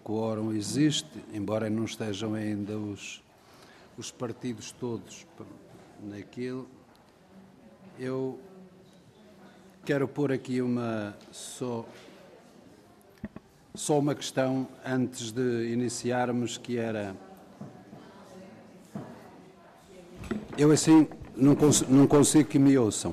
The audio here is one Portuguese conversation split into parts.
quórum existe, embora não estejam ainda os partidos todos naquilo. Eu quero pôr aqui só uma questão antes de iniciarmos, que era... Eu assim não consigo que me ouçam.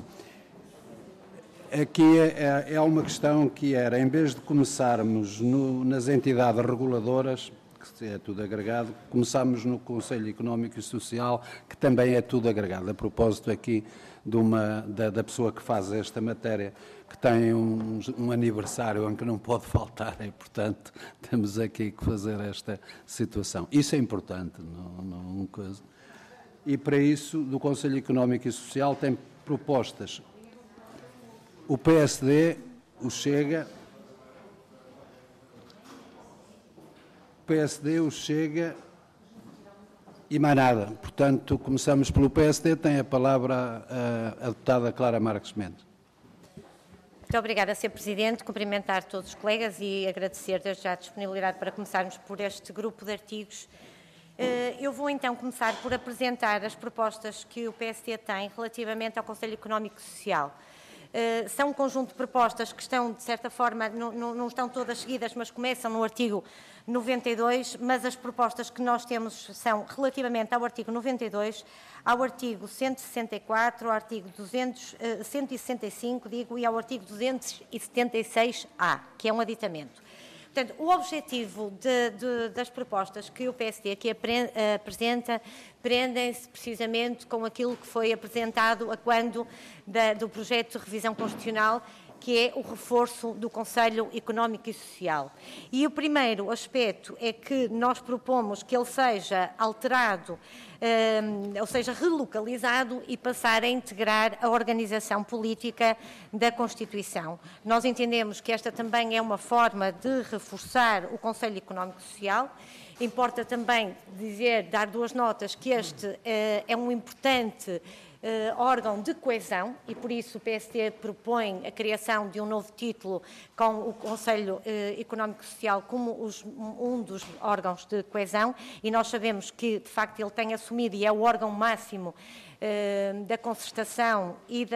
Aqui é uma questão que era, em vez de começarmos nas entidades reguladoras, que é tudo agregado, começámos no Conselho Económico e Social, que também é tudo agregado. A propósito aqui da pessoa que faz esta matéria, que tem um aniversário em que não pode faltar, e, portanto, temos aqui que fazer esta situação. Isso é importante, não coisa. E, para isso, do Conselho Económico e Social tem propostas. O PSD, o Chega, e mais nada. Portanto, começamos pelo PSD. Tem a palavra a deputada Clara Marques Mendes. Muito obrigada, Sr. Presidente. Cumprimentar todos os colegas e agradecer desde já a disponibilidade para começarmos por este grupo de artigos. Eu vou então começar por apresentar as propostas que o PSD tem relativamente ao Conselho Económico e Social. São um conjunto de propostas que estão, de certa forma, não estão todas seguidas, mas começam no artigo 92, mas as propostas que nós temos são relativamente ao artigo 92, ao artigo 164, ao artigo 165, e ao artigo 276-A, que é um aditamento. Portanto, o objetivo das propostas que o PSD aqui apresenta prendem-se precisamente com aquilo que foi apresentado a quando do projeto de revisão constitucional, que é o reforço do Conselho Económico e Social. E o primeiro aspecto é que nós propomos que ele seja alterado, ou seja, relocalizado e passar a integrar a organização política da Constituição. Nós entendemos que esta também é uma forma de reforçar o Conselho Económico e Social. Importa também dar duas notas, que este é um importante órgão de coesão e, por isso, o PSD propõe a criação de um novo título com o Conselho Económico e Social como um dos órgãos de coesão, e nós sabemos que, de facto, ele tem assumido e é o órgão máximo da concertação e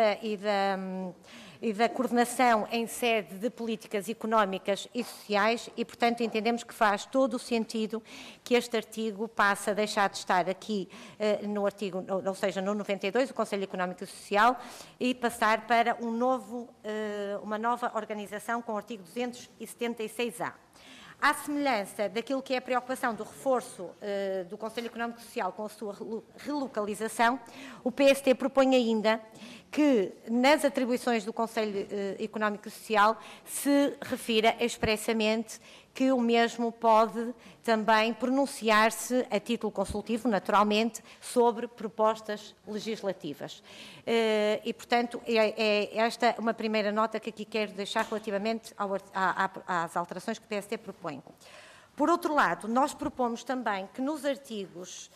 da coordenação em sede de políticas económicas e sociais e, portanto, entendemos que faz todo o sentido que este artigo passe a deixar de estar aqui no artigo, ou seja, no 92, o Conselho Económico e Social, e passar para uma nova organização com o artigo 276-A. À semelhança daquilo que é a preocupação do reforço do Conselho Económico e Social com a sua relocalização, o PSD propõe ainda que nas atribuições do Conselho Económico e Social se refira expressamente que o mesmo pode também pronunciar-se a título consultivo, naturalmente, sobre propostas legislativas. E, portanto, é esta uma primeira nota que aqui quero deixar relativamente às alterações que o PSD propõe. Por outro lado, nós propomos também que nos artigos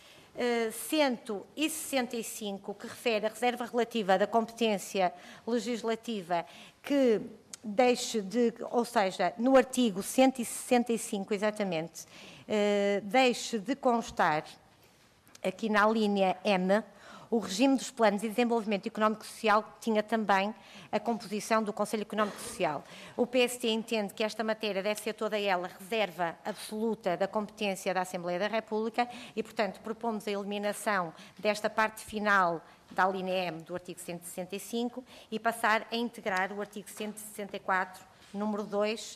165, que refere à reserva relativa da competência legislativa, que ou seja, no artigo 165, exatamente, deixe de constar, aqui na linha M, o regime dos planos de desenvolvimento económico e social, que tinha também a composição do Conselho Económico e Social. O PSD entende que esta matéria deve ser toda ela reserva absoluta da competência da Assembleia da República e, portanto, propomos a eliminação desta parte final da linha M do artigo 165 e passar a integrar o artigo 164, número 2,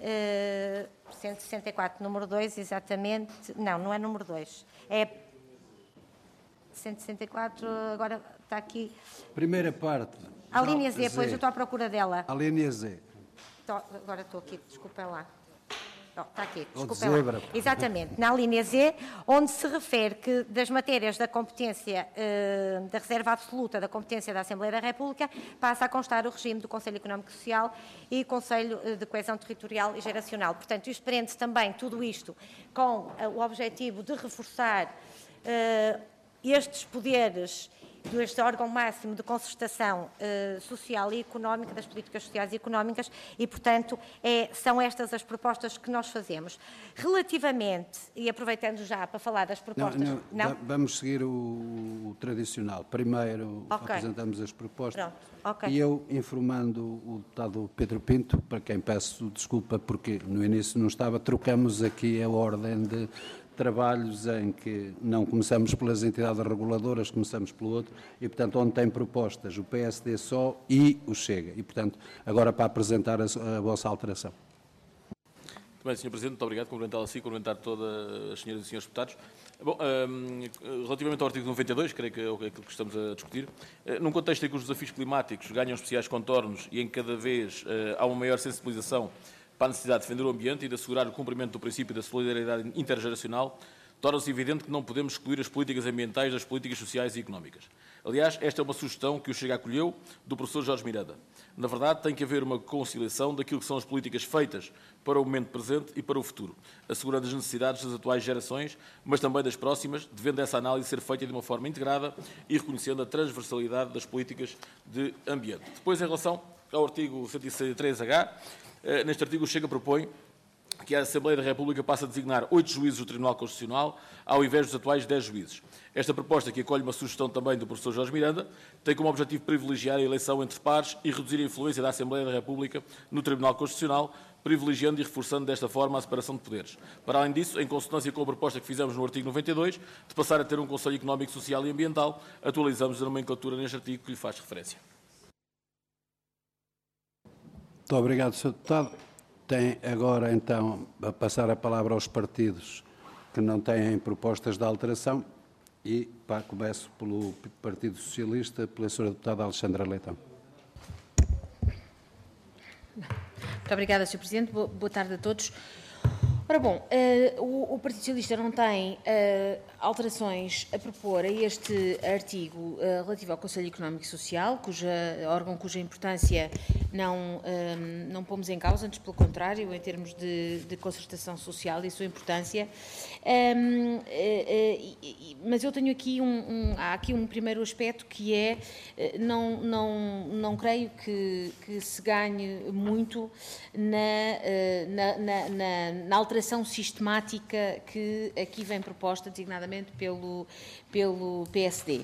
164, número 2, exatamente, não é número 2, é 164, agora está aqui. Primeira parte. A linha Z, pois eu estou à procura dela. A linha Z. Agora estou aqui, desculpem lá. Está aqui, desculpem lá. Exatamente, na linha Z, onde se refere que das matérias da competência, da reserva absoluta da competência da Assembleia da República, passa a constar o regime do Conselho Económico e Social e Conselho de Coesão Territorial e Geracional. Portanto, isto prende-se também tudo isto com o objetivo de reforçar estes poderes deste órgão máximo de concertação social e económica, das políticas sociais e económicas, e, portanto, são estas as propostas que nós fazemos. Relativamente, e aproveitando já para falar das propostas... Não? Vamos seguir o tradicional. Primeiro apresentamos as propostas. Pronto, e eu, informando o deputado Pedro Pinto, para quem peço desculpa porque no início não estava, trocamos aqui a ordem de trabalhos em que não começamos pelas entidades reguladoras, começamos pelo outro, e, portanto, onde tem propostas o PSD só e o Chega. E, portanto, agora para apresentar a vossa alteração. Muito bem, Sr. Presidente, muito obrigado. Cumprimentá-lo assim, cumprimentar todas as senhoras e senhores deputados. Bom, relativamente ao artigo 92, creio que é aquilo que estamos a discutir, num contexto em que os desafios climáticos ganham especiais contornos e em que cada vez há uma maior sensibilização para a necessidade de defender o ambiente e de assegurar o cumprimento do princípio da solidariedade intergeracional, torna-se evidente que não podemos excluir as políticas ambientais das políticas sociais e económicas. Aliás, esta é uma sugestão que o Chega acolheu do professor Jorge Miranda. Na verdade, tem que haver uma conciliação daquilo que são as políticas feitas para o momento presente e para o futuro, assegurando as necessidades das atuais gerações, mas também das próximas, devendo essa análise ser feita de uma forma integrada e reconhecendo a transversalidade das políticas de ambiente. Depois, em relação ao artigo 163H, neste artigo o Chega propõe que a Assembleia da República passe a designar 8 juízes do Tribunal Constitucional, ao invés dos atuais 10 juízes. Esta proposta, que acolhe uma sugestão também do professor Jorge Miranda, tem como objetivo privilegiar a eleição entre pares e reduzir a influência da Assembleia da República no Tribunal Constitucional, privilegiando e reforçando desta forma a separação de poderes. Para além disso, em consonância com a proposta que fizemos no artigo 92, de passar a ter um Conselho Económico, Social e Ambiental, atualizamos a nomenclatura neste artigo que lhe faz referência. Muito obrigado, Sr. Deputado. Tem agora, então, a passar a palavra aos partidos que não têm propostas de alteração e começo pelo Partido Socialista, pela Sra. Deputada Alexandra Leitão. Muito obrigada, Sr. Presidente. Boa tarde a todos. Ora bom, o Partido Socialista não tem alterações a propor a este artigo relativo ao Conselho Económico e Social, órgão cuja importância não pomos em causa, antes pelo contrário, em termos de concertação social e sua importância. Mas eu tenho aqui há aqui um primeiro aspecto que é, não creio que se ganhe muito na alteração sistemática que aqui vem proposta, designadamente pelo PSD.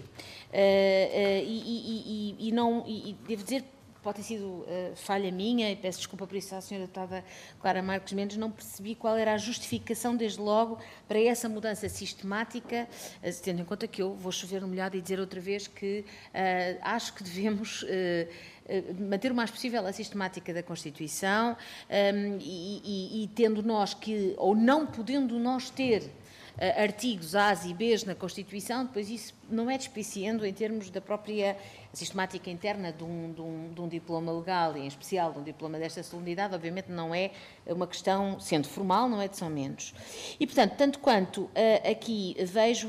E devo dizer, pode ter sido falha minha, e peço desculpa por isso à Sra. Deputada Clara Marques Mendes, não percebi qual era a justificação, desde logo, para essa mudança sistemática, tendo em conta que eu vou chover no molhado e dizer outra vez que acho que devemos manter o mais possível a sistemática da Constituição e tendo nós que, ou não podendo nós ter artigos A's e B's na Constituição, depois isso não é despiciando em termos da própria sistemática interna de um diploma legal, e em especial de um diploma desta solenidade. Obviamente não é uma questão, sendo formal, não é de são menos. E, portanto, tanto quanto aqui vejo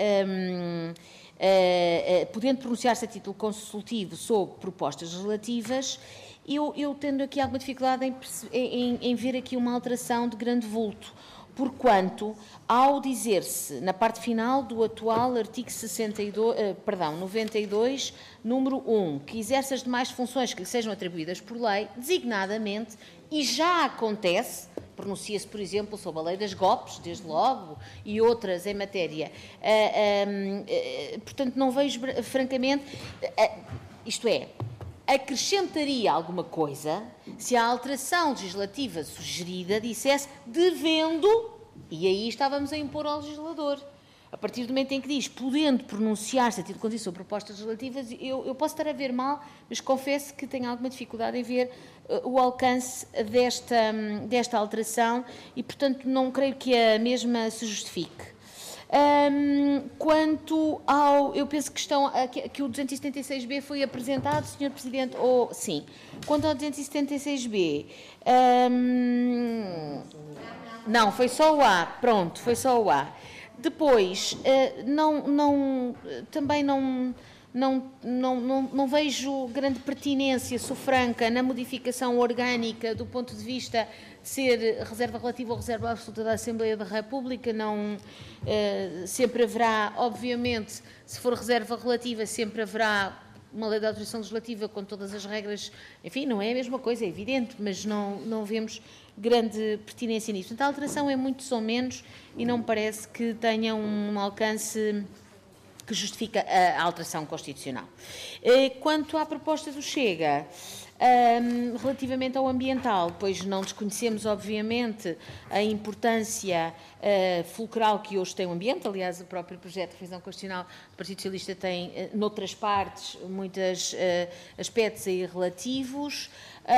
podendo pronunciar-se a título consultivo sobre propostas relativas, eu tendo aqui alguma dificuldade em ver aqui uma alteração de grande vulto, porquanto, ao dizer-se, na parte final do atual artigo 92, número 1, que exerce as demais funções que lhe sejam atribuídas por lei, designadamente, e já acontece, pronuncia-se, por exemplo, sobre a lei das GOPs, desde logo, e outras em matéria. Portanto, não vejo, francamente, isto é, acrescentaria alguma coisa se a alteração legislativa sugerida dissesse devendo, e aí estávamos a impor ao legislador. A partir do momento em que diz podendo pronunciar-se a título condição sobre propostas legislativas, eu posso estar a ver mal, mas confesso que tenho alguma dificuldade em ver o alcance desta alteração e, portanto, não creio que a mesma se justifique. Quanto ao... Eu penso que o 276B foi apresentado, Sr. Presidente, ou... Sim. Quanto ao 276B... Não, foi só o A. Pronto, foi só o A. Depois, também não vejo grande pertinência, sou franca, na modificação orgânica do ponto de vista de ser reserva relativa ou reserva absoluta da Assembleia da República. Não, sempre haverá, obviamente, se for reserva relativa, sempre haverá uma lei de autorização legislativa com todas as regras, enfim, não é a mesma coisa, é evidente, mas não vemos grande pertinência nisso. Portanto, a alteração é muito ou menos e não me parece que tenha um alcance que justifica a alteração constitucional. Quanto à proposta do Chega, relativamente ao ambiental, pois não desconhecemos, obviamente, a importância fulcral que hoje tem o ambiente. Aliás, o próprio projeto de revisão constitucional do Partido Socialista tem, noutras partes, muitos aspectos aí relativos.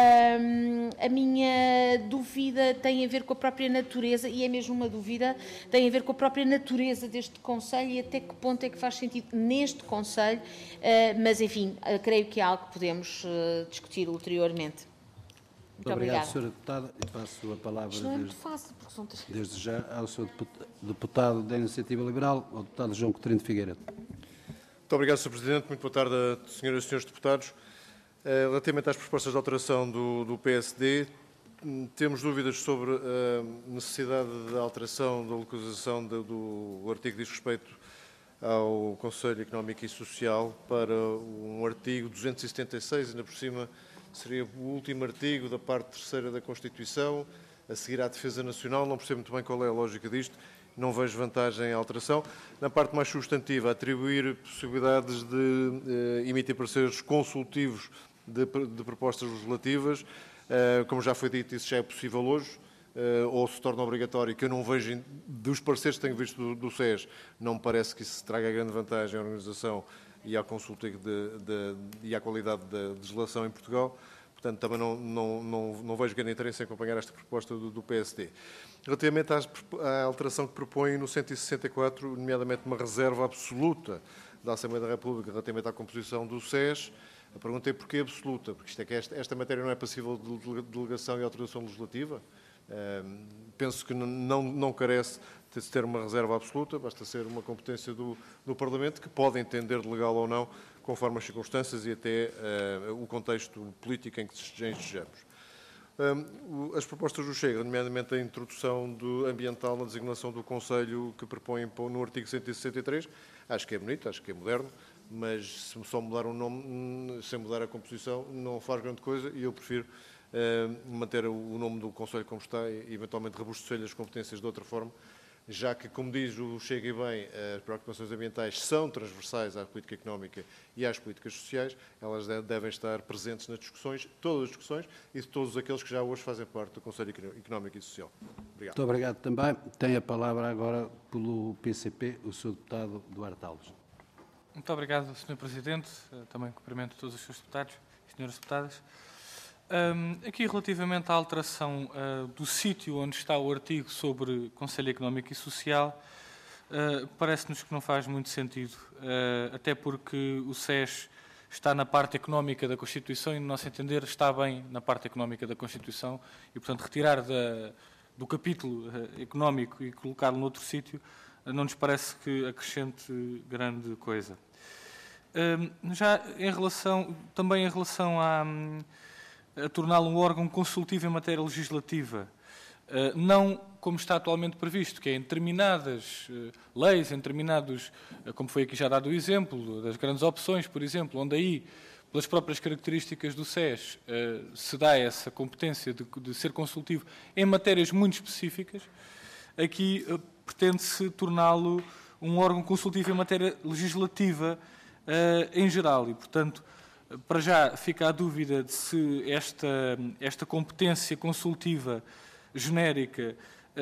A minha dúvida tem a ver com a própria natureza, e é mesmo uma dúvida, tem a ver com a própria natureza deste Conselho e até que ponto é que faz sentido neste Conselho, mas, enfim, creio que é algo que podemos discutir ulteriormente. Muito obrigada. Sra. Deputada, e passo a palavra Isto não é muito fácil, porque são desde já ao Sr. Deputado da Iniciativa Liberal, ao Deputado João Coutinho de Figueiredo. Muito obrigado, Sr. Presidente. Muito boa tarde, senhoras e senhores deputados. Relativamente às propostas de alteração do PSD, temos dúvidas sobre a necessidade da alteração da localização do artigo que diz respeito ao Conselho Económico e Social para um artigo 276, ainda por cima seria o último artigo da parte terceira da Constituição, a seguir à Defesa Nacional. Não percebo muito bem qual é a lógica disto, não vejo vantagem em alteração. Na parte mais substantiva, atribuir possibilidades de emitir pareceres consultivos de propostas legislativas, como já foi dito, isso já é possível hoje, ou se torna obrigatório, que eu não vejo, dos pareceres que tenho visto do SES, não me parece que isso traga grande vantagem à organização e à consulta e à qualidade da legislação em Portugal. Portanto, também não vejo grande interesse em acompanhar esta proposta do PSD. Relativamente à alteração que propõe no 164, nomeadamente uma reserva absoluta da Assembleia da República relativamente à composição do SES, a pergunta é porquê absoluta? Porque isto é que esta matéria não é passível de delegação e autorização legislativa? Penso que não carece de ter uma reserva absoluta, basta ser uma competência do Parlamento, que pode entender de legal ou não, conforme as circunstâncias e até o contexto político em que estejamos. As propostas do Chega, nomeadamente a introdução do ambiental na designação do Conselho que propõem no artigo 163, acho que é bonito, acho que é moderno, mas se só mudar o nome, sem mudar a composição, não faz grande coisa e eu prefiro manter o nome do Conselho como está e eventualmente robustecer as competências de outra forma, já que, como diz o Chega e bem, as preocupações ambientais são transversais à política económica e às políticas sociais, elas devem estar presentes nas discussões, todas as discussões e de todos aqueles que já hoje fazem parte do Conselho Económico e Social. Obrigado. Muito obrigado também. Tem a palavra agora pelo PCP o Sr. Deputado Duarte Alves. Muito obrigado, Sr. Presidente. Também cumprimento todos os Srs. Deputados e Sras. Deputadas. Aqui, relativamente à alteração do sítio onde está o artigo sobre Conselho Económico e Social, parece-nos que não faz muito sentido, até porque o SES está na parte económica da Constituição e, no nosso entender, está bem na parte económica da Constituição e, portanto, retirar do capítulo económico e colocá-lo noutro sítio não nos parece que acrescente grande coisa. Já também em relação a torná-lo um órgão consultivo em matéria legislativa, não como está atualmente previsto, que é em determinadas leis, em determinados, como foi aqui já dado o exemplo, das grandes opções, por exemplo, onde aí, pelas próprias características do SES, se dá essa competência de ser consultivo em matérias muito específicas, aqui pretende-se torná-lo um órgão consultivo em matéria legislativa em geral e, portanto, para já fica a dúvida de se esta competência consultiva genérica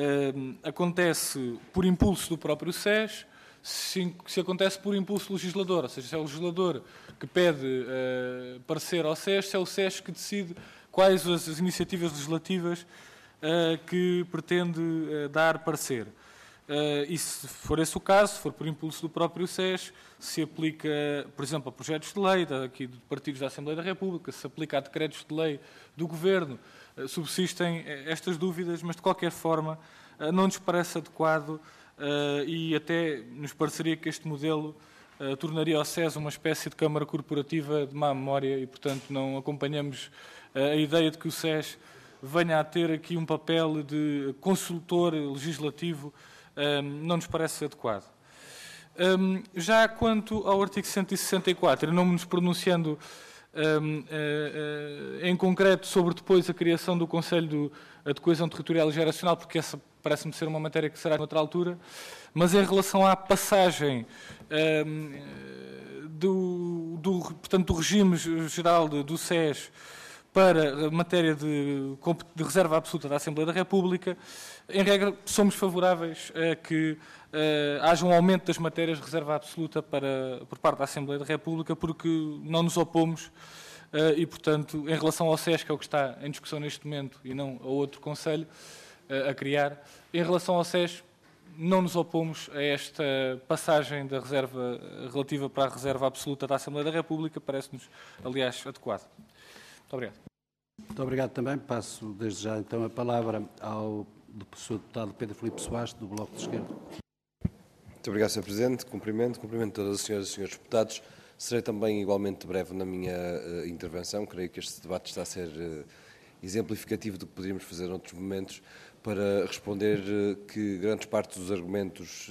acontece por impulso do próprio SES, se acontece por impulso legislador, ou seja, se é o legislador que pede parecer ao SES, se é o SES que decide quais as iniciativas legislativas que pretende dar parecer. E se for esse o caso, se for por impulso do próprio SES, se aplica, por exemplo, a projetos de lei aqui de partidos da Assembleia da República, se aplica a decretos de lei do Governo, subsistem estas dúvidas, mas de qualquer forma não nos parece adequado e até nos pareceria que este modelo tornaria ao SES uma espécie de Câmara Corporativa de má memória e, portanto, não acompanhamos a ideia de que o SES venha a ter aqui um papel de consultor legislativo não nos parece adequado. Já quanto ao artigo 164, não nos pronunciando em concreto sobre depois a criação do Conselho de Coesão Territorial e Geracional, porque essa parece-me ser uma matéria que será noutra altura, mas em relação à passagem portanto, do regime geral do SES para a matéria de reserva absoluta da Assembleia da República, em regra, somos favoráveis a que haja um aumento das matérias de reserva absoluta por parte da Assembleia da República, porque não nos opomos e, portanto, em relação ao SES, que é o que está em discussão neste momento, e não a outro Conselho a criar, em relação ao SES, não nos opomos a esta passagem da reserva relativa para a reserva absoluta da Assembleia da República, parece-nos, aliás, adequado. Muito obrigado. Muito obrigado também. Passo desde já então a palavra ao Sr. Deputado Pedro Filipe Soares, do Bloco de Esquerda. Muito obrigado, Sr. Presidente. Cumprimento todas as senhoras e senhores deputados. Serei também igualmente breve na minha intervenção. Creio que este debate está a ser exemplificativo do que poderíamos fazer noutros momentos para responder que grandes partes dos argumentos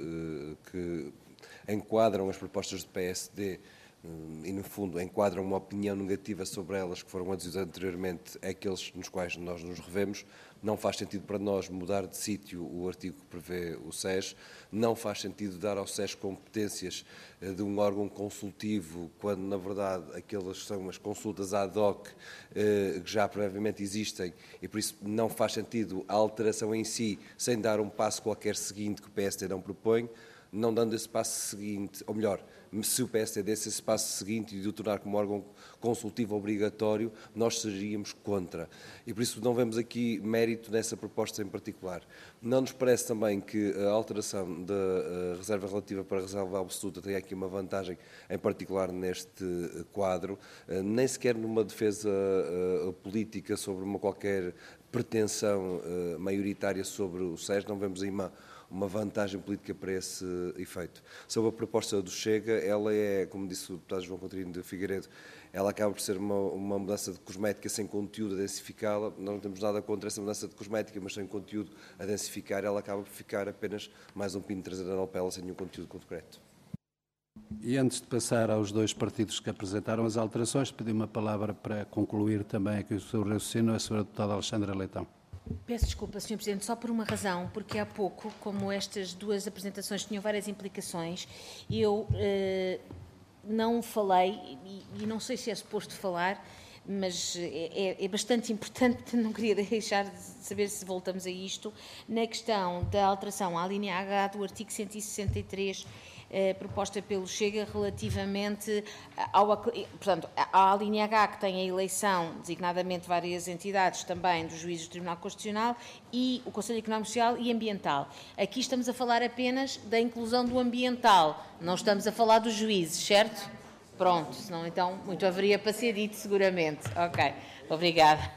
que enquadram as propostas do PSD e, no fundo, enquadram uma opinião negativa sobre elas que foram aduzidas anteriormente, é aqueles nos quais nós nos revemos. Não faz sentido para nós mudar de sítio o artigo que prevê o SES, não faz sentido dar ao SES competências de um órgão consultivo, quando, na verdade, aquelas são as consultas ad hoc que já previamente existem, e por isso não faz sentido a alteração em si, sem dar um passo qualquer seguinte que o PSD não propõe. Não dando esse passo seguinte, ou melhor, se o PSD desse esse passo seguinte e de o tornar como órgão consultivo obrigatório, nós seríamos contra. E por isso não vemos aqui mérito nessa proposta em particular. Não nos parece também que a alteração da reserva relativa para a reserva absoluta tenha aqui uma vantagem, em particular neste quadro, nem sequer numa defesa política sobre uma qualquer pretensão maioritária sobre o SES, não vemos aí uma vantagem política para esse efeito. Sobre a proposta do Chega, ela é, como disse o deputado João Coutinho de Figueiredo, ela acaba por ser uma mudança de cosmética sem conteúdo a densificá-la. Nós não temos nada contra essa mudança de cosmética, mas sem conteúdo a densificar, ela acaba por ficar apenas mais um pino traseiro da lapela sem nenhum conteúdo concreto. E antes de passar aos dois partidos que apresentaram as alterações, pedi uma palavra para concluir também aqui o seu raciocínio, a senhora deputada Alexandra Leitão. Peço desculpa, Sr. Presidente, só por uma razão, porque há pouco, como estas duas apresentações tinham várias implicações, eu não falei, e não sei se é suposto falar, mas é bastante importante, não queria deixar de saber se voltamos a isto, na questão da alteração à linha H do artigo 163, proposta pelo Chega relativamente portanto, à linha H, que tem a eleição, designadamente várias entidades também dos juízes do Tribunal Constitucional e o Conselho Económico, Social e Ambiental. Aqui estamos a falar apenas da inclusão do ambiental, não estamos a falar dos juízes, certo? Pronto, senão então muito haveria para ser dito seguramente. Ok, obrigada.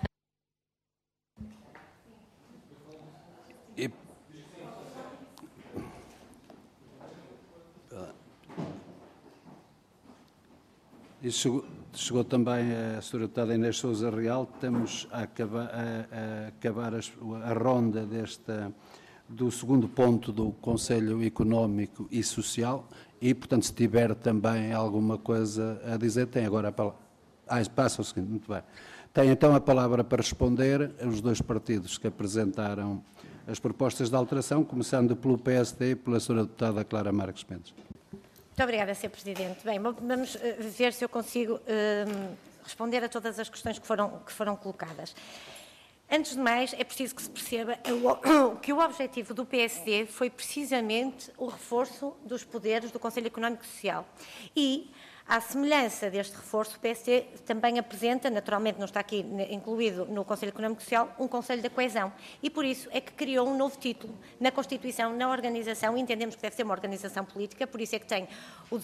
E chegou também a Sra. Deputada Inês Sousa Real. Estamos a acabar a ronda do segundo ponto do Conselho Económico e Social e, portanto, se tiver também alguma coisa a dizer, tem agora a palavra. Passa o seguinte, muito bem. Tem então a palavra para responder os dois partidos que apresentaram as propostas de alteração, começando pelo PSD e pela Sra. Deputada Clara Marques Mendes. Muito obrigada, Sr. Presidente. Bem, vamos ver se eu consigo responder a todas as questões que foram colocadas. Antes de mais, é preciso que se perceba que o objetivo do PSD foi precisamente o reforço dos poderes do Conselho Económico e Social. E, à semelhança deste reforço, o PSD também apresenta, naturalmente não está aqui incluído no Conselho Económico e Social, um Conselho da Coesão. E por isso é que criou um novo título na Constituição, na organização, e entendemos que deve ser uma organização política, por isso é que tem o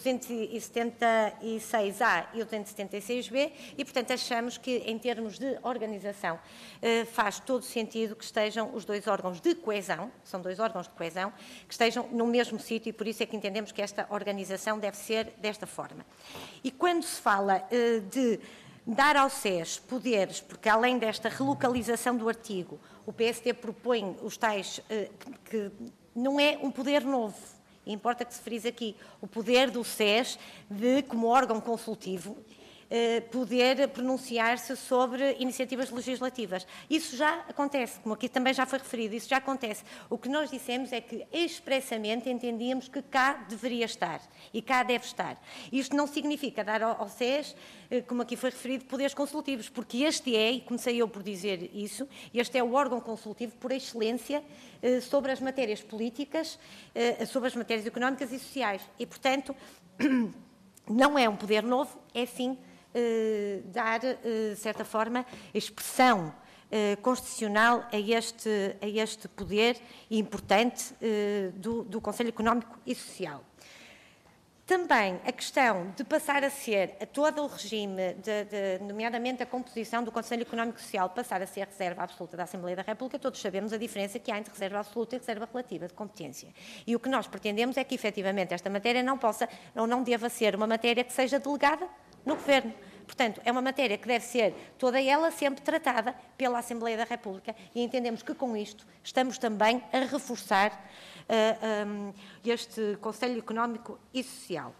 276A e o 276B, e portanto achamos que em termos de organização faz todo sentido que estejam os dois órgãos de coesão, são dois órgãos de coesão, que estejam no mesmo sítio, e por isso é que entendemos que esta organização deve ser desta forma. E quando se fala de dar ao SES poderes, porque além desta relocalização do artigo, o PSD propõe os tais, que não é um poder novo, importa que se frise aqui, o poder do SES de, como órgão consultivo, poder pronunciar-se sobre iniciativas legislativas. Isso já acontece, como aqui também já foi referido, isso já acontece. O que nós dissemos é que expressamente entendíamos que cá deveria estar e cá deve estar. Isto não significa dar ao SES, como aqui foi referido, poderes consultivos, porque este é, e comecei eu por dizer isso, este é o órgão consultivo por excelência sobre as matérias políticas, sobre as matérias económicas e sociais. E, portanto, não é um poder novo, é sim dar, de certa forma, expressão constitucional a este poder importante do Conselho Económico e Social. Também a questão de passar a ser a todo o regime, nomeadamente a composição do Conselho Económico e Social, passar a ser reserva absoluta da Assembleia da República, todos sabemos a diferença que há entre reserva absoluta e reserva relativa de competência. E o que nós pretendemos é que, efetivamente, esta matéria não possa ou não deva ser uma matéria que seja delegada no Governo. Portanto, é uma matéria que deve ser toda ela sempre tratada pela Assembleia da República e entendemos que com isto estamos também a reforçar este Conselho Económico e Social.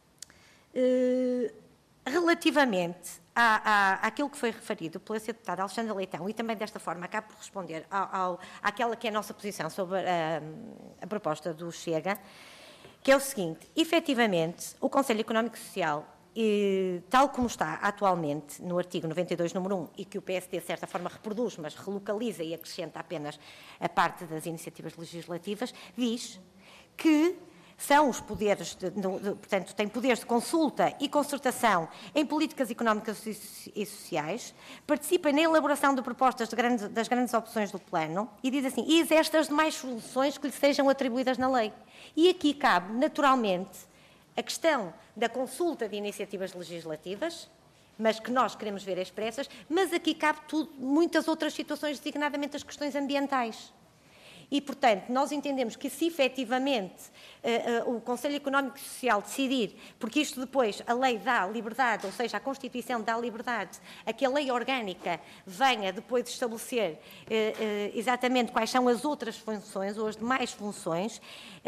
Relativamente àquilo que foi referido pela Sra. Deputada Alexandra Leitão, e também desta forma acabo por responder àquela que é a nossa posição sobre a proposta do Chega, que é o seguinte: efetivamente, o Conselho Económico e Social, tal como está atualmente no artigo 92, número 1, e que o PSD, de certa forma, reproduz, mas relocaliza e acrescenta apenas a parte das iniciativas legislativas, diz que são os poderes, portanto, tem poderes de consulta e concertação em políticas económicas e sociais, participa na elaboração de propostas das grandes opções do plano e diz assim, e exerce as demais soluções que lhe sejam atribuídas na lei. E aqui cabe, naturalmente, a questão da consulta de iniciativas legislativas, mas que nós queremos ver expressas, mas aqui cabe muitas outras situações, designadamente as questões ambientais. E, portanto, nós entendemos que se efetivamente o Conselho Económico e Social decidir, porque isto depois a lei dá liberdade, ou seja, a Constituição dá liberdade, a que a lei orgânica venha depois de estabelecer exatamente quais são as outras funções ou as demais funções,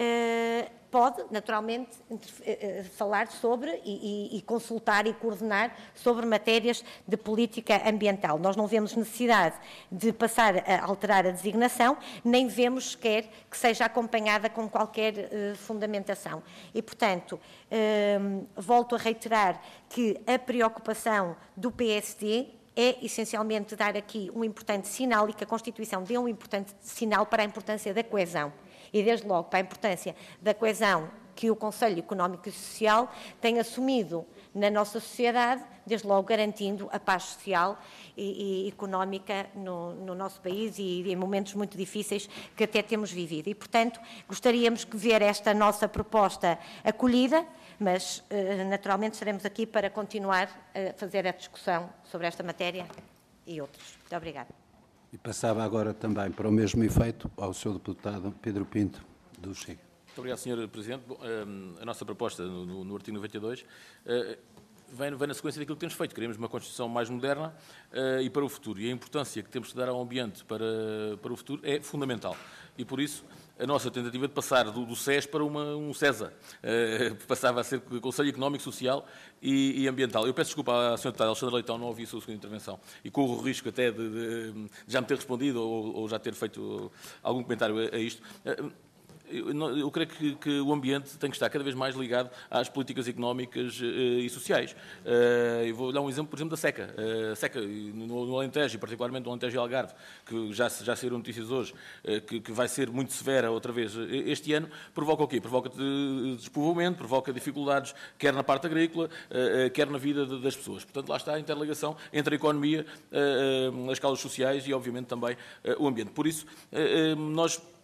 pode, naturalmente, falar sobre e consultar e coordenar sobre matérias de política ambiental. Nós não vemos necessidade de passar a alterar a designação, nem vemos sequer que seja acompanhada com qualquer fundamentação. E, portanto, volto a reiterar que a preocupação do PSD é, essencialmente, dar aqui um importante sinal e que a Constituição dê um importante sinal para a importância da coesão. E, desde logo, para a importância da coesão que o Conselho Económico e Social tem assumido na nossa sociedade, desde logo garantindo a paz social e económica no nosso país e em momentos muito difíceis que até temos vivido. E, portanto, gostaríamos de ver esta nossa proposta acolhida, mas, naturalmente, estaremos aqui para continuar a fazer a discussão sobre esta matéria e outros. Muito obrigada. E passava agora também para o mesmo efeito ao Sr. Deputado Pedro Pinto, do Chega. Muito obrigado, Sr. Presidente. Bom, a nossa proposta no artigo 92 vem na sequência daquilo que temos feito. Queremos uma Constituição mais moderna e para o futuro. E a importância que temos de dar ao ambiente para o futuro é fundamental. E, por isso, a nossa tentativa de passar do SES para um CESA. Passava a ser Conselho Económico, Social e Ambiental. Eu peço desculpa à Sra. Deputada Alexandra Leitão, não ouvi a sua segunda intervenção e corro o risco até de já me ter respondido ou já ter feito algum comentário a isto. Eu creio que o ambiente tem que estar cada vez mais ligado às políticas económicas e sociais. Eu vou dar um exemplo, por exemplo, da seca. A seca no Alentejo, e particularmente no Alentejo e Algarve, que já saíram notícias hoje, que vai ser muito severa outra vez este ano, provoca o quê? Provoca despovoamento, provoca dificuldades, quer na parte agrícola, quer na vida das pessoas. Portanto, lá está a interligação entre a economia, as causas sociais e, obviamente, também o ambiente. Por isso, nós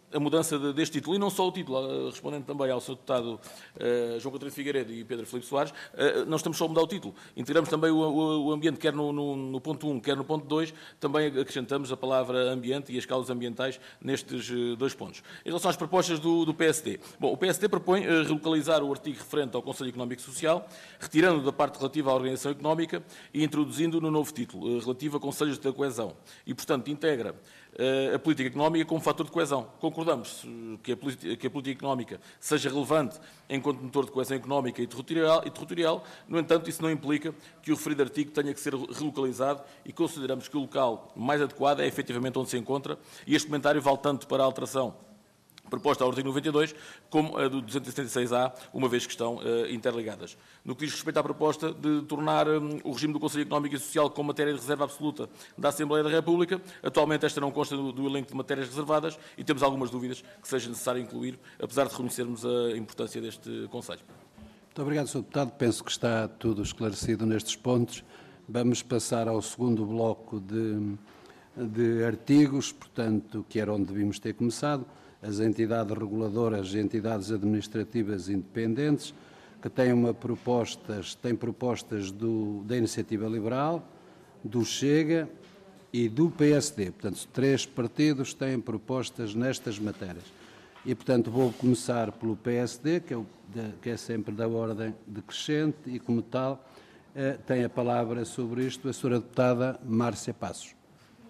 a mudança deste título, e não só o título, respondendo também ao Sr. Deputado João Coutinho de Figueiredo e Pedro Filipe Soares, não estamos só a mudar o título, integramos também o ambiente, quer no ponto 1, quer no ponto 2, também acrescentamos a palavra ambiente e as causas ambientais nestes 2 pontos. Em relação às propostas do PSD, bom, o PSD propõe relocalizar o artigo referente ao Conselho Económico e Social, retirando da parte relativa à organização económica e introduzindo no novo título, relativo a Conselhos da Coesão, e, portanto, integra a política económica como fator de coesão. Concordamos que a política económica seja relevante enquanto motor de coesão económica e territorial, no entanto, isso não implica que o referido artigo tenha que ser relocalizado e consideramos que o local mais adequado é efetivamente onde se encontra, e este comentário vale tanto para a alteração proposta ao artigo 92, como a do 276A, uma vez que estão interligadas. No que diz respeito à proposta de tornar o regime do Conselho Económico e Social como matéria de reserva absoluta da Assembleia da República, atualmente esta não consta do elenco de matérias reservadas e temos algumas dúvidas que seja necessário incluir, apesar de reconhecermos a importância deste Conselho. Muito obrigado, Sr. Deputado. Penso que está tudo esclarecido nestes pontos. Vamos passar ao segundo bloco de artigos, portanto, que era onde devíamos ter começado. As entidades reguladoras e entidades administrativas independentes, que têm propostas da Iniciativa Liberal, do Chega e do PSD. Portanto, 3 partidos têm propostas nestas matérias. E, portanto, vou começar pelo PSD, que é sempre da ordem decrescente e, como tal, tem a palavra sobre isto a Sra. Deputada Márcia Passos.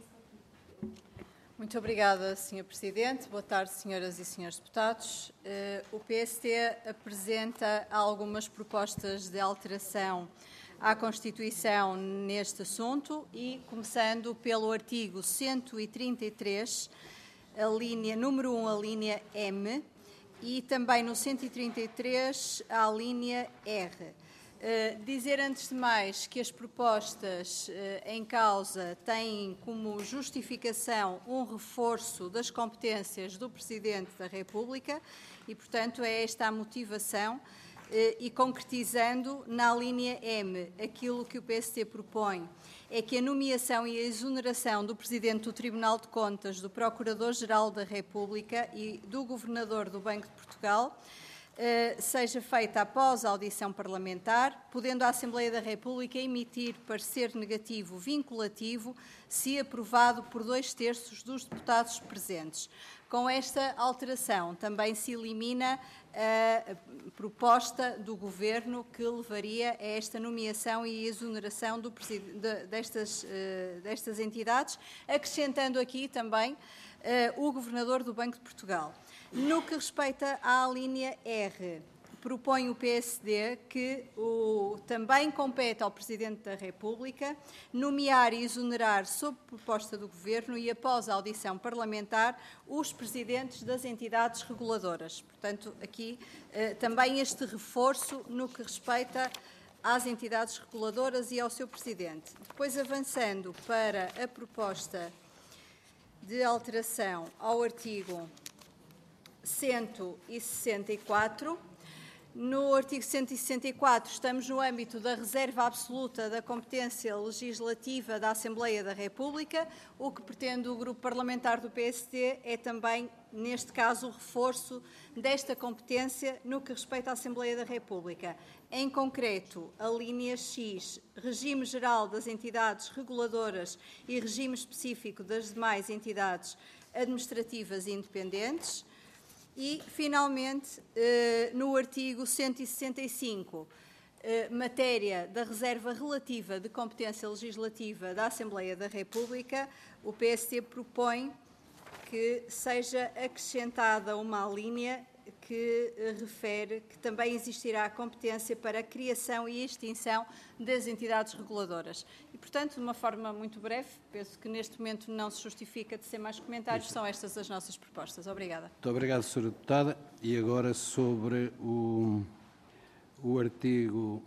Muito obrigada, Sr. Presidente. Boa tarde, senhoras e senhores deputados. O PSD apresenta algumas propostas de alteração à Constituição neste assunto e, começando pelo artigo 133, a linha número 1, a linha M, e também no 133, a linha R. Dizer antes de mais que as propostas em causa têm como justificação um reforço das competências do Presidente da República e, portanto, é esta a motivação e concretizando na linha M aquilo que o PSD propõe é que a nomeação e a exoneração do Presidente do Tribunal de Contas, do Procurador-Geral da República e do Governador do Banco de Portugal seja feita após a audição parlamentar, podendo a Assembleia da República emitir parecer negativo vinculativo, se aprovado por 2/3 dos deputados presentes. Com esta alteração, também se elimina a proposta do Governo que levaria a esta nomeação e exoneração destas entidades, acrescentando aqui também o Governador do Banco de Portugal. No que respeita à linha R, propõe o PSD que também compete ao Presidente da República nomear e exonerar, sob proposta do Governo e após a audição parlamentar, os presidentes das entidades reguladoras. Portanto, aqui também este reforço no que respeita às entidades reguladoras e ao seu Presidente. Depois, avançando para a proposta de alteração ao artigo 164. No artigo 164, estamos no âmbito da reserva absoluta da competência legislativa da Assembleia da República. O que pretende o Grupo Parlamentar do PSD é também, neste caso, o reforço desta competência no que respeita à Assembleia da República. Em concreto, a linha X, regime geral das entidades reguladoras e regime específico das demais entidades administrativas independentes. E, finalmente, no artigo 165, matéria da reserva relativa de competência legislativa da Assembleia da República, o PSD propõe que seja acrescentada uma linha que refere que também existirá competência para a criação e extinção das entidades reguladoras. E, portanto, de uma forma muito breve, penso que neste momento não se justifica de ser mais comentários, são estas as nossas propostas. Obrigada. Muito obrigado, Sra. Deputada. E agora sobre o artigo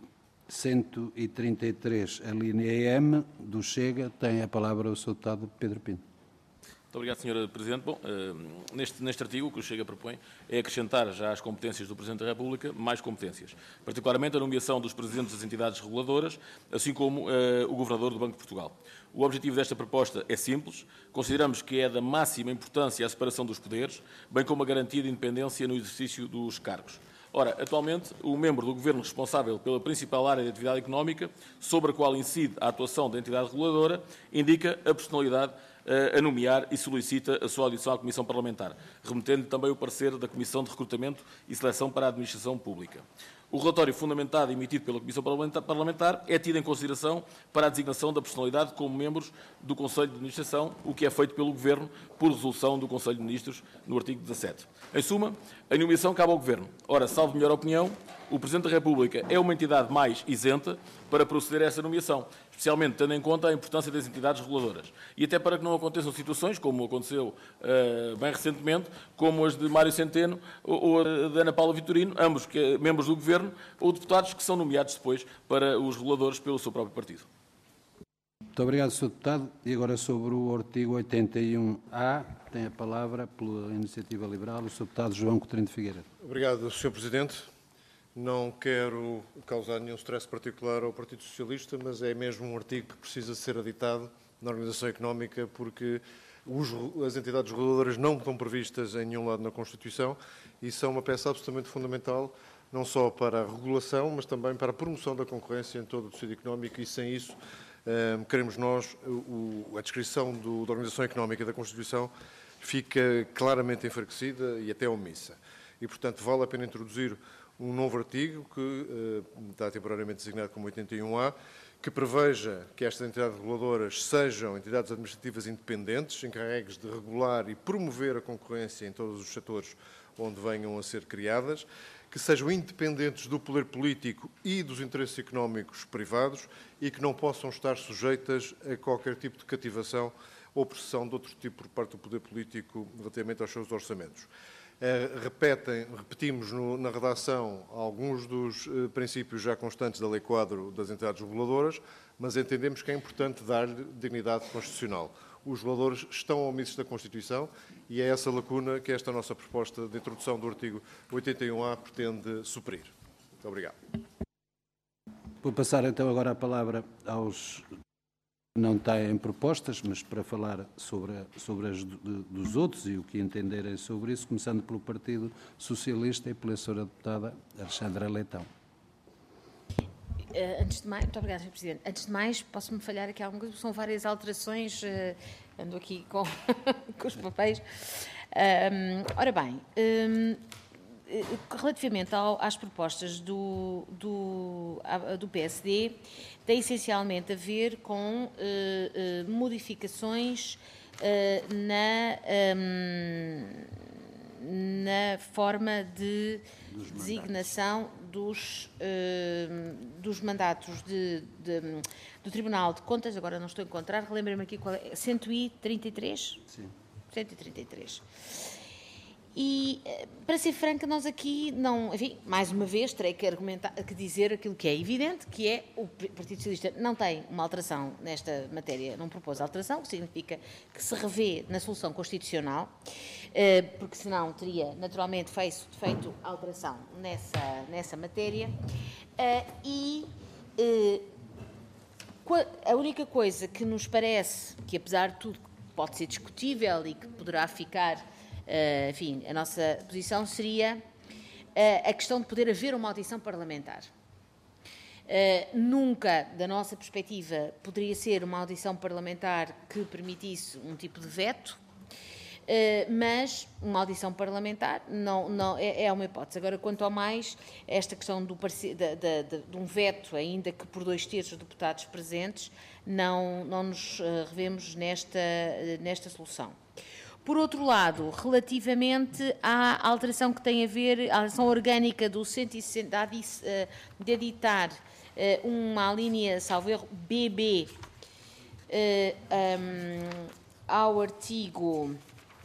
133, a linha M do Chega, tem a palavra o Sr. Deputado Pedro Pinto. Muito obrigado, Sra. Presidente. Bom, neste artigo, o que o Chega propõe é acrescentar já às competências do Presidente da República mais competências, particularmente a nomeação dos presidentes das entidades reguladoras, assim como o Governador do Banco de Portugal. O objetivo desta proposta é simples. Consideramos que é da máxima importância a separação dos poderes, bem como a garantia de independência no exercício dos cargos. Ora, atualmente, o membro do Governo responsável pela principal área de atividade económica, sobre a qual incide a atuação da entidade reguladora, indica a personalidade a nomear e solicita a sua audição à Comissão Parlamentar, remetendo também o parecer da Comissão de Recrutamento e Seleção para a Administração Pública. O relatório fundamentado e emitido pela Comissão Parlamentar é tido em consideração para a designação da personalidade como membros do Conselho de Administração, o que é feito pelo Governo por resolução do Conselho de Ministros no artigo 17. Em suma, a nomeação cabe ao Governo. Ora, salvo melhor opinião, o Presidente da República é uma entidade mais isenta para proceder a essa nomeação, especialmente tendo em conta a importância das entidades reguladoras. E até para que não aconteçam situações, como aconteceu bem recentemente, como as de Mário Centeno ou a de Ana Paula Vitorino, ambos membros do Governo, ou deputados que são nomeados depois para os reguladores pelo seu próprio partido. Muito obrigado, Sr. Deputado. E agora sobre o artigo 81A, tem a palavra, pela Iniciativa Liberal, o Sr. Deputado João Coutinho de Figueiredo. Obrigado, Sr. Presidente. Não quero causar nenhum stress particular ao Partido Socialista, mas é mesmo um artigo que precisa ser aditado na Organização Económica, porque as entidades reguladoras não estão previstas em nenhum lado na Constituição e são uma peça absolutamente fundamental, não só para a regulação, mas também para a promoção da concorrência em todo o tecido económico, e sem isso, queremos nós, a descrição da Organização Económica da Constituição fica claramente enfraquecida e até omissa. E, portanto, vale a pena introduzir um novo artigo, que está temporariamente designado como 81A, que preveja que estas entidades reguladoras sejam entidades administrativas independentes, encarregues de regular e promover a concorrência em todos os setores onde venham a ser criadas, que sejam independentes do poder político e dos interesses económicos privados e que não possam estar sujeitas a qualquer tipo de cativação ou pressão de outro tipo por parte do poder político relativamente aos seus orçamentos. Repetimos na redação alguns dos princípios já constantes da Lei Quadro das entidades reguladoras, mas entendemos que é importante dar-lhe dignidade constitucional. Os reguladores estão omissos da Constituição e é essa lacuna que esta nossa proposta de introdução do artigo 81A pretende suprir. Muito obrigado. Vou passar então agora a palavra aos que não têm propostas, mas para falar sobre as dos outros e o que entenderem sobre isso, começando pelo Partido Socialista e pela Sra. Deputada Alexandra Leitão. Antes de mais, muito obrigada, Sr. Presidente. Antes de mais, posso-me falhar aqui alguma coisa, são várias alterações, ando aqui com, com os papéis. Ora bem, relativamente às propostas do PSD, tem essencialmente a ver com modificações na forma de designação dos mandatos do Tribunal de Contas. Agora não estou a encontrar, relembrem-me aqui qual é, 133? Sim. 133. E, para ser franca, nós aqui não... Enfim, mais uma vez, terei que dizer aquilo que é evidente, que é o Partido Socialista não tem uma alteração nesta matéria, não propôs alteração, o que significa que se revê na solução constitucional, porque senão teria naturalmente feito alteração nessa matéria. A única coisa que nos parece, que apesar de tudo pode ser discutível e que poderá ficar... enfim, a nossa posição seria a questão de poder haver uma audição parlamentar. Nunca, da nossa perspectiva, poderia ser uma audição parlamentar que permitisse um tipo de veto, mas uma audição parlamentar não é uma hipótese. Agora, quanto ao mais, esta questão de um veto, ainda que por 2/3 dos deputados presentes, não nos revemos nesta solução. Por outro lado, relativamente à alteração que tem a ver, a alteração orgânica do 160, de editar uma linha, salvo erro, BB, ao artigo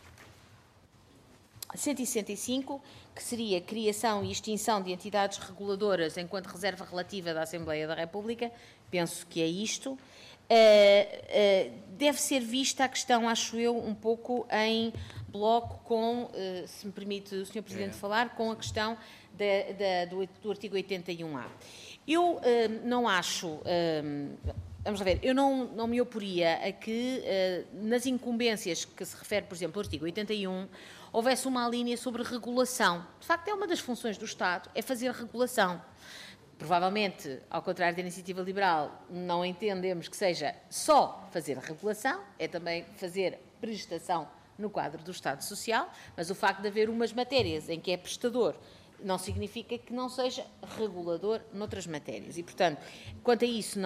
165, que seria criação e extinção de entidades reguladoras enquanto reserva relativa da Assembleia da República, penso que é isto. deve ser vista a questão, acho eu, um pouco em bloco com, se me permite o Sr. Presidente falar, com a questão do artigo 81A. Eu não acho... Vamos lá ver, eu não me oporia a que, nas incumbências que se refere, por exemplo, ao artigo 81, houvesse uma linha sobre regulação. De facto, é uma das funções do Estado, é fazer regulação. Provavelmente, ao contrário da iniciativa liberal, não entendemos que seja só fazer regulação, é também fazer prestação no quadro do Estado Social, mas o facto de haver umas matérias em que é prestador não significa que não seja regulador noutras matérias. E, portanto, quanto a isso,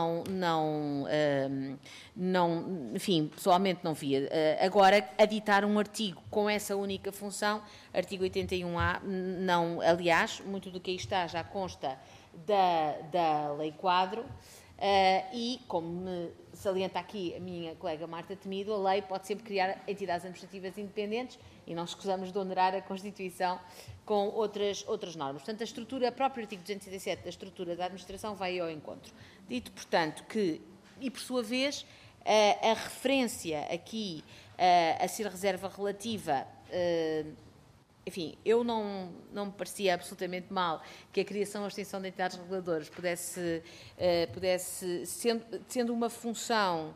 enfim, pessoalmente não via. Agora, aditar um artigo com essa única função, artigo 81A, não, aliás, muito do que aí está já consta da Lei Quadro, e, como me salienta aqui a minha colega Marta Temido, a lei pode sempre criar entidades administrativas independentes e não escusamos de onerar a Constituição com outras normas. Portanto, a própria artigo 277 da estrutura da administração vai ao encontro. Dito, portanto, que, e por sua vez, a referência aqui a ser reserva relativa, enfim, eu não me parecia absolutamente mal que a criação ou a extensão de entidades reguladoras pudesse sendo uma função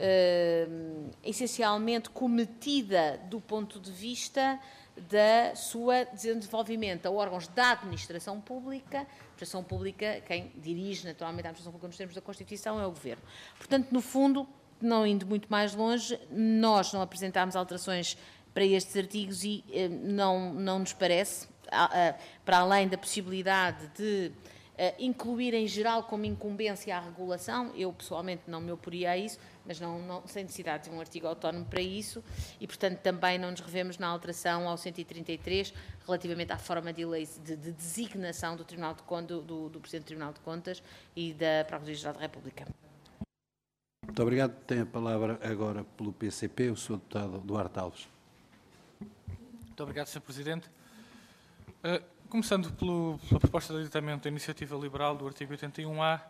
essencialmente cometida do ponto de vista da sua desenvolvimento a órgãos da administração pública. Quem dirige naturalmente a administração pública nos termos da Constituição é o Governo. Portanto, no fundo, não indo muito mais longe, nós não apresentámos alterações para estes artigos e não nos parece, para além da possibilidade de incluir em geral como incumbência a regulação, eu pessoalmente não me oporia a isso, mas não sem necessidade de um artigo autónomo para isso, e portanto também não nos revemos na alteração ao 133 relativamente à forma de designação do Tribunal de Contas, do Presidente do Tribunal de Contas e da Procuradoria-Geral da República. Muito obrigado. Tem a palavra agora pelo PCP o Sr. Deputado Duarte Alves. Muito obrigado, Sr. Presidente. Começando pela proposta de aditamento da iniciativa liberal do artigo 81A,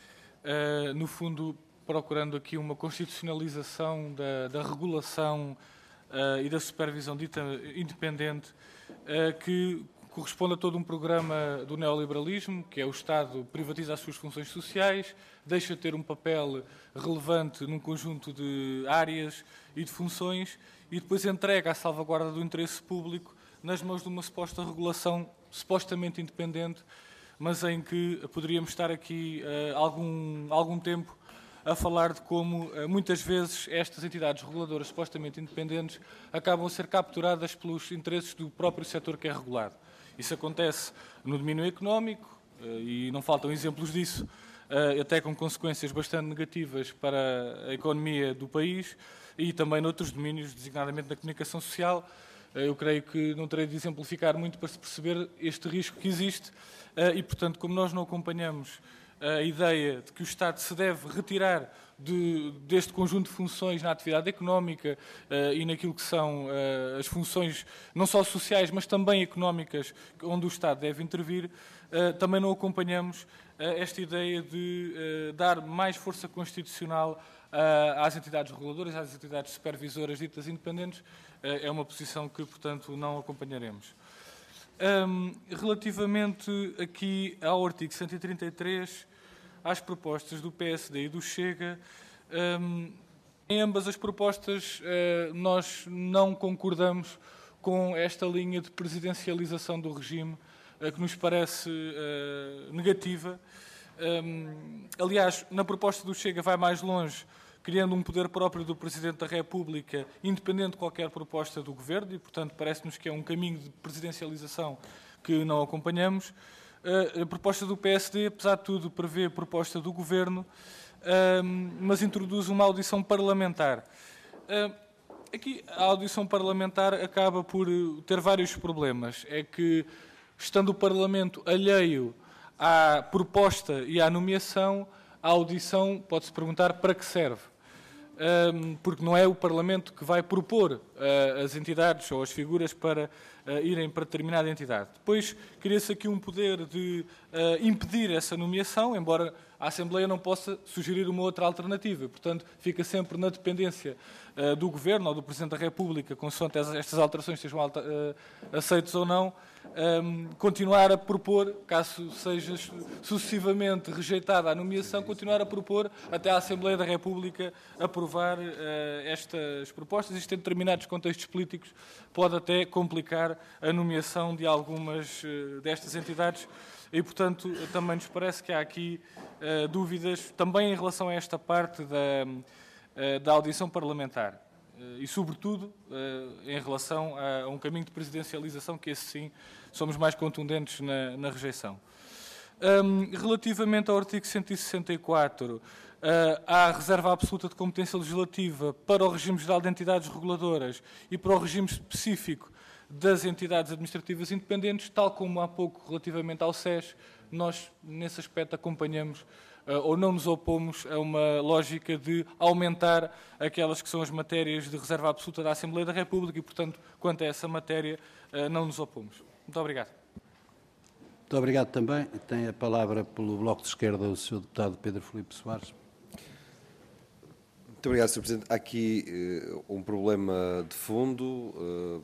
no fundo procurando aqui uma constitucionalização da regulação e da supervisão dita independente, que corresponde a todo um programa do neoliberalismo, que é o Estado privatiza as suas funções sociais, deixa de ter um papel relevante num conjunto de áreas e de funções e depois entrega a salvaguarda do interesse público nas mãos de uma suposta regulação supostamente independente, mas em que poderíamos estar aqui algum tempo a falar de como muitas vezes estas entidades reguladoras supostamente independentes acabam a ser capturadas pelos interesses do próprio setor que é regulado. Isso acontece no domínio económico e não faltam exemplos disso, até com consequências bastante negativas para a economia do país e também noutros domínios, designadamente na comunicação social. Eu creio que não terei de exemplificar muito para se perceber este risco que existe e, portanto, como nós não acompanhamos a ideia de que o Estado se deve retirar deste conjunto de funções na atividade económica e naquilo que são as funções não só sociais, mas também económicas, onde o Estado deve intervir, também não acompanhamos esta ideia de dar mais força constitucional às entidades reguladoras, às entidades supervisoras ditas independentes. É uma posição que, portanto, não acompanharemos. Relativamente aqui ao artigo 133, às propostas do PSD e do Chega, em ambas as propostas nós não concordamos com esta linha de presidencialização do regime, que nos parece negativa. Aliás, na proposta do Chega vai mais longe, criando um poder próprio do Presidente da República, independente de qualquer proposta do Governo, e, portanto, parece-nos que é um caminho de presidencialização que não acompanhamos. A proposta do PSD, apesar de tudo, prevê a proposta do Governo, mas introduz uma audição parlamentar. Aqui, a audição parlamentar acaba por ter vários problemas. É que, estando o Parlamento alheio à proposta e à nomeação, a audição pode-se perguntar para que serve. porque não é o Parlamento que vai propor as entidades ou as figuras para irem para determinada entidade. Depois, cria-se aqui um poder de impedir essa nomeação, embora a Assembleia não possa sugerir uma outra alternativa. Portanto, fica sempre na dependência do Governo ou do Presidente da República, consoante estas alterações sejam aceitas ou não, continuar a propor, caso seja sucessivamente rejeitada a nomeação, continuar a propor até a Assembleia da República aprovar estas propostas. Isto, em determinados contextos políticos, pode até complicar a nomeação de algumas destas entidades e, portanto, também nos parece que há aqui dúvidas também em relação a esta parte da audição parlamentar. E, sobretudo, em relação a um caminho de presidencialização, que esse sim somos mais contundentes na rejeição. Relativamente ao artigo 164, há a reserva absoluta de competência legislativa para o regime geral de entidades reguladoras e para o regime específico das entidades administrativas independentes, tal como há pouco relativamente ao SES, nós, nesse aspecto, acompanhamos ou não nos opomos a uma lógica de aumentar aquelas que são as matérias de reserva absoluta da Assembleia da República e, portanto, quanto a essa matéria, não nos opomos. Muito obrigado. Muito obrigado também. Tem a palavra pelo Bloco de Esquerda o Sr. Deputado Pedro Filipe Soares. Muito obrigado, Sr. Presidente. Há aqui um problema de fundo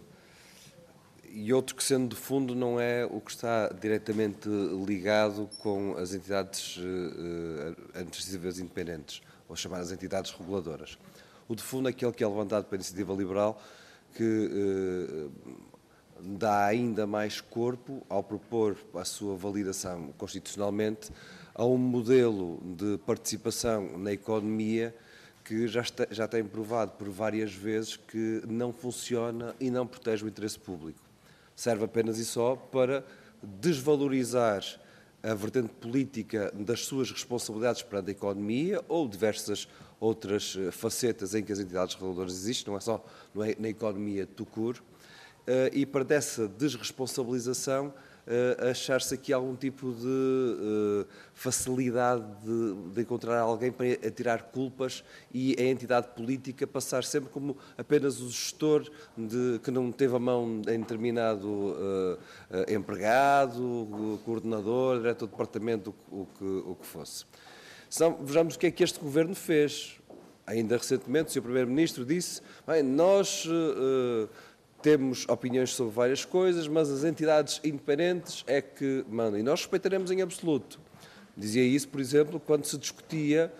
e outro que, sendo de fundo, não é o que está diretamente ligado com as entidades administrativas independentes, ou chamadas entidades reguladoras. O de fundo é aquele que é levantado pela Iniciativa Liberal, que dá ainda mais corpo ao propor a sua validação constitucionalmente a um modelo de participação na economia que já tem provado por várias vezes que não funciona e não protege o interesse público. Serve apenas e só para desvalorizar a vertente política das suas responsabilidades perante a economia ou diversas outras facetas em que as entidades reguladoras existem, não é na economia tout court, e para dessa desresponsabilização achar-se aqui algum tipo de facilidade de encontrar alguém para atirar culpas e a entidade política passar sempre como apenas o gestor que não teve a mão em determinado empregado, o coordenador, diretor do departamento, o que fosse. Vejamos o que é que este Governo fez. Ainda recentemente o Sr. Primeiro-Ministro disse: bem, nós temos opiniões sobre várias coisas, mas as entidades independentes é que mandam. E nós respeitaremos em absoluto. Dizia isso, por exemplo, quando se discutia,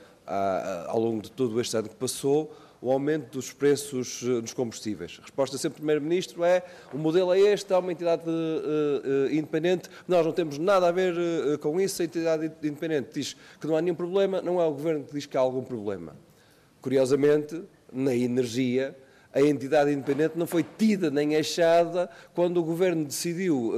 ao longo de todo este ano que passou, o aumento dos preços dos combustíveis. A resposta sempre do Primeiro-Ministro é: o modelo é este, há uma entidade independente, nós não temos nada a ver com isso, a entidade independente diz que não há nenhum problema, não é o Governo que diz que há algum problema. Curiosamente, na energia, a entidade independente não foi tida nem achada quando o Governo decidiu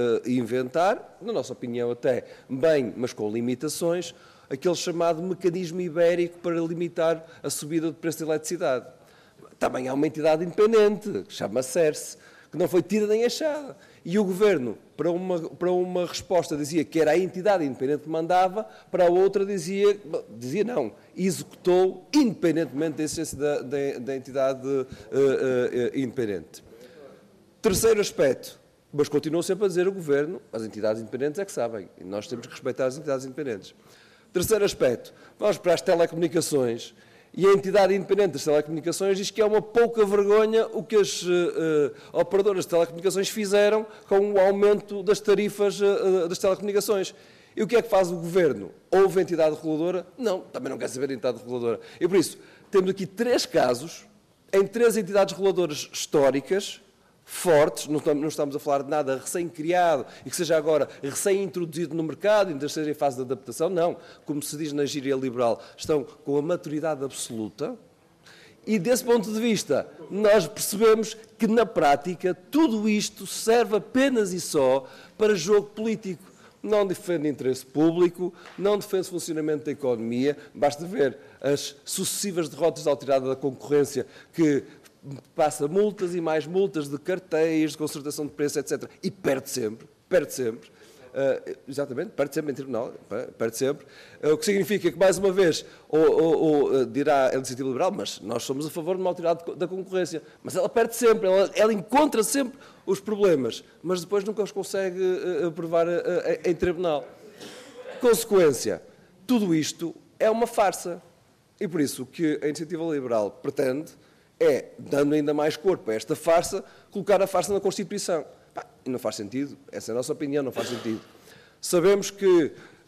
inventar, na nossa opinião até bem, mas com limitações, aquele chamado mecanismo ibérico para limitar a subida do preço da eletricidade. Também há uma entidade independente, que chama-se CERSE, que não foi tida nem achada. E o Governo, para uma resposta, dizia que era a entidade independente que mandava, para a outra dizia não, executou independentemente da existência da entidade independente. Terceiro aspecto, mas continuam sempre a dizer o Governo, as entidades independentes é que sabem, e nós temos que respeitar as entidades independentes. Terceiro aspecto, vamos para as telecomunicações, e a entidade independente das telecomunicações diz que é uma pouca vergonha o que as operadoras de telecomunicações fizeram com o aumento das tarifas das telecomunicações. E o que é que faz o Governo? Houve entidade reguladora? Não, também não quer saber de entidade reguladora. E por isso, temos aqui 3 casos, em 3 entidades reguladoras históricas, fortes, não estamos a falar de nada recém-criado e que seja agora recém-introduzido no mercado, ainda esteja em fase de adaptação, não. Como se diz na gíria liberal, estão com a maturidade absoluta e, desse ponto de vista, nós percebemos que, na prática, tudo isto serve apenas e só para jogo político. Não defende interesse público, não defende o funcionamento da economia, basta ver as sucessivas derrotas da Autoridade da Concorrência que passa multas e mais multas de cartéis, de concertação de preços, etc. E perde sempre. exatamente, perde sempre em tribunal, perde sempre, o que significa que, mais uma vez, dirá a Iniciativa Liberal, mas nós somos a favor de uma autoridade da concorrência, mas ela perde sempre, ela encontra sempre os problemas, mas depois nunca os consegue provar em tribunal. Consequência, tudo isto é uma farsa, e por isso o que a Iniciativa Liberal pretende é, dando ainda mais corpo a esta farsa, colocar a farsa na Constituição. E não faz sentido, essa é a nossa opinião, não faz sentido. Sabemos que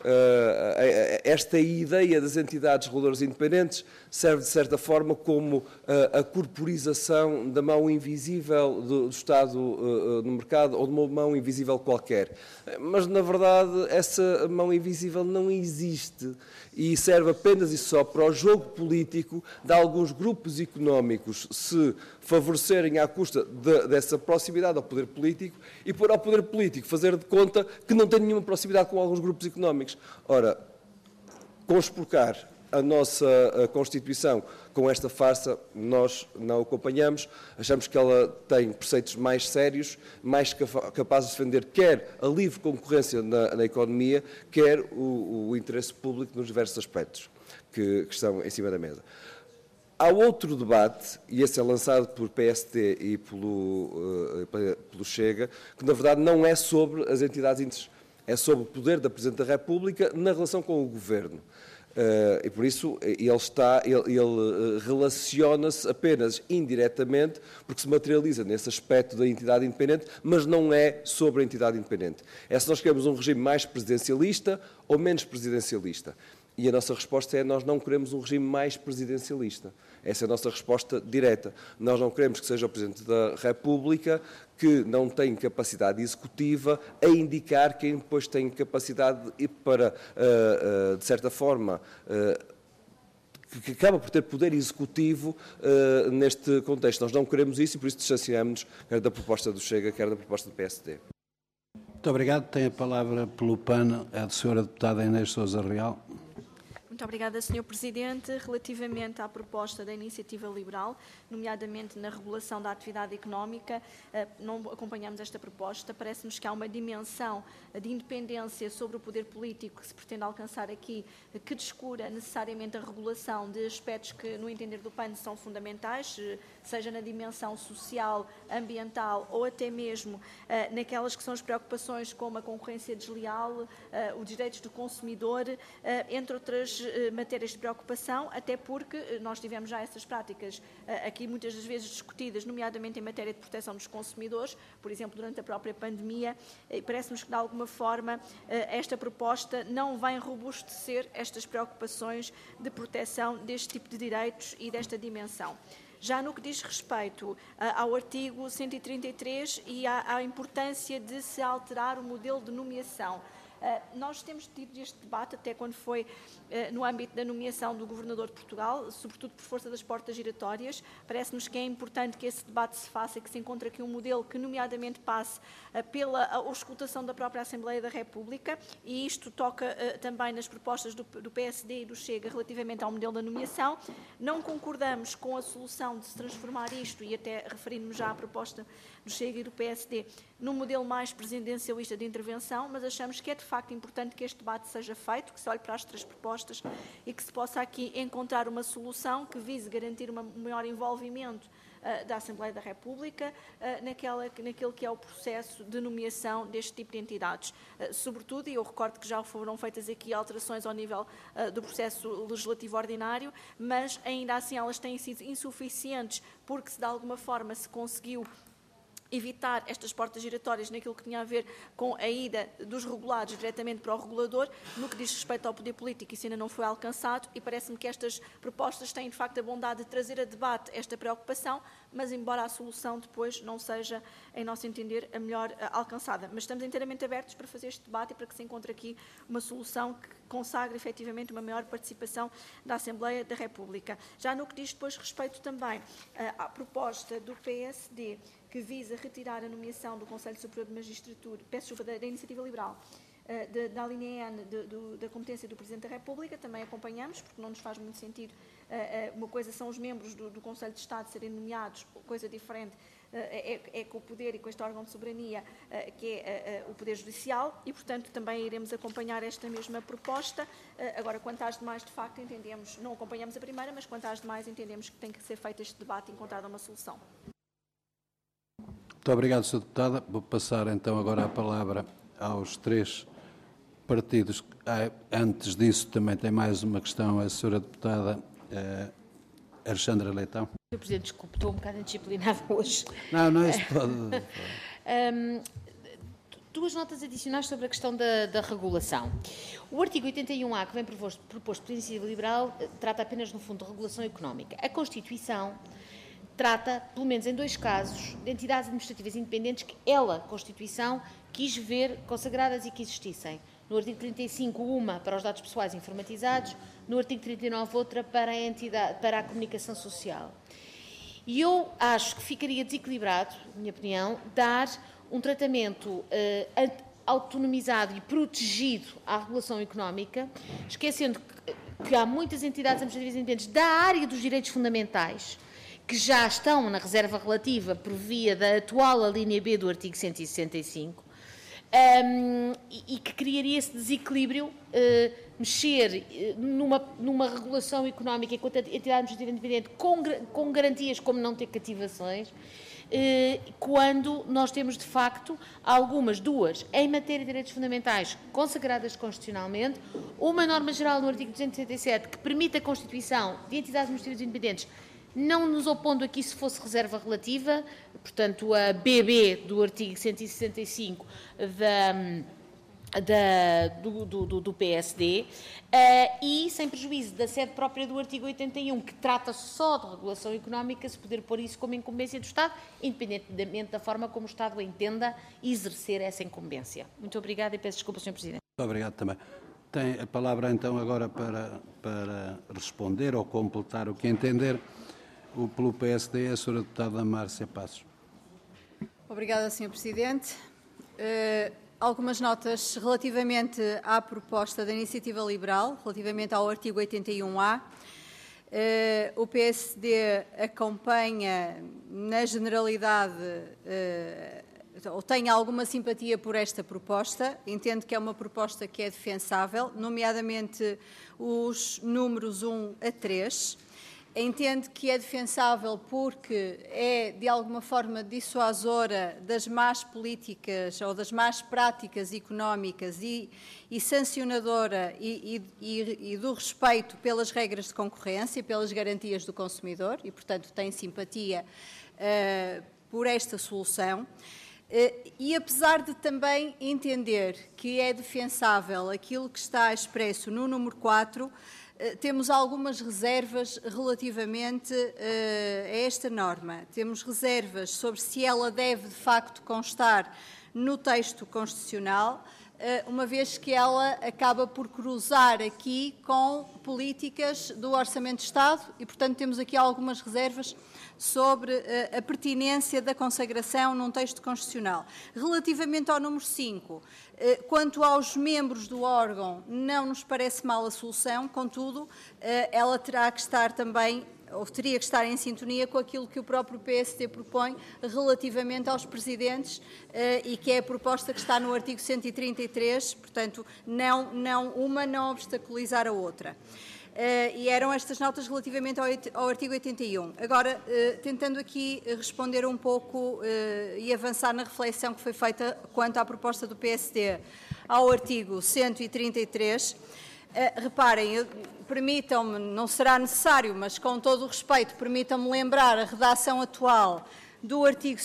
esta ideia das entidades reguladoras independentes serve, de certa forma, como a corporização da mão invisível do Estado no mercado ou de uma mão invisível qualquer. Mas, na verdade, essa mão invisível não existe e serve apenas e só para o jogo político de alguns grupos económicos se favorecerem à custa dessa proximidade ao poder político e pôr ao poder político fazer de conta que não tem nenhuma proximidade com alguns grupos económicos. Ora, conspurcar a nossa Constituição com esta farsa, nós não acompanhamos, achamos que ela tem preceitos mais sérios, mais capazes de defender quer a livre concorrência na economia, quer o interesse público nos diversos aspectos que estão em cima da mesa. Há outro debate, e esse é lançado por PSD e pelo Chega, que na verdade não é sobre as entidades, é sobre o poder da Presidente da República na relação com o Governo. E por isso ele relaciona-se apenas indiretamente, porque se materializa nesse aspecto da entidade independente, mas não é sobre a entidade independente. É se nós queremos um regime mais presidencialista ou menos presidencialista. E a nossa resposta é: nós não queremos um regime mais presidencialista. Essa é a nossa resposta direta. Nós não queremos que seja o Presidente da República, que não tem capacidade executiva, a indicar quem depois tem capacidade para, de certa forma, que acaba por ter poder executivo neste contexto. Nós não queremos isso e por isso distanciamos-nos quer da proposta do Chega, quer da proposta do PSD. Muito obrigado. Tem a palavra pelo PAN a senhora deputada Inês Sousa Real. Muito obrigada, Sr. Presidente. Relativamente à proposta da Iniciativa Liberal, nomeadamente na regulação da atividade económica, não acompanhamos esta proposta. Parece-nos que há uma dimensão de independência sobre o poder político que se pretende alcançar aqui, que descura necessariamente a regulação de aspectos que, no entender do PAN, são fundamentais, seja na dimensão social, ambiental ou até mesmo naquelas que são as preocupações como a concorrência desleal, os direitos do consumidor, entre outras matérias de preocupação, até porque nós tivemos já essas práticas aqui muitas das vezes discutidas, nomeadamente em matéria de proteção dos consumidores, por exemplo, durante a própria pandemia. Parece-nos que, de alguma forma, esta proposta não vem robustecer estas preocupações de proteção deste tipo de direitos e desta dimensão. Já no que diz respeito ao artigo 133 e à importância de se alterar o modelo de nomeação, nós temos tido este debate até quando foi no âmbito da nomeação do Governador de Portugal, sobretudo por força das portas giratórias. Parece-nos que é importante que esse debate se faça e que se encontre aqui um modelo que, nomeadamente, passe pela auscultação da própria Assembleia da República, e isto toca também nas propostas do PSD e do Chega relativamente ao modelo da nomeação. Não concordamos com a solução de se transformar isto, e até referindo-me já à proposta do Chega e do PSD, num modelo mais presidencialista de intervenção, mas achamos que é de facto importante que este debate seja feito, que se olhe para as três propostas e que se possa aqui encontrar uma solução que vise garantir um maior envolvimento da Assembleia da República naquele que é o processo de nomeação deste tipo de entidades. Sobretudo, e eu recordo que já foram feitas aqui alterações ao nível do processo legislativo ordinário, mas ainda assim elas têm sido insuficientes porque se de alguma forma se conseguiu evitar estas portas giratórias naquilo que tinha a ver com a ida dos regulados diretamente para o regulador. No que diz respeito ao poder político, isso ainda não foi alcançado e parece-me que estas propostas têm, de facto, a bondade de trazer a debate esta preocupação, mas embora a solução depois não seja, em nosso entender, a melhor alcançada. Mas estamos inteiramente abertos para fazer este debate e para que se encontre aqui uma solução que consagre efetivamente uma maior participação da Assembleia da República. Já no que diz depois respeito também à proposta do PSD, que visa retirar a nomeação do Conselho Superior de Magistratura, da Iniciativa Liberal, da linha N da competência do Presidente da República, também acompanhamos, porque não nos faz muito sentido Uma coisa são os membros do Conselho de Estado serem nomeados, coisa diferente é com o poder e com este órgão de soberania, que é o Poder Judicial, e, portanto, também iremos acompanhar esta mesma proposta. Agora, quanto às demais, de facto, entendemos, não acompanhamos a primeira, mas quanto às demais, entendemos que tem que ser feito este debate e encontrada uma solução. Muito obrigado, Sra. Deputada. Vou passar, então, agora a palavra aos 3 partidos. Antes disso, também tem mais uma questão a Sra. Deputada Alexandra Leitão. Sr. Presidente, desculpe, estou um bocado indisciplinada hoje. Não, isso pode... 2 notas adicionais sobre a questão da regulação. O artigo 81A, que vem proposto por Iniciativa Liberal, trata apenas, no fundo, de regulação económica. A Constituição trata, pelo menos em 2 casos, de entidades administrativas independentes que ela, Constituição, quis ver consagradas e que existissem. No artigo 35, uma para os dados pessoais informatizados, no artigo 39, outra para a comunicação social. E eu acho que ficaria desequilibrado, na minha opinião, dar um tratamento autonomizado e protegido à regulação económica, esquecendo que há muitas entidades administrativas independentes da área dos direitos fundamentais que já estão na reserva relativa por via da atual alínea B do artigo 165, e que criaria esse desequilíbrio, mexer numa regulação económica enquanto entidade administrativa independente com garantias como não ter cativações, quando nós temos, de facto, duas em matéria de direitos fundamentais consagradas constitucionalmente, uma norma geral no artigo 267 que permite a constituição de entidades administrativas independentes, não nos opondo aqui se fosse reserva relativa, portanto a BB do artigo 165 do PSD, e sem prejuízo da sede própria do artigo 81, que trata só de regulação económica, se poder pôr isso como incumbência do Estado, independentemente da forma como o Estado entenda exercer essa incumbência. Muito obrigada e peço desculpa, Sr. Presidente. Muito obrigado também. Tem a palavra, então, agora para responder ou completar o que entender pelo PSD, a Sra. Deputada Márcia Passos. Obrigada, Sr. Presidente. Algumas notas relativamente à proposta da Iniciativa Liberal, relativamente ao artigo 81A. O PSD acompanha, na generalidade, ou tem alguma simpatia por esta proposta, entende que é uma proposta que é defensável, nomeadamente os números 1 a 3. Entende que é defensável porque é, de alguma forma, dissuasora das más políticas ou das más práticas económicas e sancionadora e do respeito pelas regras de concorrência, pelas garantias do consumidor e, portanto, tem simpatia por esta solução. E apesar de também entender que é defensável aquilo que está expresso no número 4, temos algumas reservas relativamente a esta norma. Temos reservas sobre se ela deve, de facto, constar no texto constitucional, uma vez que ela acaba por cruzar aqui com políticas do Orçamento de Estado e, portanto, temos aqui algumas reservas sobre a pertinência da consagração num texto constitucional. Relativamente ao número 5, quanto aos membros do órgão, não nos parece mal a solução, contudo, ela terá que estar também, ou teria que estar em sintonia com aquilo que o próprio PSD propõe relativamente aos presidentes e que é a proposta que está no artigo 133, portanto, uma não obstaculizar a outra. E eram estas notas relativamente ao artigo 81. Agora, tentando aqui responder um pouco e avançar na reflexão que foi feita quanto à proposta do PSD ao artigo 133, reparem, permitam-me, não será necessário, mas com todo o respeito, permitam-me lembrar a redação atual do artigo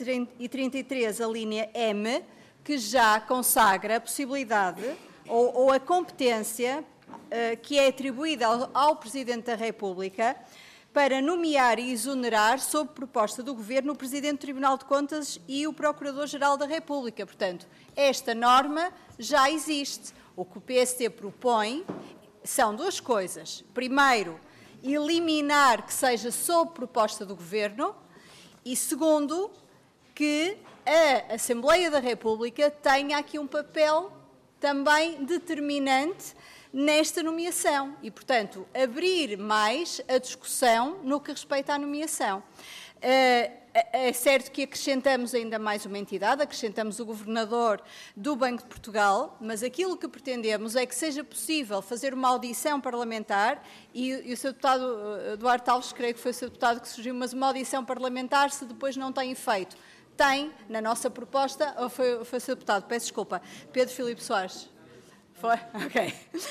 133, a linha M, que já consagra a possibilidade ou a competência que é atribuída ao Presidente da República para nomear e exonerar, sob proposta do Governo, o Presidente do Tribunal de Contas e o Procurador-Geral da República. Portanto, esta norma já existe. O que o PSD propõe são 2 coisas. Primeiro, eliminar que seja sob proposta do Governo e, segundo, que a Assembleia da República tenha aqui um papel também determinante nesta nomeação e, portanto, abrir mais a discussão no que respeita à nomeação. É certo que acrescentamos ainda mais uma entidade, acrescentamos o Governador do Banco de Portugal, mas aquilo que pretendemos é que seja possível fazer uma audição parlamentar, e o Sr. Deputado Duarte Alves, creio que foi o Sr. Deputado que sugeriu, mas uma audição parlamentar, se depois não tem efeito. Tem, na nossa proposta, ou foi o Sr. Deputado, peço desculpa, Pedro Filipe Soares. Foi? Ok.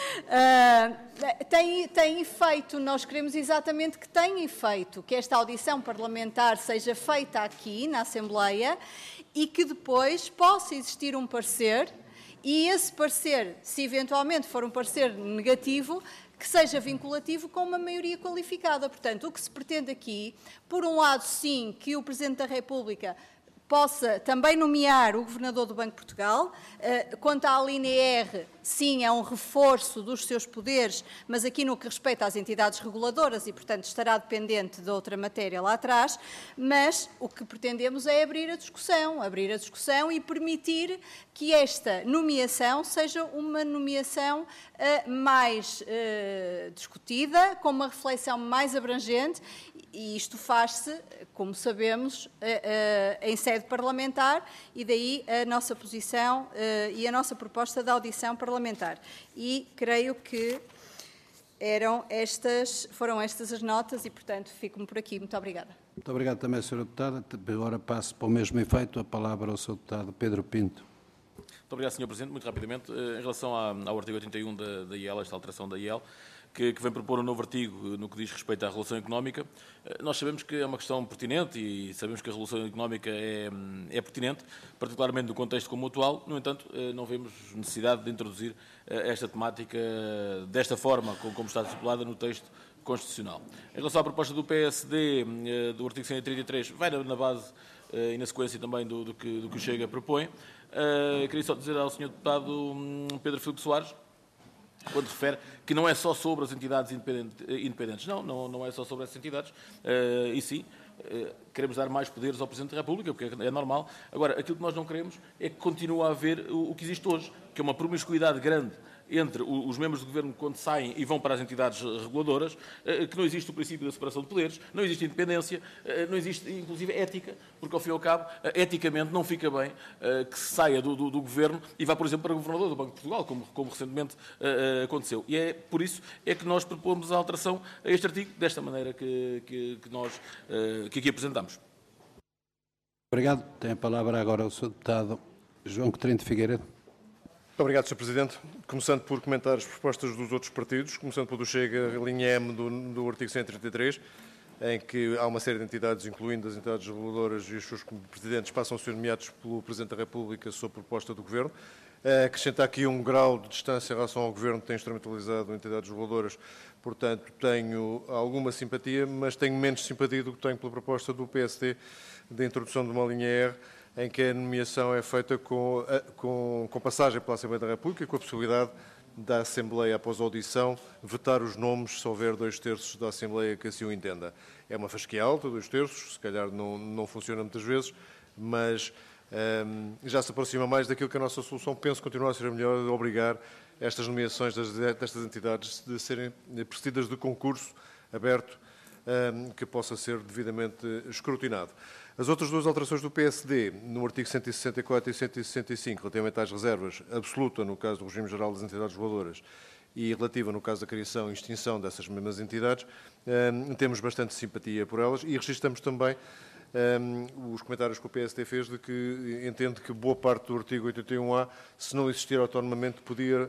Tem efeito, nós queremos exatamente que tenha efeito, que esta audição parlamentar seja feita aqui na Assembleia e que depois possa existir um parecer e esse parecer, se eventualmente for um parecer negativo, que seja vinculativo com uma maioria qualificada. Portanto, o que se pretende aqui, por um lado, sim, que o Presidente da República possa também nomear o Governador do Banco de Portugal. Quanto à linha R, sim, é um reforço dos seus poderes, mas aqui no que respeita às entidades reguladoras e, portanto, estará dependente de outra matéria lá atrás, mas o que pretendemos é abrir a discussão e permitir que esta nomeação seja uma nomeação mais discutida, com uma reflexão mais abrangente, e isto faz-se, como sabemos, em sede parlamentar, e daí a nossa posição e a nossa proposta de audição parlamentar. E creio que foram estas as notas e, portanto, fico-me por aqui. Muito obrigada. Muito obrigado também, Sra. Deputada. Agora passo para o mesmo efeito a palavra ao Sr. Deputado Pedro Pinto. Muito obrigado, Sr. Presidente. Muito rapidamente, em relação ao artigo 81 da IEL, esta alteração da IEL, que vem propor um novo artigo no que diz respeito à regulação económica. Nós sabemos que é uma questão pertinente e sabemos que a regulação económica é pertinente, particularmente no contexto como o atual. No entanto, não vemos necessidade de introduzir esta temática desta forma, como está estipulada no texto constitucional. Em relação à proposta do PSD, do artigo 133, vai na base e na sequência também do que o Chega propõe. Queria só dizer ao Sr. Deputado Pedro Filipe Soares, quando refere que não é só sobre as entidades independentes. Não é só sobre essas entidades. E sim, queremos dar mais poderes ao Presidente da República, porque é normal. Agora, aquilo que nós não queremos é que continue a haver o que existe hoje, que é uma promiscuidade grande entre os membros do Governo quando saem e vão para as entidades reguladoras, que não existe o princípio da separação de poderes, não existe independência, não existe, inclusive, ética, porque, ao fim e ao cabo, eticamente não fica bem que se saia do Governo e vá, por exemplo, para o Governador do Banco de Portugal, como recentemente aconteceu. E é por isso que nós propomos a alteração a este artigo, desta maneira que aqui apresentamos. Obrigado. Tem a palavra agora o Sr. Deputado João Coutinho de Figueiredo. Muito obrigado, Sr. Presidente. Começando por comentar as propostas dos outros partidos, começando pelo Chega, a linha M do artigo 133, em que há uma série de entidades, incluindo as entidades reguladoras e os seus presidentes, passam a ser nomeados pelo Presidente da República sob proposta do Governo. Acrescenta aqui um grau de distância em relação ao Governo que tem instrumentalizado entidades reguladoras, portanto tenho alguma simpatia, mas tenho menos simpatia do que tenho pela proposta do PSD de introdução de uma linha R, em que a nomeação é feita com passagem pela Assembleia da República, com a possibilidade da Assembleia, após a audição, vetar os nomes se houver 2/3 da Assembleia que assim o entenda. É uma fasquia alta, 2/3, se calhar não funciona muitas vezes, mas já se aproxima mais daquilo que a nossa solução, penso, continua a ser a melhor, de obrigar estas nomeações destas entidades de serem precedidas de concurso aberto, que possa ser devidamente escrutinado. As outras duas alterações do PSD, no artigo 164 e 165, relativamente às reservas, absoluta no caso do regime geral das entidades reguladoras e relativa no caso da criação e extinção dessas mesmas entidades, temos bastante simpatia por elas e registramos também os comentários que o PSD fez de que entende que boa parte do artigo 81A, se não existir autonomamente, podia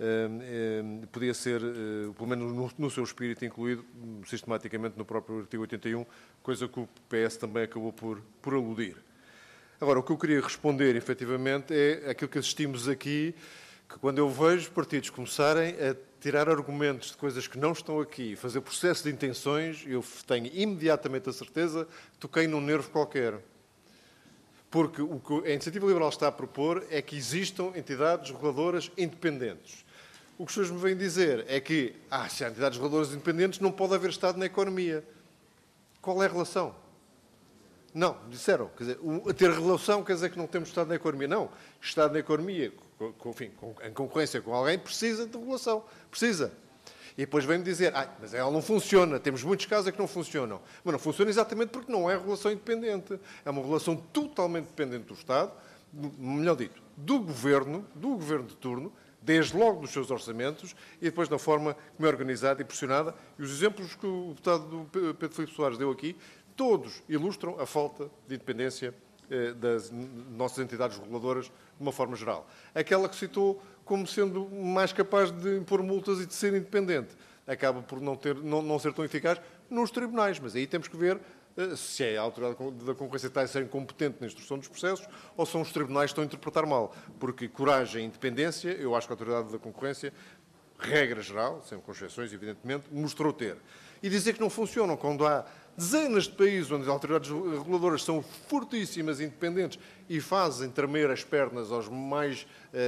ser, pelo menos no seu espírito, incluído sistematicamente no próprio artigo 81, coisa que o PS também acabou por aludir. Agora, o que eu queria responder, efetivamente, é aquilo que assistimos aqui, que quando eu vejo partidos começarem a tirar argumentos de coisas que não estão aqui, fazer processo de intenções, eu tenho imediatamente a certeza que toquei num nervo qualquer. Porque o que a Iniciativa Liberal está a propor é que existam entidades reguladoras independentes. O que os senhores me vêm dizer é que, se há entidades reguladoras independentes, não pode haver Estado na economia. Qual é a relação? Não, disseram. Quer dizer, ter relação quer dizer que não temos Estado na economia. Não. Estado na economia, enfim, em concorrência com alguém, precisa de regulação. Precisa. E depois vem-me dizer, mas ela não funciona, temos muitos casos que não funcionam. Mas não funciona exatamente porque não é regulação independente. É uma regulação totalmente dependente do Estado, melhor dito, do Governo de turno, desde logo dos seus orçamentos e depois da forma como é organizada e pressionada. E os exemplos que o deputado Pedro Filipe Soares deu aqui, todos ilustram a falta de independência das nossas entidades reguladoras de uma forma geral. Aquela que citou como sendo mais capaz de impor multas e de ser independente, acaba por não ser tão eficaz nos tribunais. Mas aí temos que ver se é a autoridade da concorrência que está a ser incompetente na instrução dos processos ou são os tribunais que estão a interpretar mal. Porque coragem e independência, eu acho que a autoridade da concorrência, regra geral, sempre com exceções, evidentemente, mostrou ter. E dizer que não funcionam quando há dezenas de países onde as autoridades reguladoras são fortíssimas e independentes e fazem tremer as pernas aos mais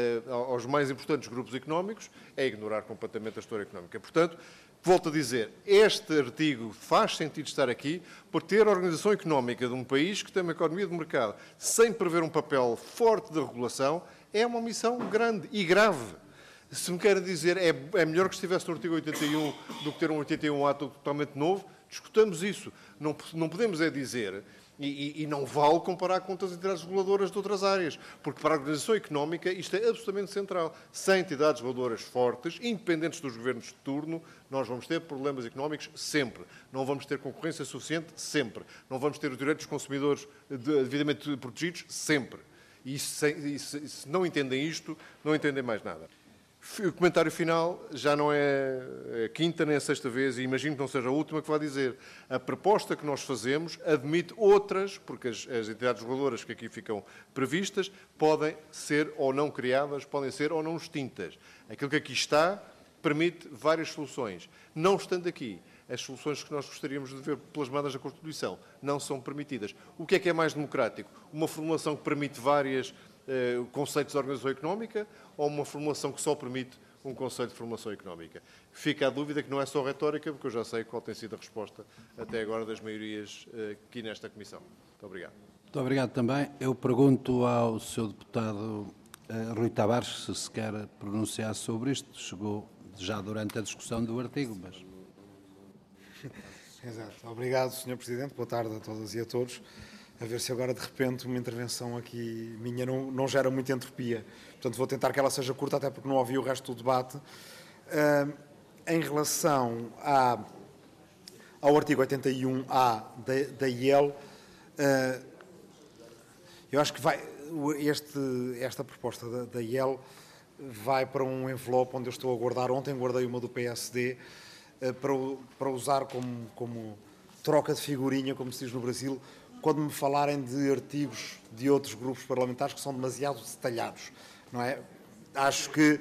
importantes grupos económicos, é ignorar completamente a história económica. Portanto, volto a dizer, este artigo faz sentido estar aqui por ter a organização económica de um país que tem uma economia de mercado sem prever um papel forte de regulação, é uma missão grande e grave. Se me querem dizer é melhor que estivesse no artigo 81 do que ter um 81A totalmente novo, discutamos isso. Não podemos dizer, e não vale comparar com outras entidades reguladoras de outras áreas, porque para a organização económica isto é absolutamente central. Sem entidades reguladoras fortes, independentes dos governos de turno, nós vamos ter problemas económicos sempre. Não vamos ter concorrência suficiente sempre. Não vamos ter os direitos dos consumidores devidamente protegidos sempre. E se não entendem isto, não entendem mais nada. O comentário final já não é a quinta nem a sexta vez, e imagino que não seja a última que vai dizer. A proposta que nós fazemos admite outras, porque as entidades reguladoras que aqui ficam previstas podem ser ou não criadas, podem ser ou não extintas. Aquilo que aqui está permite várias soluções. Não estando aqui, as soluções que nós gostaríamos de ver plasmadas na Constituição não são permitidas. O que é mais democrático? Uma formulação que permite vários conceitos de organização económica ou uma formulação que só permite um conceito de formação económica? Fica a dúvida que não é só retórica, porque eu já sei qual tem sido a resposta até agora das maiorias aqui nesta Comissão. Muito obrigado. Muito obrigado também. Eu pergunto ao Sr. Deputado Rui Tavares se quer pronunciar sobre isto. Chegou já durante a discussão do artigo, mas... Exato. Obrigado, Sr. Presidente. Boa tarde a todas e a todos. A ver se agora, de repente, uma intervenção aqui minha não gera muita entropia. Portanto, vou tentar que ela seja curta, até porque não ouvi o resto do debate. Em relação ao artigo 81A da IEL, eu acho que esta proposta da IEL vai para um envelope onde eu estou a guardar. Ontem guardei uma do PSD para usar como troca de figurinha, como se diz no Brasil, quando me falarem de artigos de outros grupos parlamentares que são demasiado detalhados, não é? Acho que...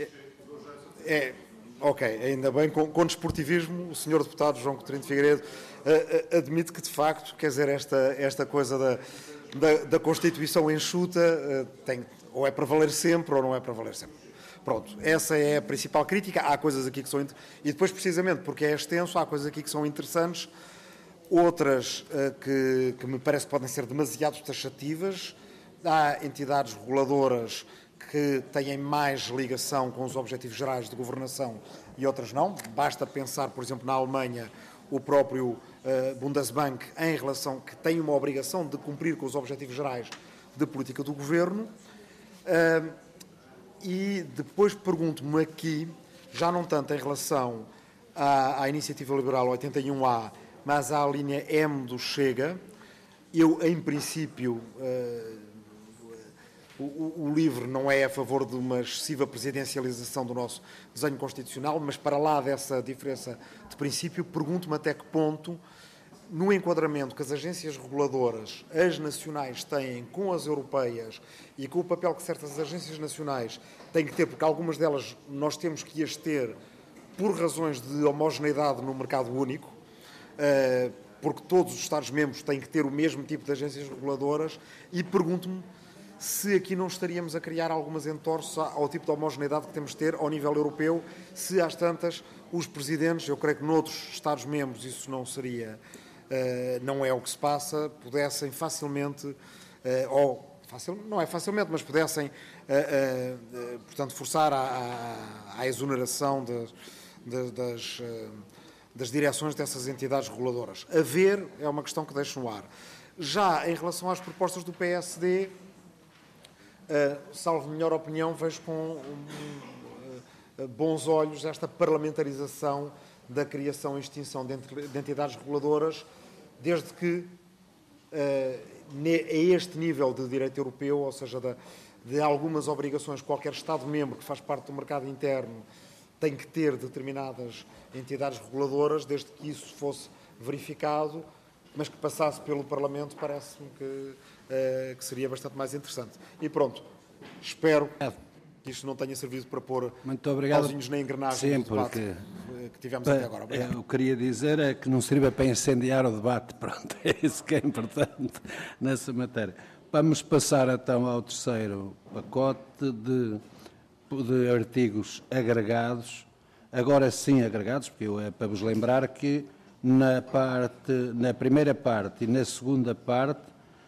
Ok, ainda bem, com desportivismo, o Sr. Deputado João Coutinho de Figueiredo admite que, de facto, quer dizer, esta coisa da Constituição enxuta ou é para valer sempre ou não é para valer sempre. Pronto, essa é a principal crítica. Há coisas aqui que são... E depois, precisamente, porque é extenso, há coisas aqui que são interessantes. Outras que me parece que podem ser demasiado taxativas. Há entidades reguladoras que têm mais ligação com os objetivos gerais de governação e outras não. Basta pensar, por exemplo, na Alemanha, o próprio Bundesbank, em relação que tem uma obrigação de cumprir com os objetivos gerais de política do governo. E depois pergunto-me aqui, já não tanto em relação à Iniciativa Liberal 81A, mas à linha M do Chega. Eu, em princípio, o LIVRE não é a favor de uma excessiva presidencialização do nosso desenho constitucional, mas para lá dessa diferença de princípio, pergunto-me até que ponto, no enquadramento que as agências reguladoras, as nacionais, têm com as europeias e com o papel que certas agências nacionais têm que ter, porque algumas delas nós temos que as ter por razões de homogeneidade no mercado único, porque todos os Estados-membros têm que ter o mesmo tipo de agências reguladoras, e pergunto-me se aqui não estaríamos a criar algumas entorces ao tipo de homogeneidade que temos de ter ao nível europeu, se às tantas os presidentes, eu creio que noutros Estados-membros isso não seria não é o que se passa, pudessem facilmente, não é facilmente, mas pudessem, portanto, forçar à exoneração das direções dessas entidades reguladoras. A ver é uma questão que deixo no ar. Já em relação às propostas do PSD, salvo melhor opinião, vejo com bons olhos esta parlamentarização da criação e extinção de entidades reguladoras, desde que a este nível de direito europeu, ou seja, de algumas obrigações, qualquer Estado-membro que faz parte do mercado interno tem que ter determinadas entidades reguladoras, desde que isso fosse verificado, mas que passasse pelo Parlamento, parece-me que seria bastante mais interessante. E pronto, espero que isto não tenha servido para pôr pauzinhos na engrenagem do debate que tivemos até agora. Obrigado. Eu queria dizer é que não sirva para incendiar o debate. Pronto, é isso que é importante nessa matéria. Vamos passar então ao terceiro pacote de artigos agregados, agora sim agregados, porque é para vos lembrar que na primeira parte e na segunda parte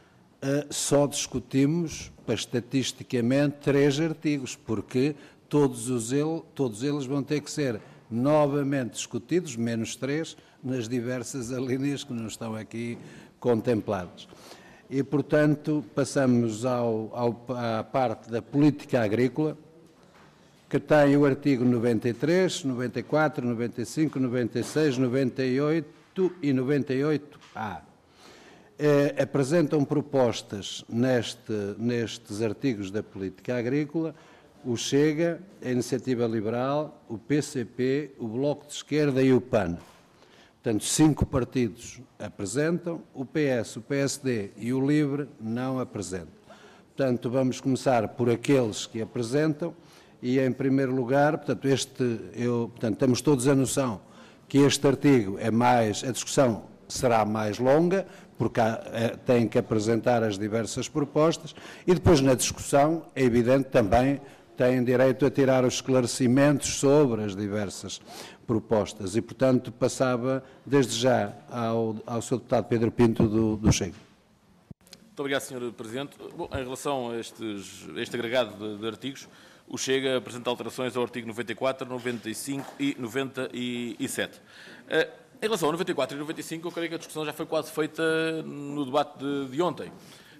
só discutimos, estatisticamente, 3 artigos, porque todos eles vão ter que ser novamente discutidos, menos 3, nas diversas alíneas que não estão aqui contempladas. E, portanto, passamos à parte da política agrícola, que tem o artigo 93, 94, 95, 96, 98 e 98A. Apresentam propostas nestes artigos da política agrícola o Chega, a Iniciativa Liberal, o PCP, o Bloco de Esquerda e o PAN. Portanto, 5 partidos apresentam, o PS, o PSD e o LIVRE não apresentam. Portanto, vamos começar por aqueles que apresentam e, em primeiro lugar, portanto, temos todos a noção que este artigo a discussão será mais longa, porque têm que apresentar as diversas propostas e depois na discussão, é evidente, também têm direito a tirar os esclarecimentos sobre as diversas propostas e, portanto, passava desde já ao Sr. Deputado Pedro Pinto do Chega. Muito obrigado, Sr. Presidente. Bom, em relação a este agregado de artigos, o Chega apresenta alterações ao artigo 94, 95 e 97. Em relação ao 94 e 95, eu creio que a discussão já foi quase feita no debate de ontem.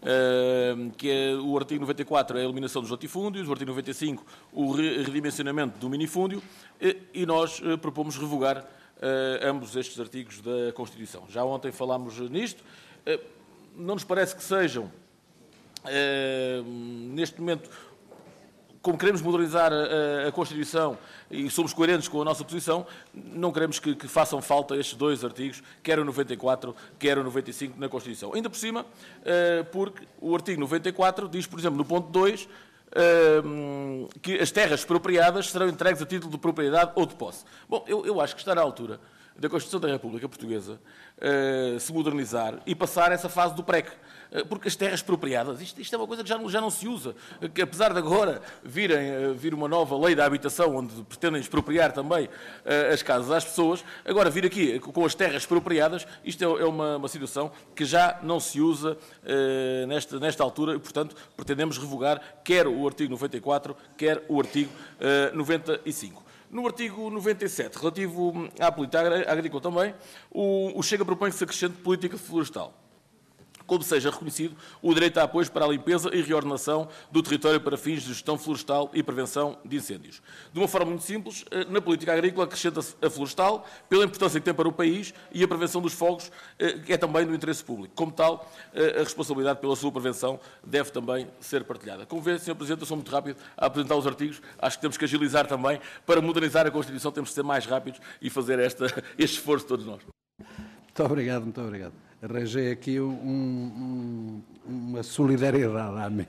Que é o artigo 94, a eliminação dos latifúndios, o artigo 95, o redimensionamento do minifúndio, e nós propomos revogar ambos estes artigos da Constituição. Já ontem falámos nisto. Não nos parece que sejam, neste momento, como queremos modernizar a Constituição e somos coerentes com a nossa posição, não queremos que façam falta estes 2 artigos, quer o 94, quer o 95 na Constituição. Ainda por cima, porque o artigo 94 diz, por exemplo, no ponto 2, que as terras expropriadas serão entregues a título de propriedade ou de posse. Bom, eu acho que está na altura da Constituição da República Portuguesa se modernizar e passar essa fase do PREC. Porque as terras expropriadas, isto é uma coisa que já não se usa, que apesar de agora vir uma nova lei da habitação, onde pretendem expropriar também as casas às pessoas, agora vir aqui com as terras expropriadas, isto é uma situação que já não se usa nesta altura e, portanto, pretendemos revogar quer o artigo 94, quer o artigo 95. No artigo 97, relativo à política agrícola também, o Chega propõe que se acrescente política florestal, como seja reconhecido o direito a apoios para a limpeza e reordenação do território para fins de gestão florestal e prevenção de incêndios. De uma forma muito simples, na política agrícola acrescenta-se a florestal, pela importância que tem para o país, e a prevenção dos fogos, que é também do interesse público. Como tal, a responsabilidade pela sua prevenção deve também ser partilhada. Como vê, Sr. Presidente, eu sou muito rápido a apresentar os artigos, acho que temos que agilizar também, para modernizar a Constituição temos que ser mais rápidos e fazer este esforço todos nós. Muito obrigado, muito obrigado. Arranjei aqui uma solidariedade à minha.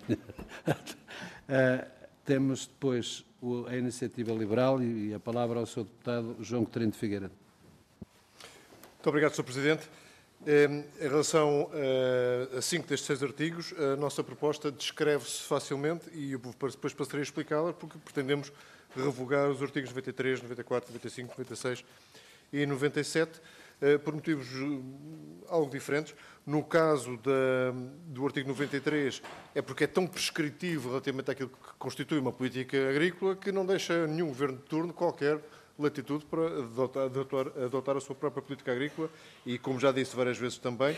Temos depois a Iniciativa Liberal e a palavra ao Sr. Deputado João Coutinho de Figueiredo. Muito obrigado, Sr. Presidente. Em relação a 5 destes 6 artigos, a nossa proposta descreve-se facilmente e eu depois passarei a explicá-la, porque pretendemos revogar os artigos 93, 94, 95, 96 e 97, por motivos algo diferentes. No caso do artigo 93, é porque é tão prescritivo relativamente àquilo que constitui uma política agrícola que não deixa nenhum governo de turno qualquer latitude para adotar a sua própria política agrícola e, como já disse várias vezes também,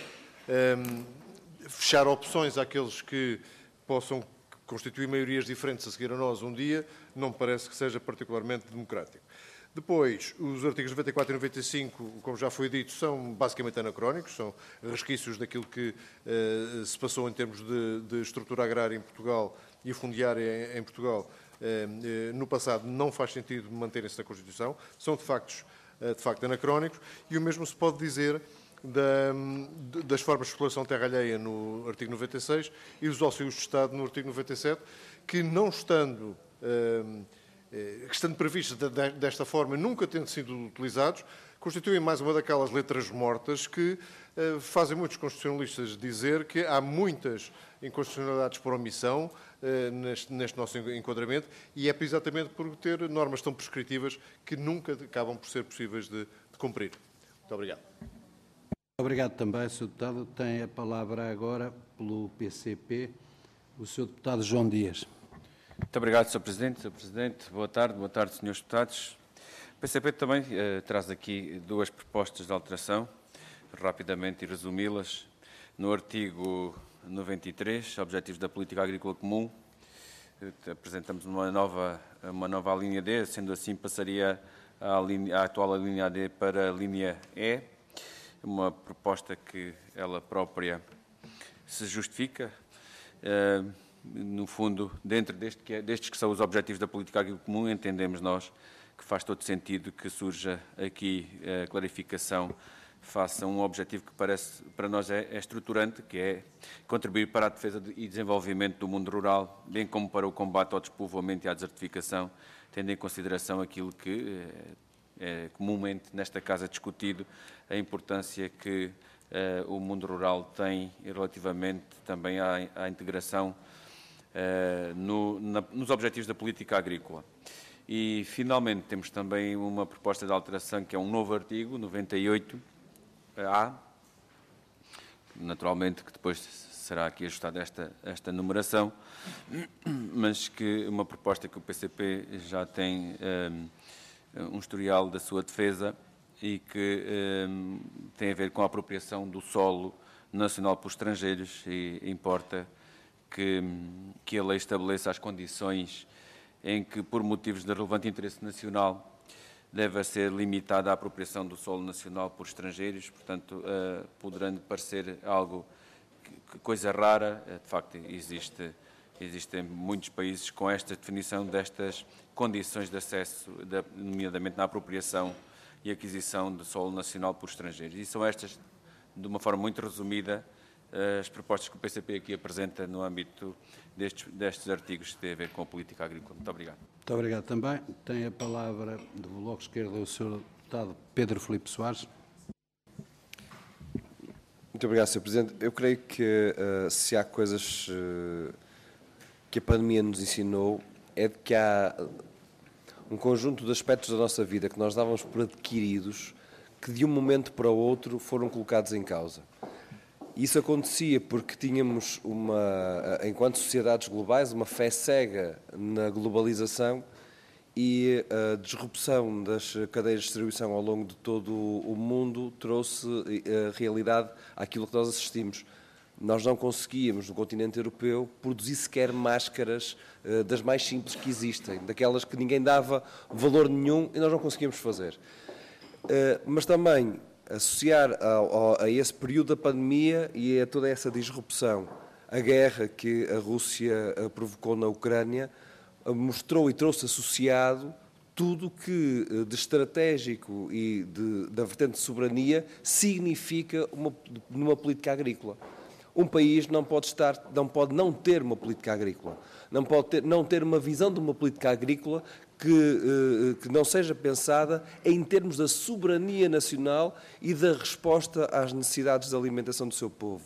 fechar opções àqueles que possam constituir maiorias diferentes a seguir a nós um dia, não me parece que seja particularmente democrático. Depois, os artigos 94 e 95, como já foi dito, são basicamente anacrónicos, são resquícios daquilo que se passou em termos de estrutura agrária em Portugal e fundiária em Portugal. No passado não faz sentido manterem-se na Constituição, são de facto anacrónicos, e o mesmo se pode dizer das formas de exploração de terra alheia no artigo 96 e dos auxílios de Estado no artigo 97, que não estando previstos desta forma, nunca tendo sido utilizados, constituem mais uma daquelas letras mortas que fazem muitos constitucionalistas dizer que há muitas inconstitucionalidades por omissão neste nosso enquadramento, e é exatamente por ter normas tão prescritivas que nunca acabam por ser possíveis de cumprir. Muito obrigado. Obrigado também, Sr. Deputado. Tem a palavra agora, pelo PCP, o Sr. Deputado João Dias. Muito obrigado, Sr. Presidente. Sr. Presidente, boa tarde, Srs. Deputados. O PCP também traz aqui duas propostas de alteração, rapidamente e resumi-las. No artigo 93, Objetivos da Política Agrícola Comum, apresentamos uma nova linha D, sendo assim passaria a atual linha D para a linha E, uma proposta que ela própria se justifica. No fundo, dentro destes que são os objetivos da política agrícola comum, entendemos nós que faz todo sentido que surja aqui a clarificação face a um objetivo que parece para nós é estruturante, que é contribuir para a defesa e desenvolvimento do mundo rural, bem como para o combate ao despovoamento e à desertificação, tendo em consideração aquilo que é comumente nesta Casa discutido, a importância que o mundo rural tem relativamente também à integração nos objetivos da política agrícola. E, finalmente, temos também uma proposta de alteração que é um novo artigo, 98A, naturalmente que depois será aqui ajustada esta numeração, mas que uma proposta que o PCP já tem um historial da sua defesa e que tem a ver com a apropriação do solo nacional por estrangeiros, e importa que a lei estabeleça as condições em que, por motivos de relevante interesse nacional, deve ser limitada a apropriação do solo nacional por estrangeiros. Portanto, poderando parecer algo, coisa rara, de facto existem muitos países com esta definição destas condições de acesso, nomeadamente na apropriação e aquisição de solo nacional por estrangeiros. E são estas, de uma forma muito resumida, as propostas que o PCP aqui apresenta no âmbito destes artigos que têm a ver com a política agrícola. Muito obrigado. Muito obrigado também. Tem a palavra do Bloco Esquerdo o Sr. Deputado Pedro Filipe Soares. Muito obrigado, Sr. Presidente. Eu creio que se há coisas que a pandemia nos ensinou, é de que há um conjunto de aspectos da nossa vida que nós dávamos por adquiridos, que de um momento para o outro foram colocados em causa. Isso acontecia porque tínhamos, enquanto sociedades globais, uma fé cega na globalização e a disrupção das cadeias de distribuição ao longo de todo o mundo trouxe a realidade àquilo que nós assistimos. Nós não conseguíamos, no continente europeu, produzir sequer máscaras das mais simples que existem, daquelas que ninguém dava valor nenhum e nós não conseguíamos fazer. Mas também associar a esse período da pandemia e a toda essa disrupção, a guerra que a Rússia provocou na Ucrânia, mostrou e trouxe associado tudo que de estratégico e da vertente de soberania significa numa política agrícola. Um país não pode não ter uma política agrícola, não pode não ter uma visão de uma política agrícola que não seja pensada em termos da soberania nacional e da resposta às necessidades de alimentação do seu povo.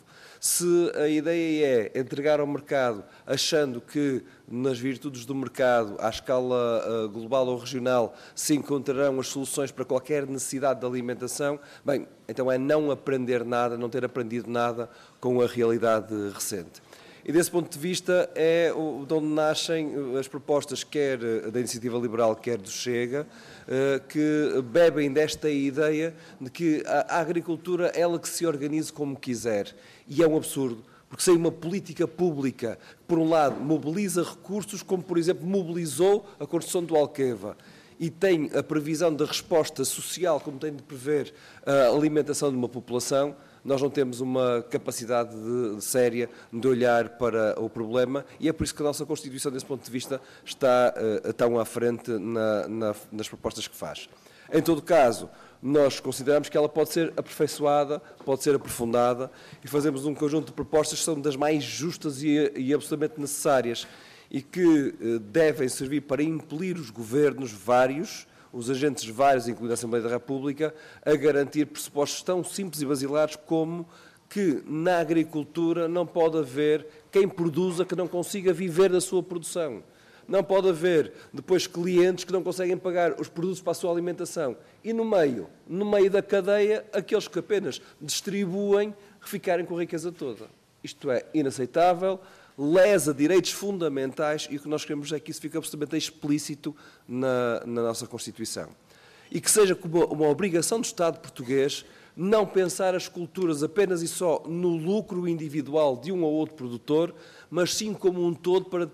Se a ideia é entregar ao mercado achando que, nas virtudes do mercado, à escala global ou regional, se encontrarão as soluções para qualquer necessidade de alimentação, bem, então é não aprender nada, não ter aprendido nada com a realidade recente. E desse ponto de vista é de onde nascem as propostas, quer da Iniciativa Liberal, quer do Chega, que bebem desta ideia de que a agricultura, ela que se organize como quiser. E é um absurdo, porque sem uma política pública que, por um lado, mobiliza recursos, como, por exemplo, mobilizou a construção do Alqueva, e tem a previsão da resposta social, como tem de prever a alimentação de uma população, nós não temos uma capacidade séria de olhar para o problema, e é por isso que a nossa Constituição, desse ponto de vista, está tão à frente nas propostas que faz. Em todo caso, nós consideramos que ela pode ser aperfeiçoada, pode ser aprofundada, e fazemos um conjunto de propostas que são das mais justas e absolutamente necessárias, e que devem servir para impelir os governos vários, os agentes vários, incluindo a Assembleia da República, a garantir pressupostos tão simples e basilares como que na agricultura não pode haver quem produza que não consiga viver da sua produção. Não pode haver, depois, clientes que não conseguem pagar os produtos para a sua alimentação. E no meio da cadeia, aqueles que apenas distribuem, ficarem com a riqueza toda. Isto é inaceitável, lesa direitos fundamentais, e o que nós queremos é que isso fique absolutamente explícito na nossa Constituição. E que seja uma obrigação do Estado português não pensar as culturas apenas e só no lucro individual de um ou outro produtor, mas sim como um todo para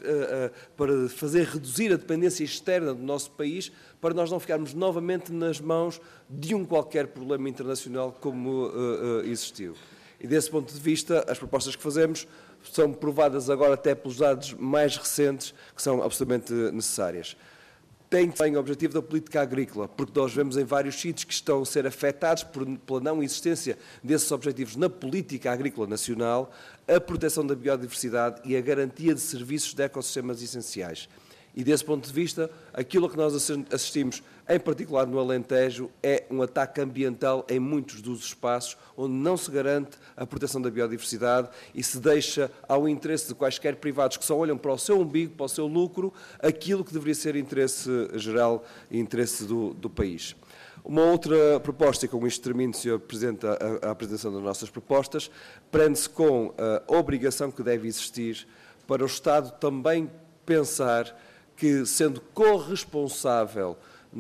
fazer reduzir a dependência externa do nosso país, para nós não ficarmos novamente nas mãos de um qualquer problema internacional como existiu. E desse ponto de vista, as propostas que fazemos são provadas agora até pelos dados mais recentes, que são absolutamente necessárias. Tem também o objetivo da política agrícola, porque nós vemos em vários sítios que estão a ser afetados pela não existência desses objetivos na política agrícola nacional, a proteção da biodiversidade e a garantia de serviços de ecossistemas essenciais. E desse ponto de vista, aquilo que nós assistimos, em particular no Alentejo, é um ataque ambiental em muitos dos espaços onde não se garante a proteção da biodiversidade e se deixa ao interesse de quaisquer privados que só olham para o seu umbigo, para o seu lucro, aquilo que deveria ser interesse geral e interesse do país. Uma outra proposta, e com isto termino, Sr. Presidente, a apresentação das nossas propostas, prende-se com a obrigação que deve existir para o Estado também pensar que, sendo corresponsável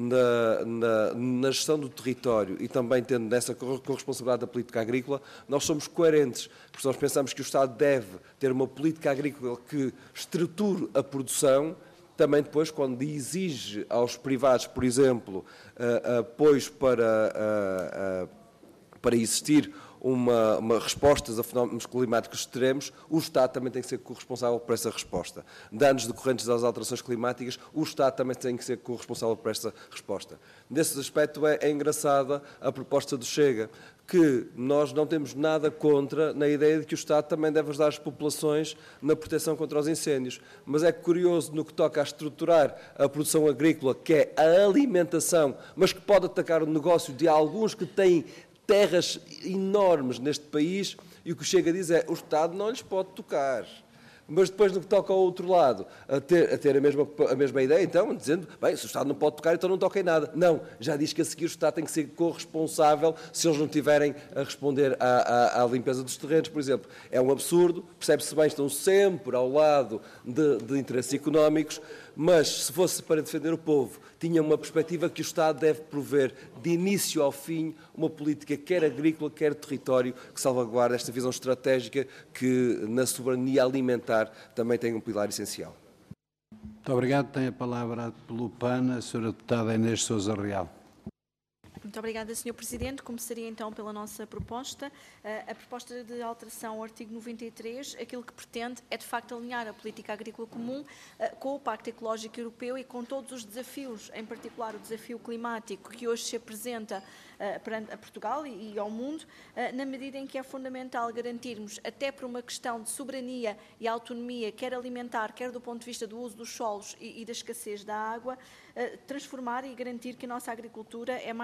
na gestão do território e também tendo nessa corresponsabilidade da política agrícola, nós somos coerentes, porque nós pensamos que o Estado deve ter uma política agrícola que estruture a produção, também depois, quando exige aos privados, por exemplo, apoios para existir uma resposta a fenómenos climáticos extremos, o Estado também tem que ser corresponsável por essa resposta. Danos decorrentes das alterações climáticas, o Estado também tem que ser corresponsável por essa resposta. Nesse aspecto é engraçada a proposta do Chega, que nós não temos nada contra na ideia de que o Estado também deve ajudar as populações na proteção contra os incêndios. Mas é curioso no que toca a estruturar a produção agrícola, que é a alimentação, mas que pode atacar o negócio de alguns que têm terras enormes neste país, e o que Chega a dizer é o Estado não lhes pode tocar. Mas depois, no que toca ao outro lado, a ter a mesma ideia, então, dizendo, bem, se o Estado não pode tocar, então não toca em nada. Não, já diz que a seguir o Estado tem que ser corresponsável se eles não tiverem a responder à limpeza dos terrenos, por exemplo. É um absurdo, percebe-se bem, estão sempre ao lado de interesses económicos, mas se fosse para defender o povo, tinha uma perspectiva que o Estado deve prover, de início ao fim, uma política quer agrícola, quer de território, que salvaguarde esta visão estratégica que, na soberania alimentar, também tem um pilar essencial. Muito obrigado. Tem a palavra pelo PAN a Sra. Deputada Inês Sousa Real. Muito obrigada, Sr. Presidente. Começaria então pela nossa proposta. A proposta de alteração ao artigo 93, aquilo que pretende é de facto alinhar a política agrícola comum com o Pacto Ecológico Europeu e com todos os desafios, em particular o desafio climático que hoje se apresenta perante a Portugal e ao mundo, na medida em que é fundamental garantirmos, até por uma questão de soberania e autonomia, quer alimentar, quer do ponto de vista do uso dos solos e da escassez da água, transformar e garantir que a nossa agricultura é mais sustentável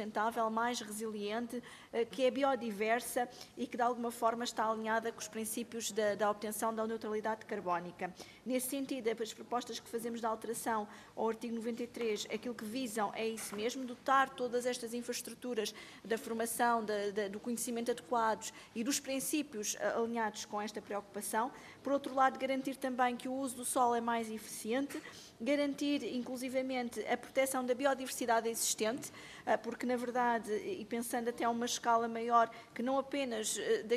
sustentável, mais resiliente, que é biodiversa e que de alguma forma está alinhada com os princípios da obtenção da neutralidade carbónica. Nesse sentido, as propostas que fazemos de alteração ao artigo 93, aquilo que visam é isso mesmo, dotar todas estas infraestruturas da formação, do conhecimento adequados e dos princípios alinhados com esta preocupação. Por outro lado, garantir também que o uso do solo é mais eficiente, garantir, inclusivamente, a proteção da biodiversidade existente, porque, na verdade, e pensando até a uma escala maior, que não apenas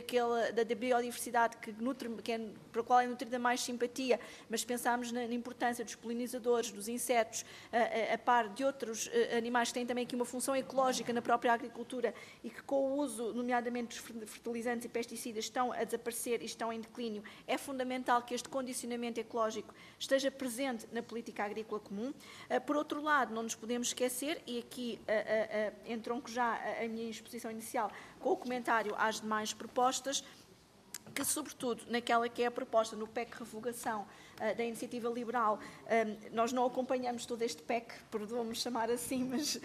da biodiversidade para a qual é nutrida mais simpatia, mas pensamos na importância dos polinizadores, dos insetos, a par de outros animais que têm também aqui uma função ecológica na própria agricultura e que, com o uso, nomeadamente dos fertilizantes e pesticidas, estão a desaparecer e estão em declínio. É fundamental que este condicionamento ecológico esteja presente na política agrícola comum. Por outro lado, não nos podemos esquecer, e aqui entronco já a minha exposição inicial com o comentário às demais propostas, que, sobretudo, naquela que é a proposta no PEC Revogação da Iniciativa Liberal, nós não acompanhamos todo este PEC, perdoam-me chamar assim, mas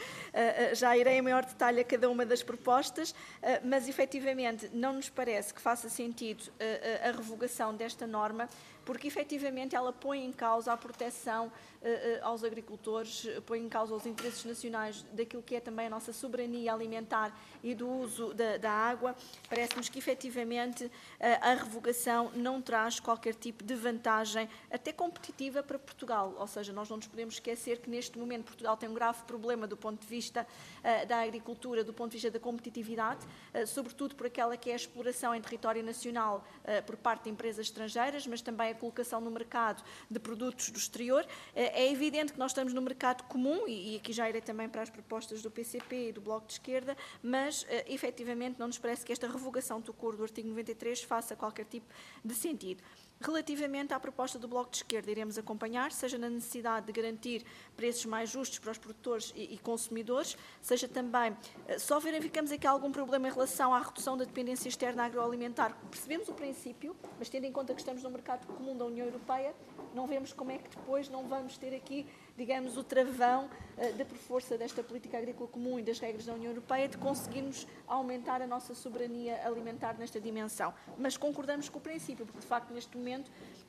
já irei em maior detalhe a cada uma das propostas, mas, efetivamente, não nos parece que faça sentido a revogação desta norma, porque, efetivamente, ela põe em causa a proteção aos agricultores, põe em causa os interesses nacionais daquilo que é também a nossa soberania alimentar e do uso da água. Parece-nos que, efetivamente, a revogação não traz qualquer tipo de vantagem, até competitiva, para Portugal. Ou seja, nós não nos podemos esquecer que, neste momento, Portugal tem um grave problema do ponto de vista da agricultura, do ponto de vista da competitividade, sobretudo por aquela que é a exploração em território nacional por parte de empresas estrangeiras, mas também a colocação no mercado de produtos do exterior. É evidente que nós estamos no mercado comum, e aqui já irei também para as propostas do PCP e do Bloco de Esquerda, mas, efetivamente, não nos parece que esta revogação do artigo 93 faça qualquer tipo de sentido. Relativamente à proposta do Bloco de Esquerda, iremos acompanhar, seja na necessidade de garantir preços mais justos para os produtores e consumidores, seja também, só verificamos aqui algum problema em relação à redução da dependência externa agroalimentar. Percebemos o princípio, mas tendo em conta que estamos no mercado comum da União Europeia, não vemos como é que depois não vamos ter aqui, digamos, o travão por força desta política agrícola comum e das regras da União Europeia de conseguirmos aumentar a nossa soberania alimentar nesta dimensão. Mas concordamos com o princípio, porque, de facto, neste momento,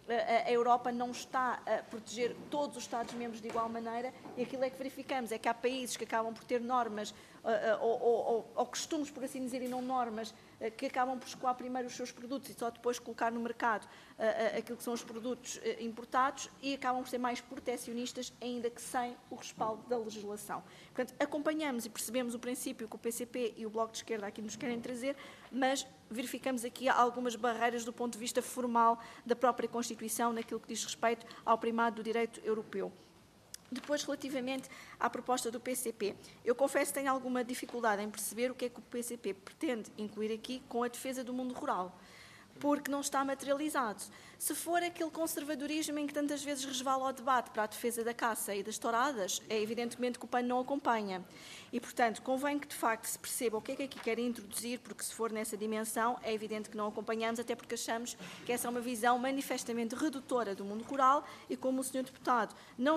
a Europa não está a proteger todos os Estados-membros de igual maneira, e aquilo é que verificamos é que há países que acabam por ter normas ou costumes, por assim dizer, e não normas, que acabam por escoar primeiro os seus produtos e só depois colocar no mercado aquilo que são os produtos importados, e acabam por ser mais protecionistas, ainda que sem o respaldo da legislação. Portanto, acompanhamos e percebemos o princípio que o PCP e o Bloco de Esquerda aqui nos querem trazer, mas verificamos aqui algumas barreiras do ponto de vista formal da própria Constituição, naquilo que diz respeito ao primado do direito europeu. Depois, relativamente à proposta do PCP, eu confesso que tenho alguma dificuldade em perceber o que é que o PCP pretende incluir aqui com a defesa do mundo rural, porque não está materializado. Se for aquele conservadorismo em que tantas vezes resvala ao debate para a defesa da caça e das touradas, é evidentemente que o PAN não acompanha. E, portanto, convém que, de facto, se perceba o que é que aqui querem introduzir, porque se for nessa dimensão, é evidente que não acompanhamos, até porque achamos que essa é uma visão manifestamente redutora do mundo rural e, como o Sr. Deputado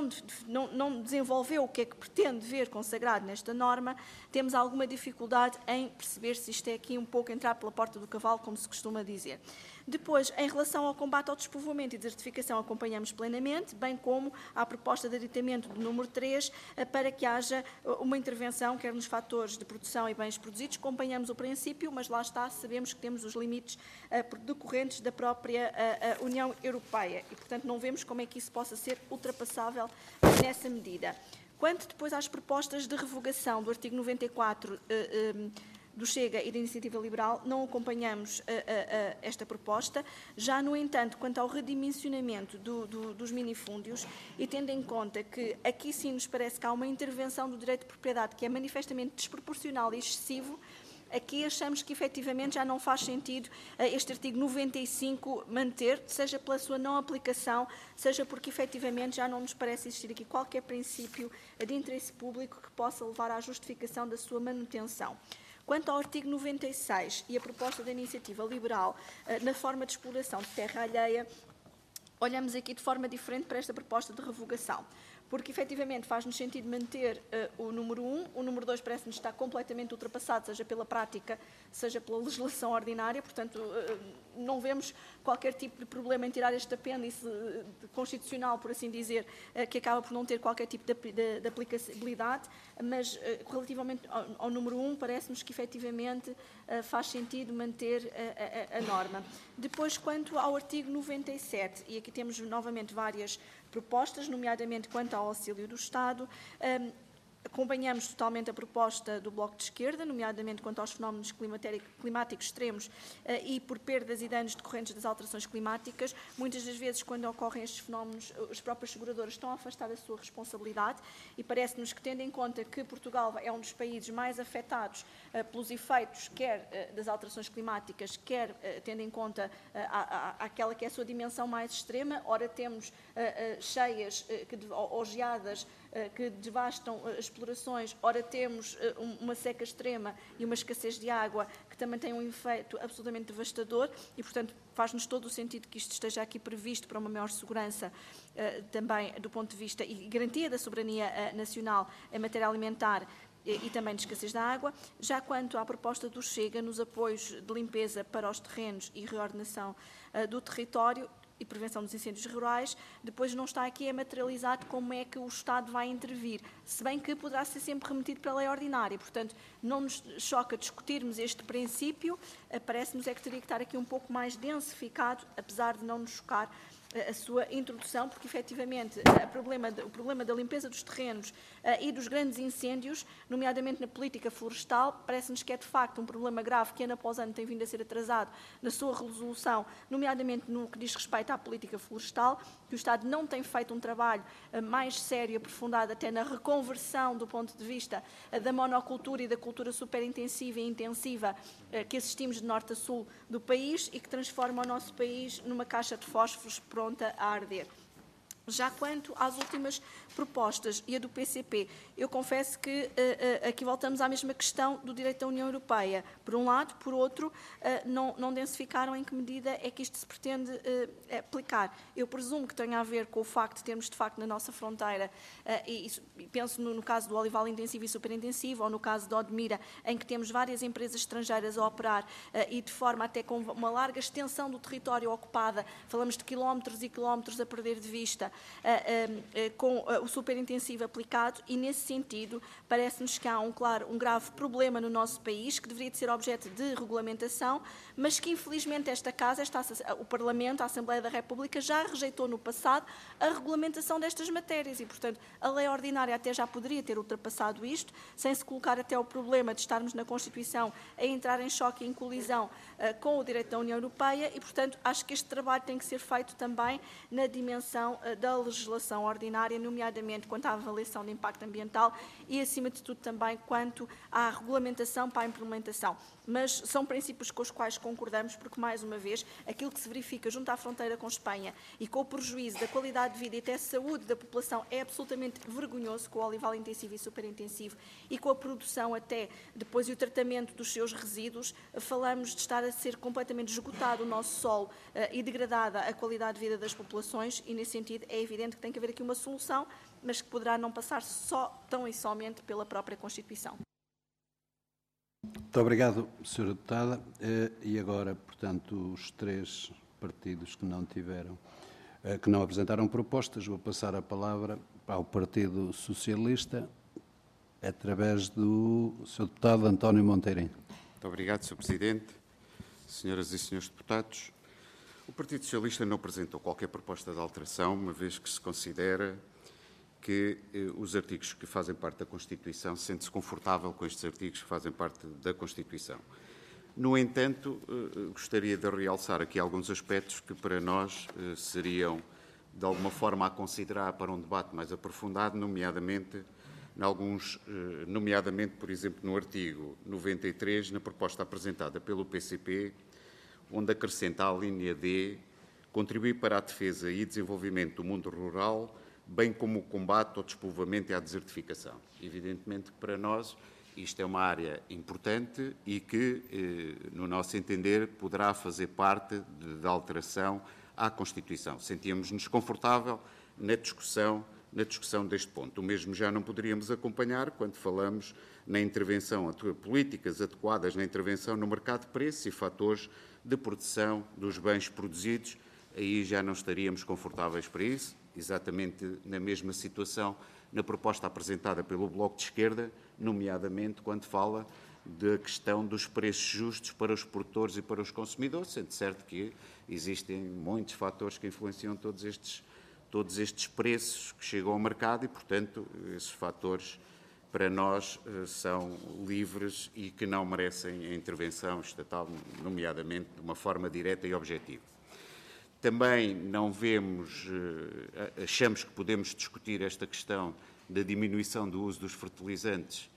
não desenvolveu o que é que pretende ver consagrado nesta norma, temos alguma dificuldade em perceber se isto é aqui um pouco entrar pela porta do cavalo, como se costuma dizer. Depois, em relação ao combate ao despovoamento e desertificação, acompanhamos plenamente, bem como à proposta de aditamento do número 3, para que haja uma intervenção, quer nos fatores de produção e bens produzidos. Acompanhamos o princípio, mas lá está, sabemos que temos os limites decorrentes da própria União Europeia e, portanto, não vemos como é que isso possa ser ultrapassável nessa medida. Quanto depois às propostas de revogação do artigo 94 do Chega e da Iniciativa Liberal, não acompanhamos esta proposta. Já, no entanto, quanto ao redimensionamento dos minifúndios, e tendo em conta que aqui sim nos parece que há uma intervenção do direito de propriedade que é manifestamente desproporcional e excessivo, aqui achamos que efetivamente já não faz sentido este artigo 95 manter, seja pela sua não aplicação, seja porque efetivamente já não nos parece existir aqui qualquer princípio de interesse público que possa levar à justificação da sua manutenção. Quanto ao artigo 96 e a proposta da Iniciativa Liberal na forma de exploração de terra alheia, olhamos aqui de forma diferente para esta proposta de revogação. porque efetivamente faz-nos sentido manter o número 1, o número 2 parece-nos estar completamente ultrapassado, seja pela prática, seja pela legislação ordinária, portanto não vemos qualquer tipo de problema em tirar este apêndice constitucional, por assim dizer, que acaba por não ter qualquer tipo de aplicabilidade, mas relativamente ao número 1 parece-nos que efetivamente faz sentido manter a norma. Depois, quanto ao artigo 97, e aqui temos novamente várias propostas, nomeadamente quanto ao auxílio do Estado, acompanhamos totalmente a proposta do Bloco de Esquerda, nomeadamente quanto aos fenómenos climáticos extremos e por perdas e danos decorrentes das alterações climáticas. Muitas das vezes, quando ocorrem estes fenómenos, as próprias seguradoras estão a afastar a sua responsabilidade e parece-nos que, tendo em conta que Portugal é um dos países mais afetados pelos efeitos, quer das alterações climáticas, quer tendo em conta aquela que é a sua dimensão mais extrema, ora temos cheias ou geadas que devastam as explorações, ora temos uma seca extrema e uma escassez de água que também tem um efeito absolutamente devastador e, portanto, faz-nos todo o sentido que isto esteja aqui previsto para uma maior segurança também do ponto de vista e garantia da soberania nacional em matéria alimentar e também de escassez da água. Já quanto à proposta do Chega nos apoios de limpeza para os terrenos e reordenação do território, e prevenção dos incêndios rurais, depois não está aqui materializado como é que o Estado vai intervir, se bem que poderá ser sempre remetido para a lei ordinária. Portanto, não nos choca discutirmos este princípio, parece-nos é que teria que estar aqui um pouco mais densificado, apesar de não nos chocar a sua introdução, porque efetivamente o problema da limpeza dos terrenos e dos grandes incêndios, nomeadamente na política florestal, parece-nos que é de facto um problema grave que ano após ano tem vindo a ser atrasado na sua resolução, nomeadamente no que diz respeito à política florestal, que o Estado não tem feito um trabalho mais sério e aprofundado até na reconversão do ponto de vista da monocultura e da cultura superintensiva e intensiva que assistimos de norte a sul do país e que transforma o nosso país numa caixa de fósforos pronta a arder. Já quanto às últimas propostas e a do PCP, eu confesso que aqui voltamos à mesma questão do direito da União Europeia. Por um lado, por outro, não densificaram em que medida é que isto se pretende aplicar. Eu presumo que tenha a ver com o facto de termos, de facto, na nossa fronteira, e penso no caso do olival intensivo e superintensivo, ou no caso de Odmira, em que temos várias empresas estrangeiras a operar e de forma até com uma larga extensão do território ocupada, falamos de quilómetros e quilómetros a perder de vista, com o superintensivo aplicado, e nesse sentido parece-nos que há um grave problema no nosso país que deveria de ser objeto de regulamentação, mas que infelizmente esta Casa, o Parlamento, a Assembleia da República já rejeitou no passado a regulamentação destas matérias e, portanto, a lei ordinária até já poderia ter ultrapassado isto, sem se colocar até o problema de estarmos na Constituição a entrar em choque e em colisão com o direito da União Europeia e, portanto, acho que este trabalho tem que ser feito também na dimensão da legislação ordinária, nomeadamente quanto à avaliação de impacto ambiental e, acima de tudo, também quanto à regulamentação para a implementação. Mas são princípios com os quais concordamos, porque, mais uma vez, aquilo que se verifica junto à fronteira com Espanha e com o prejuízo da qualidade de vida e até a saúde da população é absolutamente vergonhoso, com o olival intensivo e superintensivo e com a produção até depois e o tratamento dos seus resíduos. Falamos de estar a ser completamente esgotado o nosso solo e degradada a qualidade de vida das populações e, nesse sentido, é evidente que tem que haver aqui uma solução, mas que poderá não passar tão e somente pela própria Constituição. Muito obrigado, Sra. Deputada. E agora, portanto, os três partidos que não apresentaram propostas, vou passar a palavra ao Partido Socialista, através do Sr. Deputado António Monteirinho. Muito obrigado, Sr. Presidente. Senhoras e senhores deputados, o Partido Socialista não apresentou qualquer proposta de alteração, uma vez que se considera que os artigos que fazem parte da Constituição, sente-se confortável com estes artigos que fazem parte da Constituição. No entanto, gostaria de realçar aqui alguns aspectos que para nós seriam, de alguma forma, a considerar para um debate mais aprofundado, nomeadamente, por exemplo, no artigo 93, na proposta apresentada pelo PCP, onde acrescenta a linha D, contribuir para a defesa e desenvolvimento do mundo rural, bem como o combate ao despovoamento e à desertificação. Evidentemente que para nós isto é uma área importante e que, no nosso entender, poderá fazer parte da alteração à Constituição. Sentíamos-nos confortável na discussão na discussão deste ponto. O mesmo já não poderíamos acompanhar quando falamos na intervenção, políticas adequadas na intervenção no mercado de preços e fatores de produção dos bens produzidos. Aí já não estaríamos confortáveis para isso, exatamente na mesma situação na proposta apresentada pelo Bloco de Esquerda, nomeadamente quando fala da questão dos preços justos para os produtores e para os consumidores, sendo certo que existem muitos fatores que influenciam todos estes preços que chegam ao mercado e, portanto, esses fatores para nós são livres e que não merecem a intervenção estatal, nomeadamente de uma forma direta e objetiva. Também não vemos, achamos que podemos discutir esta questão da diminuição do uso dos fertilizantes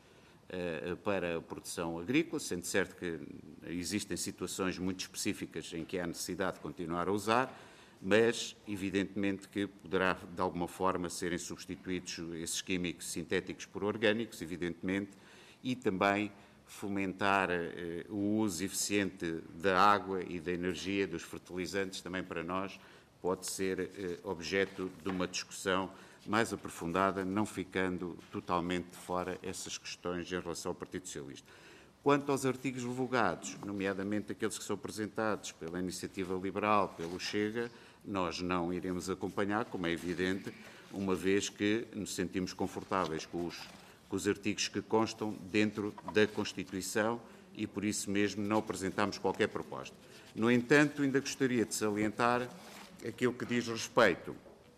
para a produção agrícola, sendo certo que existem situações muito específicas em que há necessidade de continuar a usar, mas evidentemente que poderá de alguma forma serem substituídos esses químicos sintéticos por orgânicos, evidentemente, e também fomentar o uso eficiente da água e da energia, dos fertilizantes, também para nós pode ser objeto de uma discussão mais aprofundada, não ficando totalmente de fora essas questões em relação ao Partido Socialista. Quanto aos artigos revogados, nomeadamente aqueles que são apresentados pela Iniciativa Liberal, pelo Chega, nós não iremos acompanhar, como é evidente, uma vez que nos sentimos confortáveis com os artigos que constam dentro da Constituição e, por isso mesmo, não apresentamos qualquer proposta. No entanto, ainda gostaria de salientar aquilo que diz respeito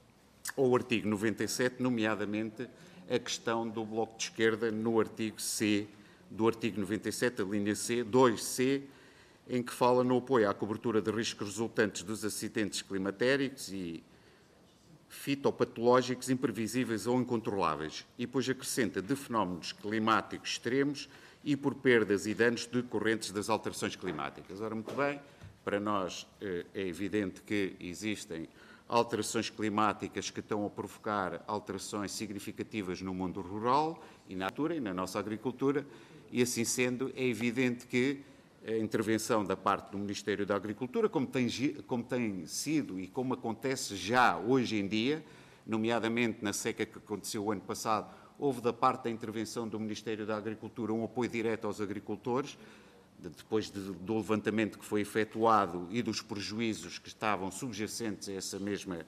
ao artigo 97, nomeadamente a questão do Bloco de Esquerda no artigo C, do artigo 97, a linha C, 2C, em que fala no apoio à cobertura de riscos resultantes dos acidentes climatéricos e fitopatológicos imprevisíveis ou incontroláveis, e depois acrescenta de fenómenos climáticos extremos e por perdas e danos decorrentes das alterações climáticas. Ora, muito bem, para nós é evidente que existem alterações climáticas que estão a provocar alterações significativas no mundo rural e na natura e na nossa agricultura, e assim sendo, é evidente que a intervenção da parte do Ministério da Agricultura, como tem sido e como acontece já hoje em dia, nomeadamente na seca que aconteceu o ano passado, houve da parte da intervenção do Ministério da Agricultura um apoio direto aos agricultores, depois do levantamento que foi efetuado e dos prejuízos que estavam subjacentes a essa mesma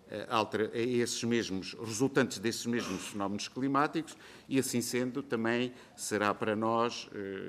a esses mesmos resultantes desses mesmos fenómenos climáticos, e assim sendo também será para nós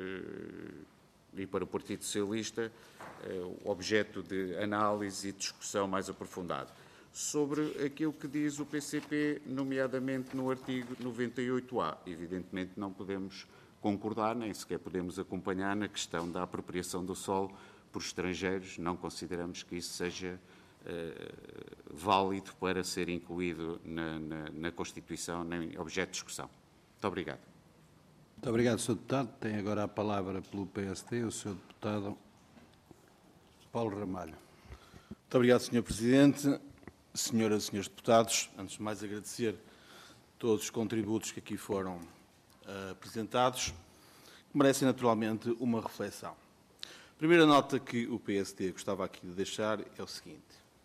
e para o Partido Socialista objeto de análise e discussão mais aprofundada. Sobre aquilo que diz o PCP, nomeadamente no artigo 98A, evidentemente não podemos concordar, nem sequer podemos acompanhar na questão da apropriação do solo por estrangeiros. Não consideramos que isso seja válido para ser incluído na Constituição, nem objeto de discussão. Muito obrigado. Muito obrigado, Sr. Deputado. Tem agora a palavra pelo PSD o Sr. Deputado Paulo Ramalho. Muito obrigado, Sr. Presidente. Senhoras e senhores deputados, antes de mais agradecer todos os contributos que aqui foram apresentados, que merecem naturalmente uma reflexão. A primeira nota que o PSD gostava aqui de deixar é o seguinte.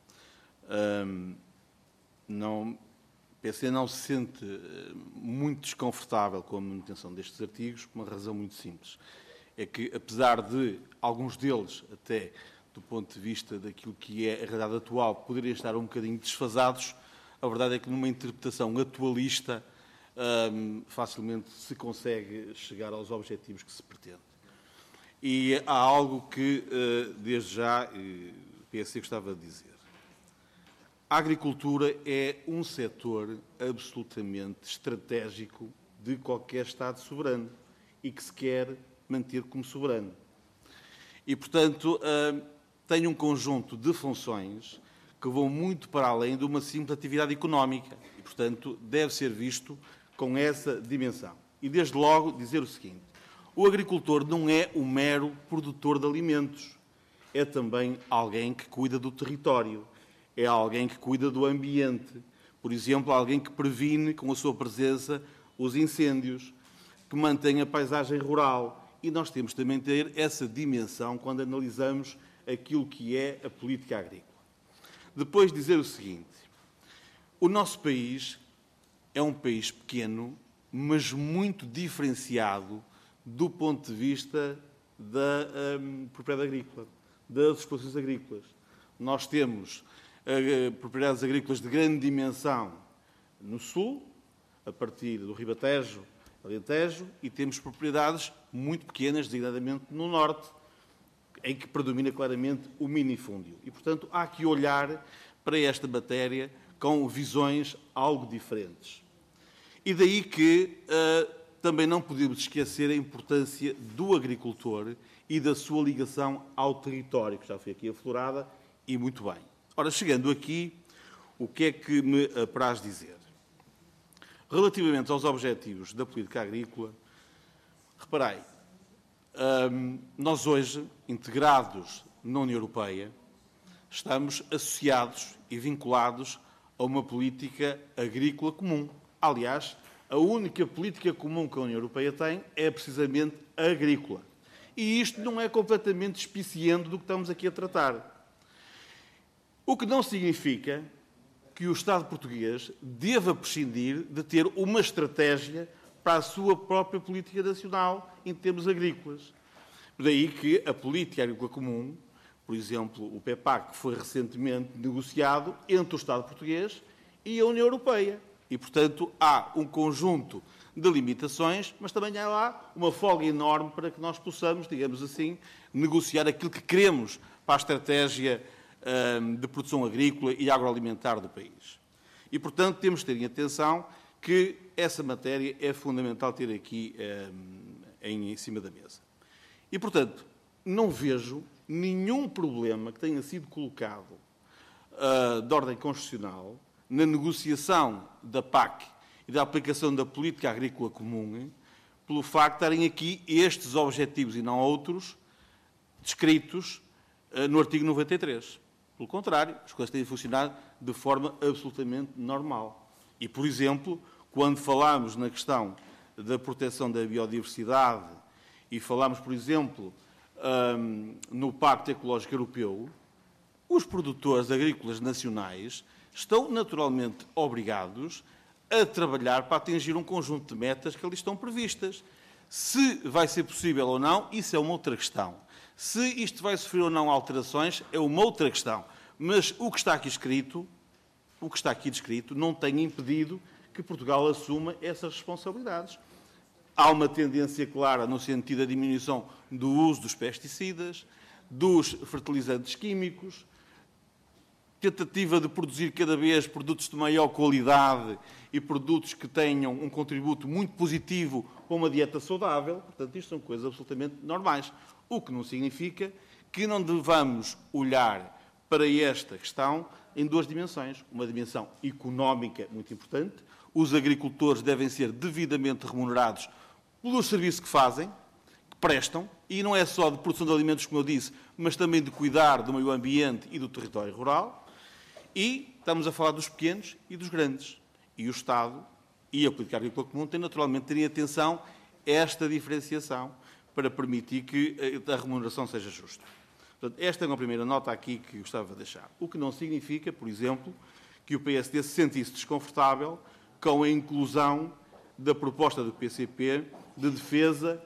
O PSD não se sente muito desconfortável com a manutenção destes artigos, por uma razão muito simples. É que, apesar de alguns deles, até do ponto de vista daquilo que é a realidade atual, poderiam estar um bocadinho desfasados, a verdade é que numa interpretação atualista facilmente se consegue chegar aos objetivos que se pretende. E há algo que, desde já, o PSD gostava de dizer. A agricultura é um setor absolutamente estratégico de qualquer Estado soberano e que se quer manter como soberano. E, portanto, tem um conjunto de funções que vão muito para além de uma simples atividade económica e, portanto, deve ser visto com essa dimensão. E, desde logo, dizer o seguinte: o agricultor não é um mero produtor de alimentos, é também alguém que cuida do território, é alguém que cuida do ambiente, por exemplo, alguém que previne com a sua presença os incêndios, que mantém a paisagem rural. E nós temos também de ter essa dimensão quando analisamos aquilo que é a política agrícola. Depois dizer o seguinte: o nosso país é um país pequeno, mas muito diferenciado do ponto de vista da propriedade agrícola, das explorações agrícolas. Nós temos propriedades agrícolas de grande dimensão no sul, a partir do Ribatejo, Alentejo, e temos propriedades muito pequenas, designadamente no norte, em que predomina claramente o minifúndio. E, portanto, há que olhar para esta matéria com visões algo diferentes. E daí que também não podemos esquecer a importância do agricultor e da sua ligação ao território, que já foi aqui aflorada, e muito bem. Ora, chegando aqui, o que é que me apraz dizer? Relativamente aos objetivos da política agrícola, reparei, nós hoje, integrados na União Europeia, estamos associados e vinculados a uma política agrícola comum. Aliás, a única política comum que a União Europeia tem é precisamente a agrícola. E isto não é completamente despiciando do que estamos aqui a tratar. O que não significa que o Estado português deva prescindir de ter uma estratégia para a sua própria política nacional em termos agrícolas. Daí que a política agrícola comum, por exemplo, o PEPAC, foi recentemente negociado entre o Estado português e a União Europeia. E, portanto, há um conjunto de limitações, mas também há lá uma folga enorme para que nós possamos, digamos assim, negociar aquilo que queremos para a estratégia de produção agrícola e agroalimentar do país. E, portanto, temos de ter em atenção que essa matéria é fundamental ter aqui em cima da mesa. E, portanto, não vejo nenhum problema que tenha sido colocado de ordem constitucional na negociação da PAC e da aplicação da política agrícola comum, pelo facto de estarem aqui estes objetivos e não outros descritos no artigo 93. Pelo contrário, as coisas têm funcionado de forma absolutamente normal. E, por exemplo, quando falamos na questão da proteção da biodiversidade e falamos, por exemplo, no Pacto Ecológico Europeu, os produtores agrícolas nacionais estão naturalmente obrigados a trabalhar para atingir um conjunto de metas que ali estão previstas. Se vai ser possível ou não, isso é uma outra questão. Se isto vai sofrer ou não alterações, é uma outra questão. Mas o que está aqui descrito, não tem impedido que Portugal assuma essas responsabilidades. Há uma tendência clara no sentido da diminuição do uso dos pesticidas, dos fertilizantes químicos, tentativa de produzir cada vez produtos de maior qualidade e produtos que tenham um contributo muito positivo para uma dieta saudável. Portanto, isto são coisas absolutamente normais. O que não significa que não devamos olhar para esta questão em duas dimensões. Uma dimensão económica muito importante. Os agricultores devem ser devidamente remunerados pelo serviço que fazem, que prestam, e não é só de produção de alimentos, como eu disse, mas também de cuidar do meio ambiente e do território rural. E estamos a falar dos pequenos e dos grandes. E o Estado e a política agrícola comum têm naturalmente de ter em atenção esta diferenciação para permitir que a remuneração seja justa. Portanto, esta é uma primeira nota aqui que gostava de deixar. O que não significa, por exemplo, que o PSD se sentisse desconfortável com a inclusão da proposta do PCP de defesa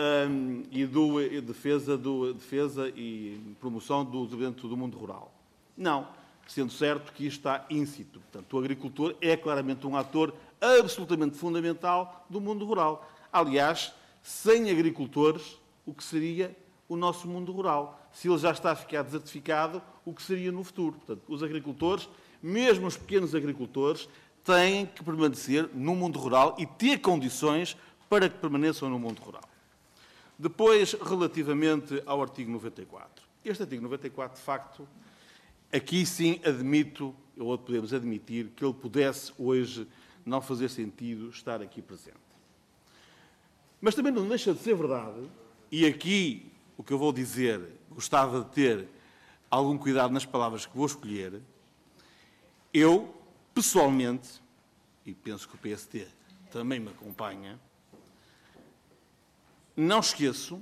e promoção do desenvolvimento do mundo rural. Não, sendo certo que isto está íncito. Portanto, o agricultor é claramente um ator absolutamente fundamental do mundo rural. Aliás, sem agricultores, o que seria o nosso mundo rural? Se ele já está a ficar desertificado, o que seria no futuro? Portanto, os agricultores, mesmo os pequenos agricultores, têm que permanecer no mundo rural e ter condições para que permaneçam no mundo rural. Depois, relativamente ao artigo 94. Este artigo 94, de facto, aqui sim admito, ou podemos admitir, que ele pudesse hoje não fazer sentido estar aqui presente. Mas também não deixa de ser verdade, e aqui o que eu vou dizer, gostava de ter algum cuidado nas palavras que vou escolher. Eu, pessoalmente, e penso que o PSD também me acompanha, não esqueço,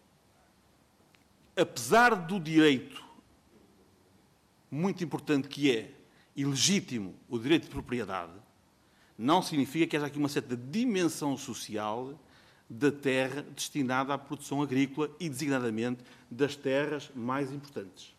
apesar do direito muito importante que é, e legítimo, o direito de propriedade, não significa que haja aqui uma certa dimensão social da terra destinada à produção agrícola e, designadamente, das terras mais importantes.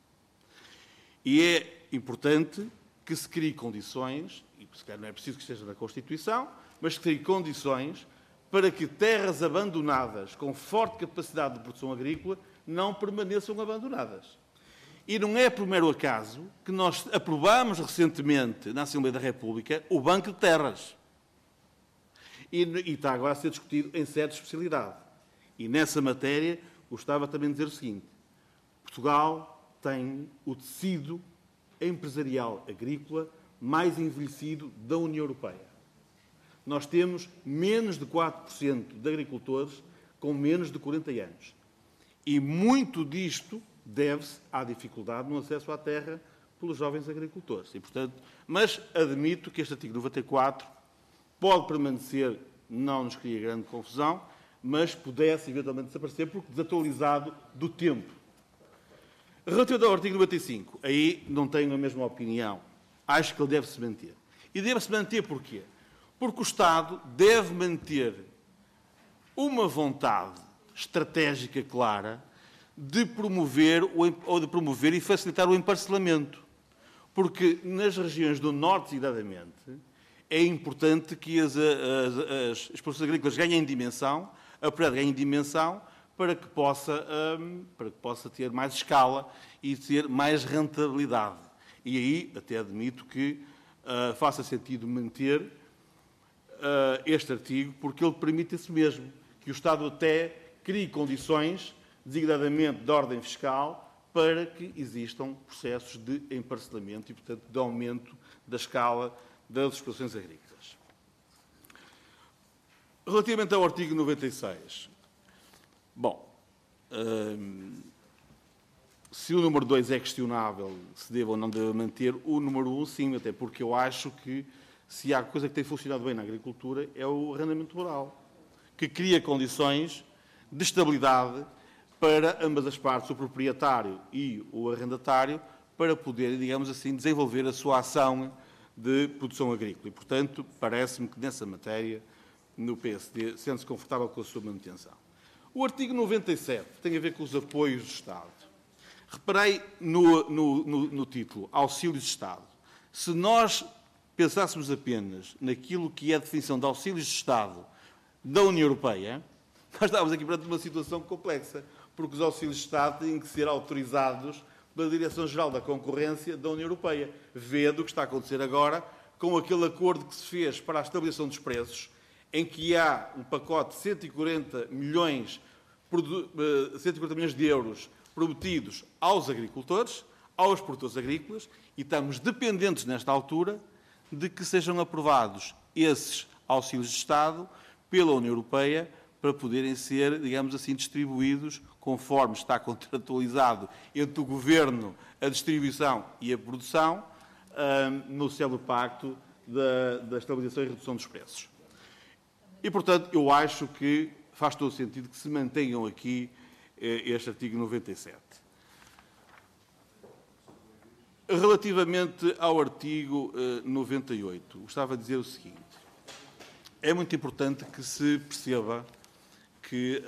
E é importante que se crie condições, e se calhar não é preciso que esteja na Constituição, mas que se crie condições para que terras abandonadas com forte capacidade de produção agrícola não permaneçam abandonadas. E não é por mero acaso que nós aprovamos recentemente na Assembleia da República o Banco de Terras. E está agora a ser discutido em sede de especialidade. E nessa matéria, gostava também de dizer o seguinte: Portugal tem o tecido empresarial agrícola mais envelhecido da União Europeia. Nós temos menos de 4% de agricultores com menos de 40 anos. E muito disto deve-se à dificuldade no acesso à terra pelos jovens agricultores. E, portanto, mas admito que este artigo 94 pode permanecer, não nos cria grande confusão, mas pudesse eventualmente desaparecer porque desatualizado do tempo. Relativamente ao artigo 95, aí não tenho a mesma opinião. Acho que ele deve-se manter. E deve-se manter porquê? Porque o Estado deve manter uma vontade estratégica clara de promover e facilitar o emparcelamento. Porque nas regiões do Norte, designadamente, é importante que as explorações agrícolas ganhem dimensão, a propriedade ganhe dimensão, para que possa ter mais escala e ter mais rentabilidade. E aí até admito que faça sentido manter este artigo, porque ele permite isso mesmo, que o Estado até crie condições, designadamente de ordem fiscal, para que existam processos de emparcelamento e, portanto, de aumento da escala das explorações agrícolas. Relativamente ao artigo 96, bom, se o número 2 é questionável, se deve ou não deve manter, o número 1 sim, até porque eu acho que se há coisa que tem funcionado bem na agricultura é o arrendamento rural, que cria condições de estabilidade para ambas as partes, o proprietário e o arrendatário, para poderem, digamos assim, desenvolver a sua ação de produção agrícola. E, portanto, parece-me que nessa matéria, no PSD, sente-se confortável com a sua manutenção. O artigo 97 tem a ver com os apoios do Estado. Reparei no título, auxílios de Estado. Se nós pensássemos apenas naquilo que é a definição de auxílios de Estado da União Europeia, nós estávamos aqui perante uma situação complexa, porque os auxílios de Estado têm que ser autorizados pela Direção-Geral da Concorrência da União Europeia. Vê do que está a acontecer agora com aquele acordo que se fez para a estabilização dos preços, em que há um pacote de 140 milhões de euros prometidos aos agricultores, aos produtores agrícolas, e estamos dependentes, nesta altura, de que sejam aprovados esses auxílios de Estado pela União Europeia para poderem ser, digamos assim, distribuídos conforme está contratualizado entre o Governo, a distribuição e a produção, no célebre pacto da estabilização e redução dos preços. E, portanto, eu acho que faz todo o sentido que se mantenham aqui este artigo 97. Relativamente ao artigo 98, gostava de dizer o seguinte: é muito importante que se perceba que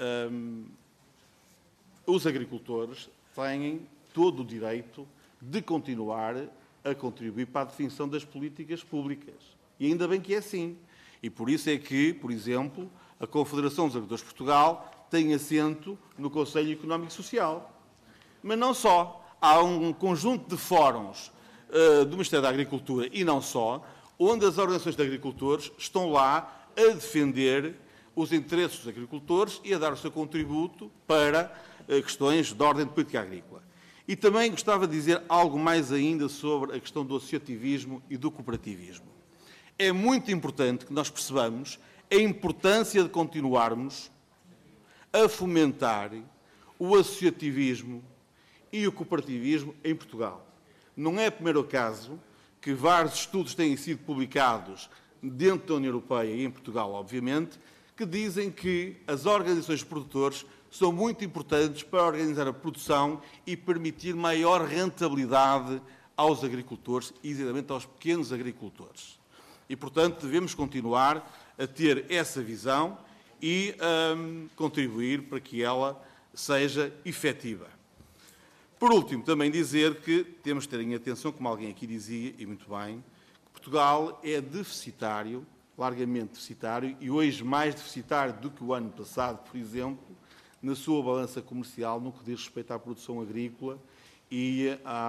os agricultores têm todo o direito de continuar a contribuir para a definição das políticas públicas. E ainda bem que é assim. E por isso é que, por exemplo, a Confederação dos Agricultores de Portugal tem assento no Conselho Económico e Social. Mas não só. Há um conjunto de fóruns do Ministério da Agricultura, e não só, onde as organizações de agricultores estão lá a defender os interesses dos agricultores e a dar o seu contributo para questões de ordem de política agrícola. E também gostava de dizer algo mais ainda sobre a questão do associativismo e do cooperativismo. É muito importante que nós percebamos a importância de continuarmos a fomentar o associativismo e o cooperativismo em Portugal. Não é primeiro acaso que vários estudos têm sido publicados dentro da União Europeia e em Portugal, obviamente, que dizem que as organizações de produtores são muito importantes para organizar a produção e permitir maior rentabilidade aos agricultores e, exatamente, aos pequenos agricultores. E, portanto, devemos continuar a ter essa visão e contribuir para que ela seja efetiva. Por último, também dizer que temos de ter em atenção, como alguém aqui dizia, e muito bem, que Portugal é deficitário, largamente deficitário, e hoje mais deficitário do que o ano passado, por exemplo, na sua balança comercial no que diz respeito à produção agrícola e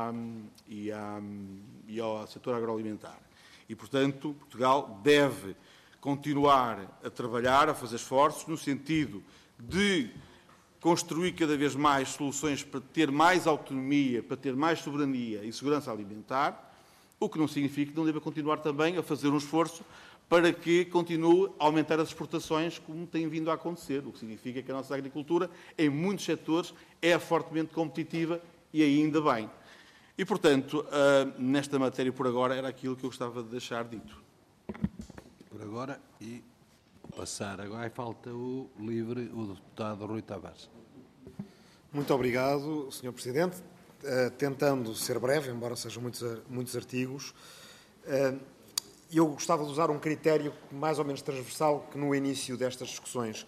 ao setor agroalimentar. E, portanto, Portugal deve continuar a trabalhar, a fazer esforços, no sentido de construir cada vez mais soluções para ter mais autonomia, para ter mais soberania e segurança alimentar, o que não significa que não deva continuar também a fazer um esforço para que continue a aumentar as exportações, como tem vindo a acontecer, o que significa que a nossa agricultura, em muitos setores, é fortemente competitiva e ainda bem. E, portanto, nesta matéria, por agora, era aquilo que eu gostava de deixar dito. Por agora, e passar agora, falta o deputado Rui Tavares. Muito obrigado, Sr. Presidente. Tentando ser breve, embora sejam muitos artigos, eu gostava de usar um critério mais ou menos transversal que no início destas discussões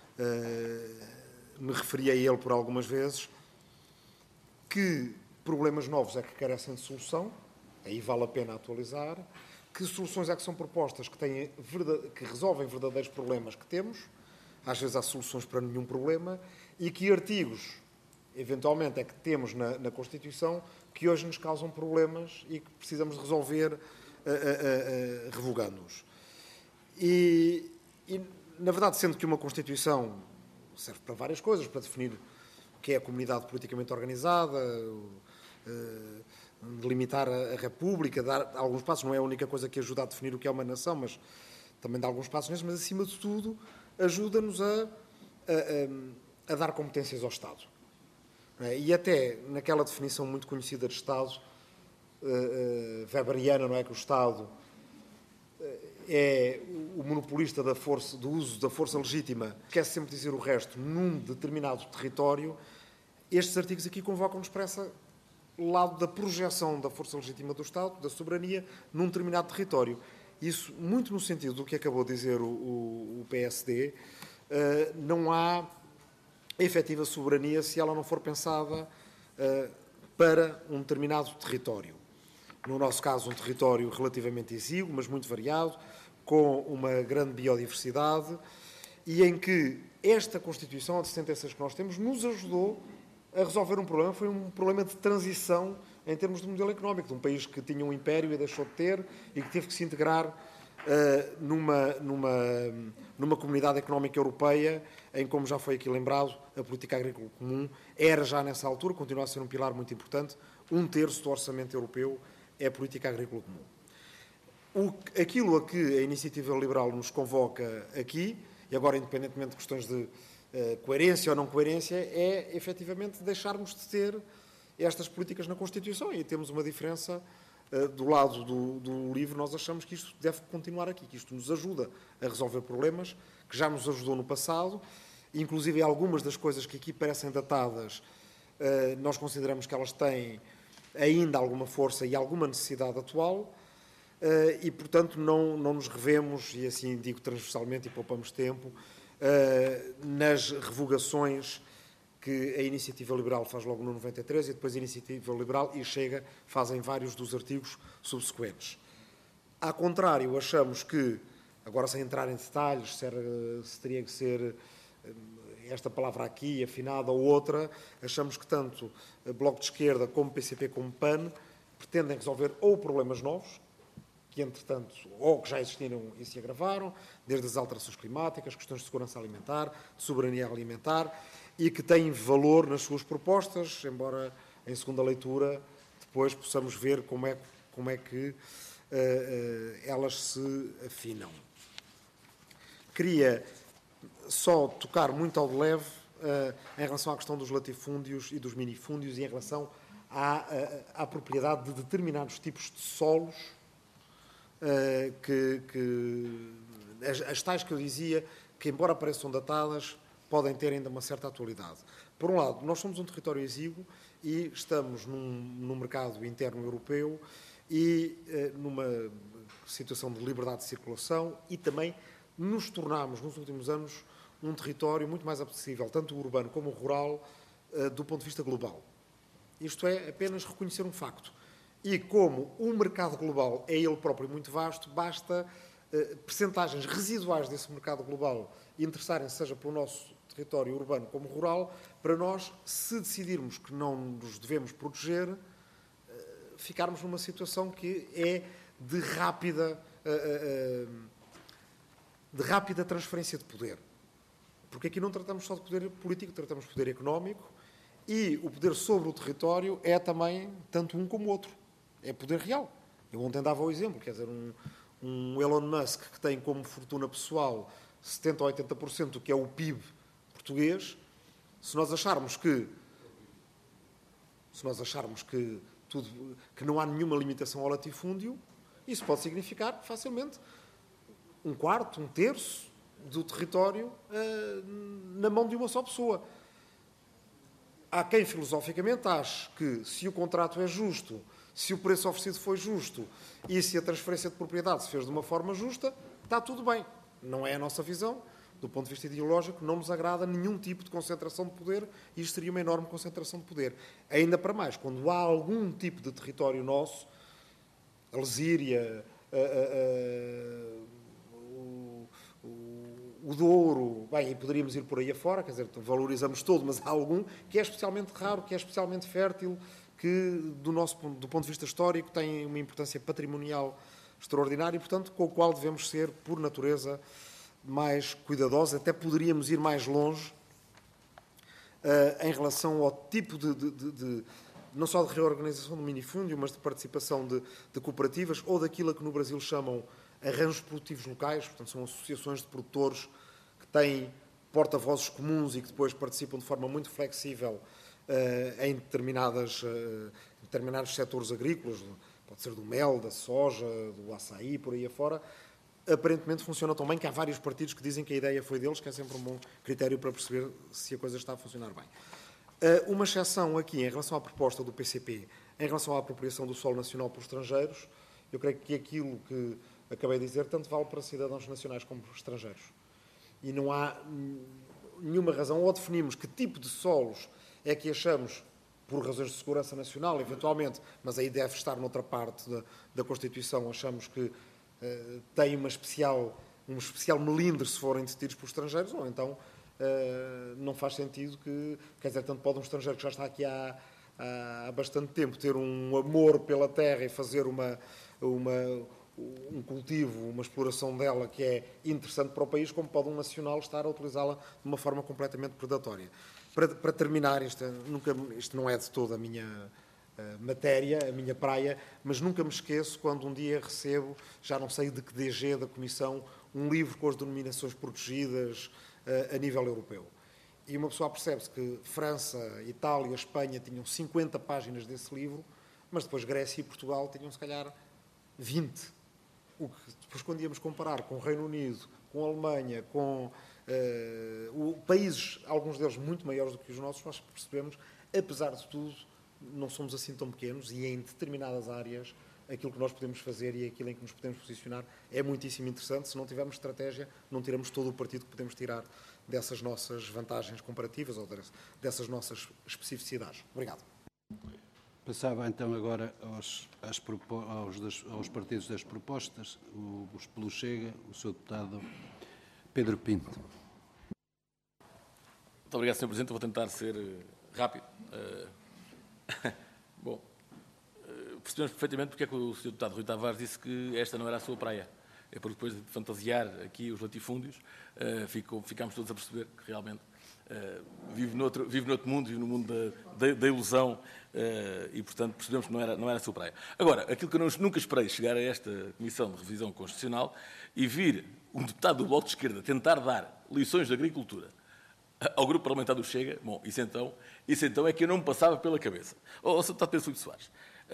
me referi a ele por algumas vezes, que problemas novos é que carecem de solução, aí vale a pena atualizar, que soluções é que são propostas que resolvem verdadeiros problemas que temos, às vezes há soluções para nenhum problema, e que artigos, eventualmente, é que temos na Constituição que hoje nos causam problemas e que precisamos de resolver revogando-os. E, na verdade, sendo que uma Constituição serve para várias coisas, para definir o que é a comunidade politicamente organizada, delimitar a República, dar alguns passos, não é a única coisa que ajuda a definir o que é uma nação, mas também dá alguns passos nesses, mas, acima de tudo, ajuda-nos a dar competências ao Estado. E até naquela definição muito conhecida de Estado, weberiana, não é, que o Estado é o monopolista do uso da força legítima, quer sempre dizer o resto, num determinado território. Estes artigos aqui convocam-nos para esse lado da projeção da força legítima do Estado, da soberania, num determinado território. Isso, muito no sentido do que acabou de dizer o PSD, não há efetiva soberania se ela não for pensada para um determinado território. No nosso caso, um território relativamente exíguo, mas muito variado, com uma grande biodiversidade, e em que esta Constituição, a de 76 que nós temos, nos ajudou a resolver um problema. Foi um problema de transição em termos de modelo económico, de um país que tinha um império e deixou de ter, e que teve que se integrar numa comunidade económica europeia, em, como já foi aqui lembrado, a política agrícola comum era já nessa altura, continua a ser um pilar muito importante, 1/3 do orçamento europeu é a política agrícola comum. Aquilo a que a Iniciativa Liberal nos convoca aqui, e agora independentemente de questões de coerência ou não coerência, é efetivamente deixarmos de ter estas políticas na Constituição, e temos uma diferença. Do lado do livro, nós achamos que isto deve continuar aqui, que isto nos ajuda a resolver problemas, que já nos ajudou no passado, inclusive algumas das coisas que aqui parecem datadas, nós consideramos que elas têm ainda alguma força e alguma necessidade atual, e, portanto, não nos revemos, e assim digo transversalmente e poupamos tempo, nas revogações que a Iniciativa Liberal faz logo no 93 e depois a Iniciativa Liberal e Chega fazem vários dos artigos subsequentes. Ao contrário, achamos que, agora sem entrar em detalhes, se teria que ser esta palavra aqui afinada ou outra, achamos que tanto Bloco de Esquerda como PCP como PAN pretendem resolver ou problemas novos, que entretanto, ou que já existiram e se agravaram, desde as alterações climáticas, questões de segurança alimentar, de soberania alimentar, e que têm valor nas suas propostas, embora em segunda leitura depois possamos ver como é que elas se afinam. Queria só tocar muito ao de leve em relação à questão dos latifúndios e dos minifúndios e em relação à propriedade de determinados tipos de solos, as tais que eu dizia que, embora pareçam datadas, podem ter ainda uma certa atualidade. Por um lado, nós somos um território exíguo e estamos num mercado interno europeu e numa situação de liberdade de circulação e também nos tornámos, nos últimos anos, um território muito mais apetecível, tanto o urbano como o rural, do ponto de vista global. Isto é apenas reconhecer um facto. E como o mercado global é ele próprio muito vasto, basta percentagens residuais desse mercado global interessarem, seja pelo nosso território urbano como rural, para nós, se decidirmos que não nos devemos proteger, ficarmos numa situação que é de rápida transferência de poder. Porque aqui não tratamos só de poder político, tratamos de poder económico, e o poder sobre o território é também tanto um como o outro. É poder real. Eu ontem dava o exemplo, quer dizer, um Elon Musk que tem como fortuna pessoal 70% ou 80% do que é o PIB português, se nós acharmos que não há nenhuma limitação ao latifúndio, isso pode significar facilmente um quarto, um terço do território na mão de uma só pessoa. Há quem filosoficamente ache que se o contrato é justo, se o preço oferecido foi justo e se a transferência de propriedade se fez de uma forma justa, está tudo bem. Não é a nossa visão. Do ponto de vista ideológico, não nos agrada nenhum tipo de concentração de poder e isto seria uma enorme concentração de poder. Ainda para mais, quando há algum tipo de território nosso, a Lesíria, o Douro, bem, e poderíamos ir por aí afora, quer dizer, valorizamos todo, mas há algum que é especialmente raro, que é especialmente fértil, que do ponto de vista histórico tem uma importância patrimonial extraordinária e, portanto, com o qual devemos ser, por natureza, mais cuidadosos. Até poderíamos ir mais longe em relação ao tipo não só de reorganização do minifúndio, mas de participação de cooperativas ou daquilo que no Brasil chamam arranjos produtivos locais, portanto, são associações de produtores que têm porta-vozes comuns e que depois participam de forma muito flexível em determinados setores agrícolas, pode ser do mel, da soja, do açaí, por aí afora. Aparentemente funciona tão bem que há vários partidos que dizem que a ideia foi deles, que é sempre um bom critério para perceber se a coisa está a funcionar bem. Uma exceção aqui em relação à proposta do PCP, em relação à apropriação do solo nacional por estrangeiros, eu creio que aquilo que acabei de dizer tanto vale para cidadãos nacionais como para estrangeiros. E não há nenhuma razão, ou definimos que tipo de solos é que achamos, por razões de segurança nacional, eventualmente, mas aí deve estar noutra parte da Constituição, achamos que tem um especial melindre se forem decididos por estrangeiros, ou então não faz sentido quer dizer, tanto pode um estrangeiro que já está aqui há bastante tempo ter um amor pela terra e fazer um cultivo, uma exploração dela que é interessante para o país, como pode um nacional estar a utilizá-la de uma forma completamente predatória. Para terminar, isto não é de toda a minha matéria, a minha praia, mas nunca me esqueço quando um dia recebo, já não sei de que DG da Comissão, um livro com as denominações protegidas a nível europeu. E uma pessoa percebe-se que França, Itália, Espanha tinham 50 páginas desse livro, mas depois Grécia e Portugal tinham, se calhar, 20. O que depois, quando íamos comparar com o Reino Unido, com a Alemanha, com países, alguns deles muito maiores do que os nossos, nós percebemos, apesar de tudo, não somos assim tão pequenos e em determinadas áreas aquilo que nós podemos fazer e aquilo em que nos podemos posicionar é muitíssimo interessante. Se não tivermos estratégia, não tiramos todo o partido que podemos tirar dessas nossas vantagens comparativas ou dessas nossas especificidades. Obrigado. Passava então agora aos partidos das propostas, pelo Chega, o Sr. Deputado Pedro Pinto. Muito obrigado, Sr. Presidente. Vou tentar ser rápido. Bom, percebemos perfeitamente porque é que o Sr. Deputado Rui Tavares disse que esta não era a sua praia. É porque depois de fantasiar aqui os latifúndios, ficámos todos a perceber que realmente vive noutro mundo, vive no mundo da ilusão e, portanto, percebemos que não era a sua praia. Agora, aquilo que eu nunca esperei chegar a esta Comissão de Revisão Constitucional e vir um deputado do Bloco de Esquerda tentar dar lições de agricultura ao grupo parlamentar do Chega, bom, isso então é que eu não me passava pela cabeça. Sr. Deputado Pedro Filipe Soares,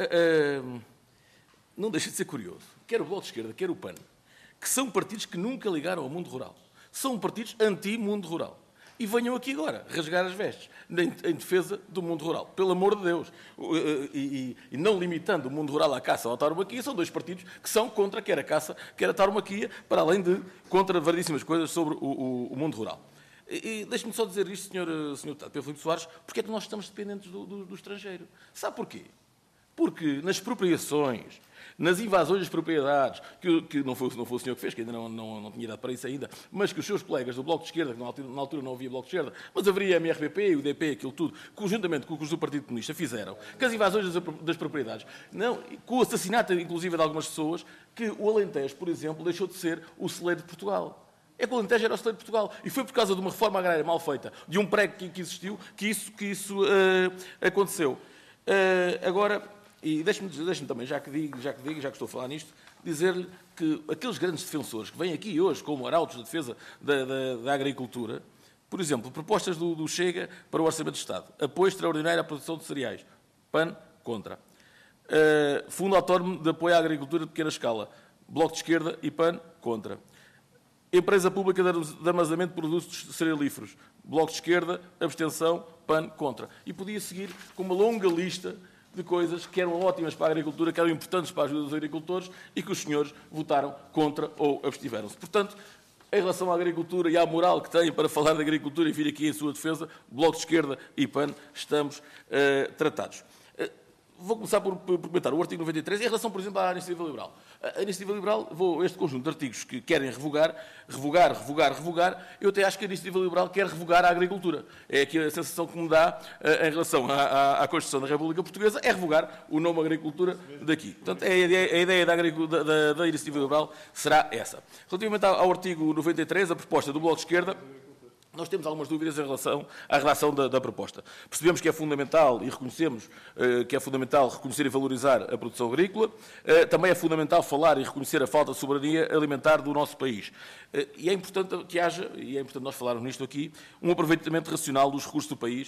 não deixa de ser curioso, quer o Bloco de Esquerda, quer o PAN, que são partidos que nunca ligaram ao mundo rural. São partidos anti-mundo rural. e venham aqui agora rasgar as vestes em defesa do mundo rural. Pelo amor de Deus. E não limitando o mundo rural à caça ou à tauromaquia, são dois partidos que são contra quer a caça, quer a tauromaquia, para além de contra variedíssimas coisas sobre o mundo rural. E deixe-me só dizer isto, Sr. Deputado Pedro Filipe Soares, porque é que nós estamos dependentes do estrangeiro? Sabe porquê? Porque nas expropriações, nas invasões das propriedades, que não foi o senhor que fez, que ainda não tinha dado para isso ainda, mas que os seus colegas do Bloco de Esquerda, que na altura não havia Bloco de Esquerda, mas haveria a MRPP, o DP, aquilo tudo, conjuntamente com os do Partido Comunista, fizeram, que as invasões das propriedades, não, com o assassinato, inclusive, de algumas pessoas, que o Alentejo, por exemplo, deixou de ser o celeiro de Portugal. É que o Alentejo era o celeiro de Portugal. E foi por causa de uma reforma agrária mal feita, de um prego que existiu, que isso aconteceu. Agora... E deixe-me também, já que estou a falar nisto, dizer-lhe que aqueles grandes defensores que vêm aqui hoje como arautos da defesa da agricultura, por exemplo, propostas do Chega para o Orçamento de Estado, apoio extraordinário à produção de cereais, PAN, contra. Fundo Autónomo de Apoio à Agricultura de Pequena Escala, Bloco de Esquerda e PAN, contra. Empresa Pública de Armazenamento de Produtos Cerealíferos, Bloco de Esquerda, abstenção, PAN, contra. E podia seguir com uma longa lista de coisas que eram ótimas para a agricultura, que eram importantes para a ajuda dos agricultores e que os senhores votaram contra ou abstiveram-se. Portanto, em relação à agricultura e à moral que têm para falar da agricultura e vir aqui em sua defesa, Bloco de Esquerda e PAN, estamos tratados. Vou começar por comentar o artigo 93 em relação, por exemplo, à Iniciativa Liberal. A Iniciativa Liberal, este conjunto de artigos que querem revogar, eu até acho que a Iniciativa Liberal quer revogar a agricultura. É aqui a sensação que me dá em relação à Constituição da República Portuguesa, é revogar o nome agricultura daqui. Portanto, a ideia da Iniciativa Liberal será essa. Relativamente ao artigo 93, a proposta do Bloco de Esquerda, nós temos algumas dúvidas em relação à redação da proposta. Percebemos que é fundamental e reconhecemos que é fundamental reconhecer e valorizar a produção agrícola. Também é fundamental falar e reconhecer a falta de soberania alimentar do nosso país. E é importante que haja, e é importante nós falarmos nisto aqui, um aproveitamento racional dos recursos do país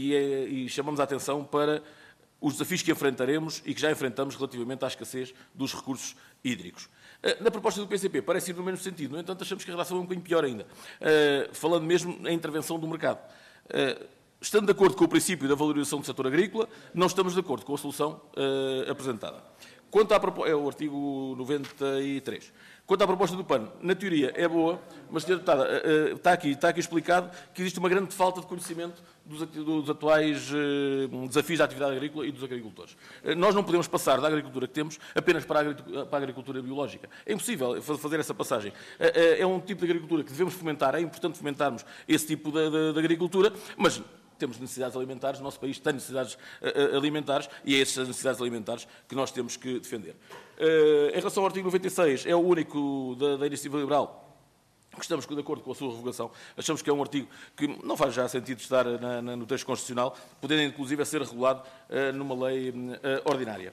e chamamos a atenção para os desafios que enfrentaremos e que já enfrentamos relativamente à escassez dos recursos hídricos. Na proposta do PCP parece ir no mesmo sentido, no entanto achamos que a redação é um bocadinho pior ainda, falando mesmo na intervenção do mercado. Estando de acordo com o princípio da valorização do setor agrícola, não estamos de acordo com a solução apresentada. Quanto à proposta, é o artigo 93. Quanto à proposta do PAN, na teoria é boa, mas, Sra. Deputada, está aqui explicado que existe uma grande falta de conhecimento dos atuais desafios da atividade agrícola e dos agricultores. Nós não podemos passar da agricultura que temos apenas para a agricultura biológica. É impossível fazer essa passagem. É um tipo de agricultura que devemos fomentar, é importante fomentarmos esse tipo de agricultura, mas temos necessidades alimentares, o nosso país tem necessidades alimentares e é essas necessidades alimentares que nós temos que defender. Em relação ao artigo 96, é o único da Iniciativa Liberal que estamos de acordo com a sua revogação. Achamos que é um artigo que não faz já sentido estar no texto constitucional, podendo inclusive ser regulado numa lei ordinária.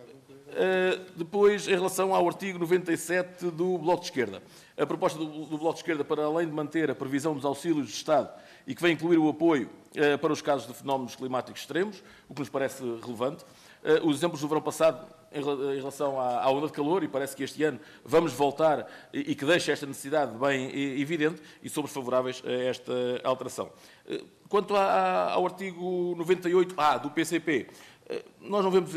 Depois, em relação ao artigo 97 do Bloco de Esquerda, a proposta do Bloco de Esquerda, para além de manter a previsão dos auxílios de Estado e que vai incluir o apoio para os casos de fenómenos climáticos extremos, o que nos parece relevante. Os exemplos do verão passado, em relação à onda de calor, e parece que este ano vamos voltar e que deixa esta necessidade bem evidente, e somos favoráveis a esta alteração. Quanto ao artigo 98A do PCP, nós não vemos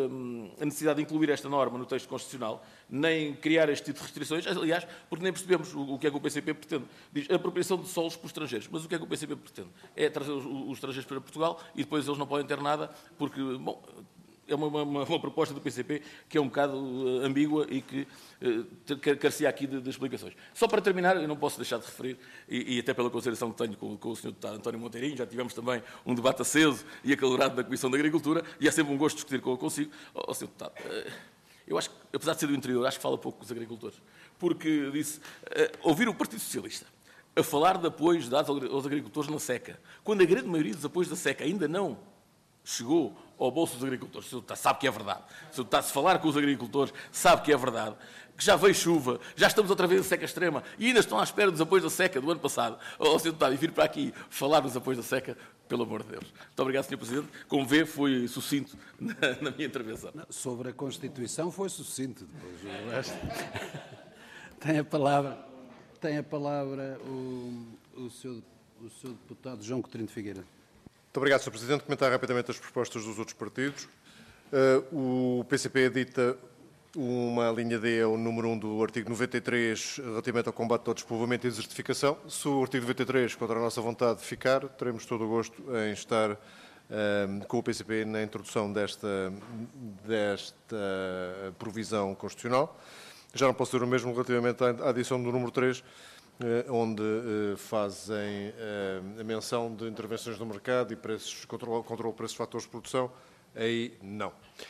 a necessidade de incluir esta norma no texto constitucional, nem criar este tipo de restrições, aliás, porque nem percebemos o que é que o PCP pretende. Diz apropriação de solos por estrangeiros. Mas o que é que o PCP pretende? É trazer os estrangeiros para Portugal e depois eles não podem ter nada, porque, bom, é uma proposta do PCP que é um bocado ambígua e que carecia aqui de explicações. Só para terminar, eu não posso deixar de referir, e até pela consideração que tenho com o Sr. Deputado António Monteirinho, já tivemos também um debate aceso e acalorado na Comissão da Agricultura, e é sempre um gosto discutir consigo. Sr. Deputado, eu acho que, apesar de ser do interior, acho que fala pouco com os agricultores, porque disse, ouvir o Partido Socialista a falar de apoios dados aos agricultores na seca, quando a grande maioria dos apoios da seca ainda não chegou ao bolso dos agricultores. O senhor deputado sabe que é verdade. O senhor deputado, se falar com os agricultores, sabe que é verdade. Que já veio chuva, já estamos outra vez em seca extrema e ainda estão à espera dos apoios da seca do ano passado. Senhor deputado, e vir para aqui falar dos apoios da seca, pelo amor de Deus. Muito obrigado, Sr. Presidente. Como vê, fui sucinto na minha intervenção. Não, sobre a Constituição foi sucinto. Depois o resto. Tem a palavra o Sr. O Sr. Deputado João Coutinho de Figueiredo. Muito obrigado, Sr. Presidente. Comentar rapidamente as propostas dos outros partidos. O PCP edita uma linha D, é o número 1 do artigo 93, relativamente ao combate ao despovoamento e desertificação. Se o artigo 93, contra a nossa vontade, ficar, teremos todo o gosto em estar com o PCP na introdução desta provisão constitucional. Já não posso dizer o mesmo relativamente à adição do número 3, onde fazem a menção de intervenções no mercado e preços, controle de preços de fatores de produção. Aí, não.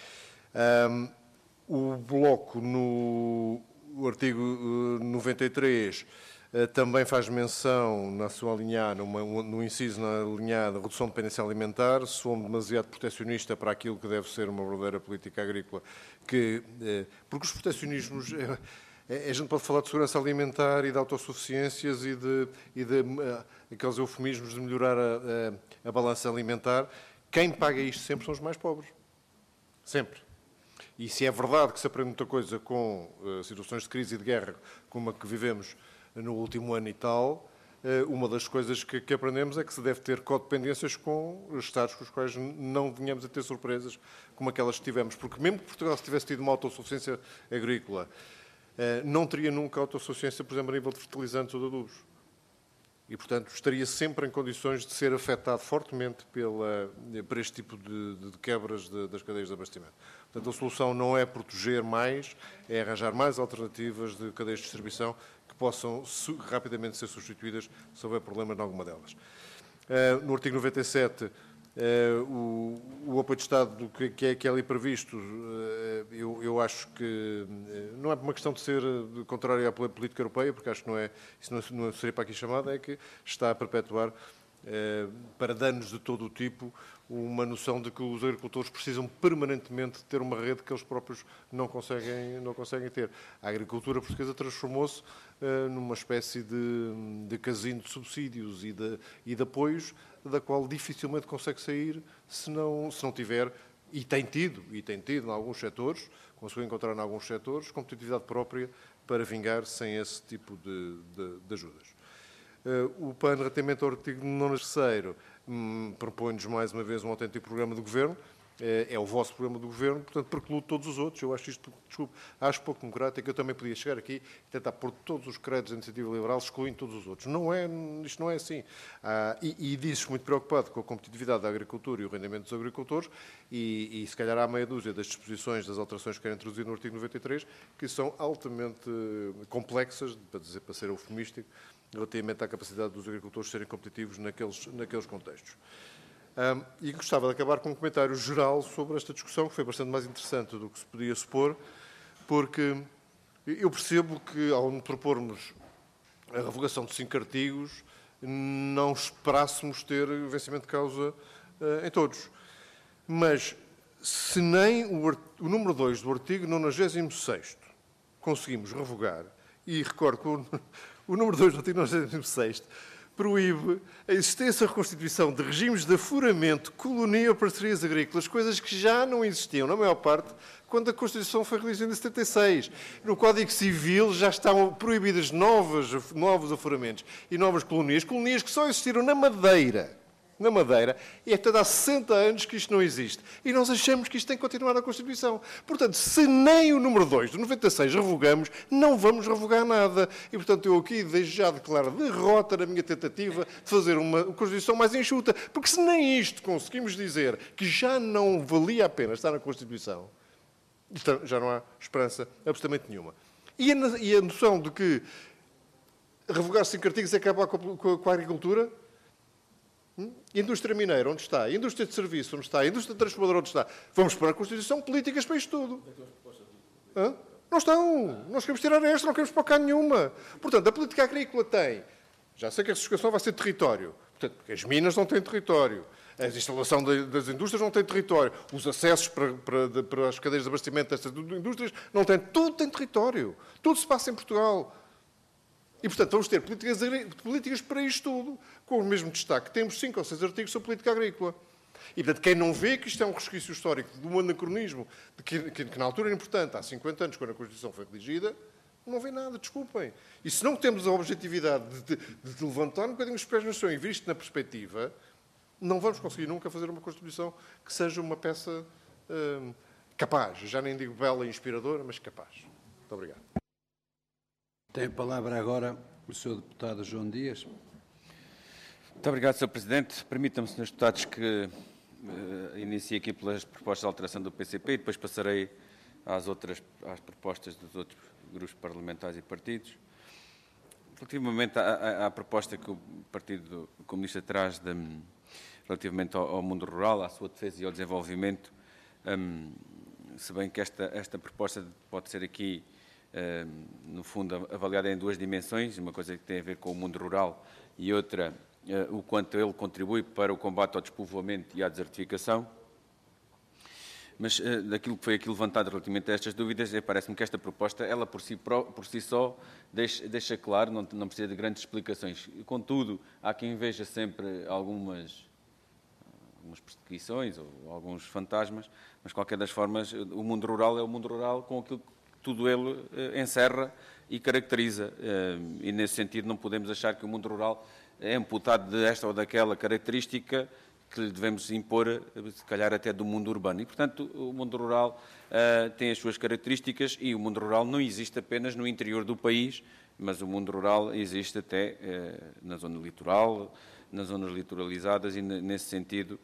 O bloco no artigo 93 também faz menção na sua alinhada, no inciso na alinhada, redução de dependência alimentar, soa demasiado proteccionista para aquilo que deve ser uma verdadeira política agrícola, porque os proteccionismos, a gente pode falar de segurança alimentar e de autossuficiências e de aqueles eufemismos de melhorar a balança alimentar. Quem paga isto sempre são os mais pobres. Sempre. E se é verdade que se aprende muita coisa com situações de crise e de guerra, como a que vivemos no último ano e tal, uma das coisas que aprendemos é que se deve ter codependências com os Estados com os quais não venhamos a ter surpresas como aquelas que tivemos. Porque mesmo que Portugal tivesse tido uma autossuficiência agrícola, não teria nunca autossuficiência, por exemplo, a nível de fertilizantes ou de adubos. E, portanto, estaria sempre em condições de ser afetado fortemente por este tipo de quebras das cadeias de abastecimento. Portanto, a solução não é proteger mais, é arranjar mais alternativas de cadeias de distribuição que possam rapidamente ser substituídas se houver problemas em alguma delas. No artigo 97, o apoio de Estado que é ali previsto, eu acho que não é uma questão de ser contrário à política europeia, porque acho que isso não seria para aqui chamada, é que está a perpetuar, para danos de todo o tipo, uma noção de que os agricultores precisam permanentemente ter uma rede que eles próprios não conseguem ter. A agricultura portuguesa transformou-se numa espécie de casino de subsídios e de apoios, da qual dificilmente consegue sair se não tiver, e tem tido em alguns setores, conseguiu encontrar em alguns setores, competitividade própria para vingar sem esse tipo de ajudas. O PAN, relativamente ao artigo 93, propõe-nos mais uma vez um autêntico programa do Governo. É o vosso programa do Governo, portanto, precluo todos os outros. Eu acho isto, acho pouco democrático. Eu também podia chegar aqui e tentar pôr todos os créditos da iniciativa liberal, excluindo todos os outros. Isto não é assim. E dizes muito preocupado com a competitividade da agricultura e o rendimento dos agricultores, e se calhar há meia dúzia das disposições, das alterações que querem introduzir no artigo 93, que são altamente complexas, para ser eufemístico, relativamente à capacidade dos agricultores serem competitivos naqueles contextos. E gostava de acabar com um comentário geral sobre esta discussão, que foi bastante mais interessante do que se podia supor, porque eu percebo que, ao propormos a revogação de 5 artigos, não esperássemos ter vencimento de causa em todos. Mas, se nem o número 2 do artigo 96º conseguimos revogar, e recordo que o número 2 do artigo 96º proíbe a existência ou reconstituição de regimes de afuramento, colonia ou parcerias agrícolas, coisas que já não existiam, na maior parte, quando a Constituição foi redigida em 76. No Código Civil já estavam proibidas novos afuramentos e novas colonias que só existiram na Madeira, e é portanto há 60 anos que isto não existe. E nós achamos que isto tem que continuar na Constituição. Portanto, se nem o número 2 do 96 revogamos, não vamos revogar nada. E, portanto, eu aqui desde já declaro derrota na minha tentativa de fazer uma Constituição mais enxuta. Porque se nem isto conseguimos dizer que já não valia a pena estar na Constituição, já não há esperança absolutamente nenhuma. E a noção de que revogar 5 artigos é acabar com a agricultura? Indústria mineira, onde está? Indústria de serviço, onde está? Indústria transformadora, onde está? Vamos para a Constituição políticas para isto tudo. Não estão. Nós queremos tirar esta, não queremos para cá nenhuma. Portanto, a política agrícola tem. Já sei que a certificação vai ser território. Portanto, porque as minas não têm território. A instalação das indústrias não tem território. Os acessos para as cadeias de abastecimento destas indústrias não têm. Tudo tem território. Tudo se passa em Portugal. E, portanto, vamos ter políticas para isto tudo, com o mesmo destaque. Temos 5 ou 6 artigos sobre política agrícola. E, portanto, quem não vê que isto é um resquício histórico de um anacronismo, que na altura era importante, há 50 anos, quando a Constituição foi redigida, Não vê nada, desculpem. E se não temos a objetividade de levantar um bocadinho os pés no chão e ver isto na perspectiva, não vamos conseguir nunca fazer uma Constituição que seja uma peça capaz. Já nem digo bela e inspiradora, mas capaz. Muito obrigado. Tem a palavra agora o Sr. Deputado João Dias. Muito obrigado, Sr. Presidente. Permitam-me, Srs. Deputados, que inicie aqui pelas propostas de alteração do PCP e depois passarei às propostas dos outros grupos parlamentares e partidos. Relativamente à proposta que o Partido Comunista traz relativamente ao mundo rural, à sua defesa e ao desenvolvimento, se bem que esta proposta pode ser aqui, no fundo, avaliada em duas dimensões, uma coisa que tem a ver com o mundo rural e outra, o quanto ele contribui para o combate ao despovoamento e à desertificação. Mas daquilo que foi aqui levantado relativamente a estas dúvidas, parece-me que esta proposta, ela por si só, deixa claro, não precisa de grandes explicações. Contudo, há quem veja sempre algumas perseguições ou alguns fantasmas, mas, de qualquer das formas, o mundo rural é o mundo rural com aquilo que tudo ele encerra e caracteriza. E, nesse sentido, não podemos achar que o mundo rural é amputado desta ou daquela característica que lhe devemos impor, se calhar até do mundo urbano. E, portanto, o mundo rural tem as suas características e o mundo rural não existe apenas no interior do país, mas o mundo rural existe até na zona litoral, nas zonas litoralizadas e, nesse sentido,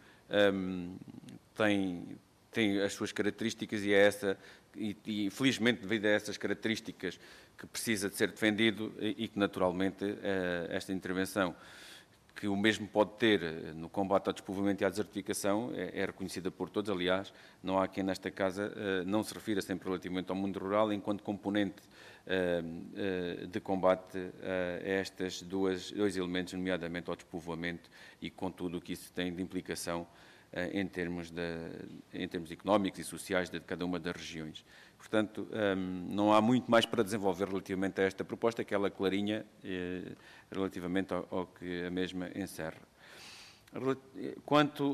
tem as suas características e é essa, e felizmente devido a essas características que precisa de ser defendido e que naturalmente esta intervenção que o mesmo pode ter no combate ao despovoamento e à desertificação é reconhecida por todos. Aliás, não há quem nesta casa não se refira sempre relativamente ao mundo rural enquanto componente de combate a estes dois elementos, nomeadamente ao despovoamento e com tudo o que isso tem de implicação em termos económicos e sociais de cada uma das regiões. Portanto, não há muito mais para desenvolver relativamente a esta proposta, que ela clarinha relativamente ao que a mesma encerra. Quanto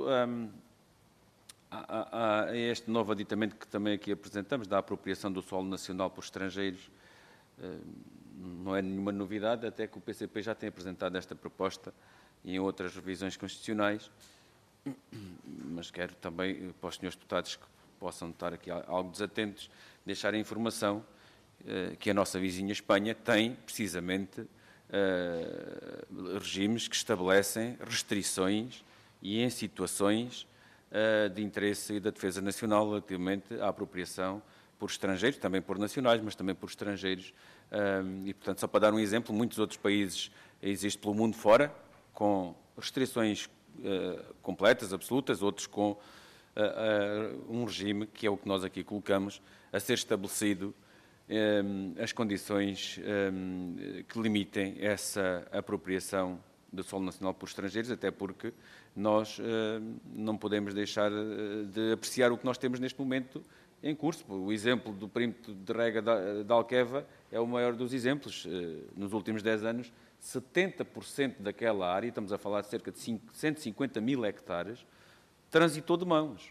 a este novo aditamento que também aqui apresentamos, da apropriação do solo nacional por estrangeiros, não é nenhuma novidade, até que o PCP já tem apresentado esta proposta em outras revisões constitucionais, mas quero também, para os senhores deputados que possam estar aqui algo desatentos, deixar a informação que a nossa vizinha Espanha tem, precisamente, regimes que estabelecem restrições e em situações de interesse e da defesa nacional relativamente à apropriação por estrangeiros, também por nacionais, mas também por estrangeiros. E, portanto, só para dar um exemplo, muitos outros países existem pelo mundo fora, com restrições completas, absolutas, outros com um regime, que é o que nós aqui colocamos, a ser estabelecido as condições que limitem essa apropriação do solo nacional por estrangeiros, até porque nós não podemos deixar de apreciar o que nós temos neste momento em curso. O exemplo do perímetro de rega da Alqueva é o maior dos exemplos. Nos últimos 10 anos, 70% daquela área, estamos a falar de cerca de 150 mil hectares, transitou de mãos.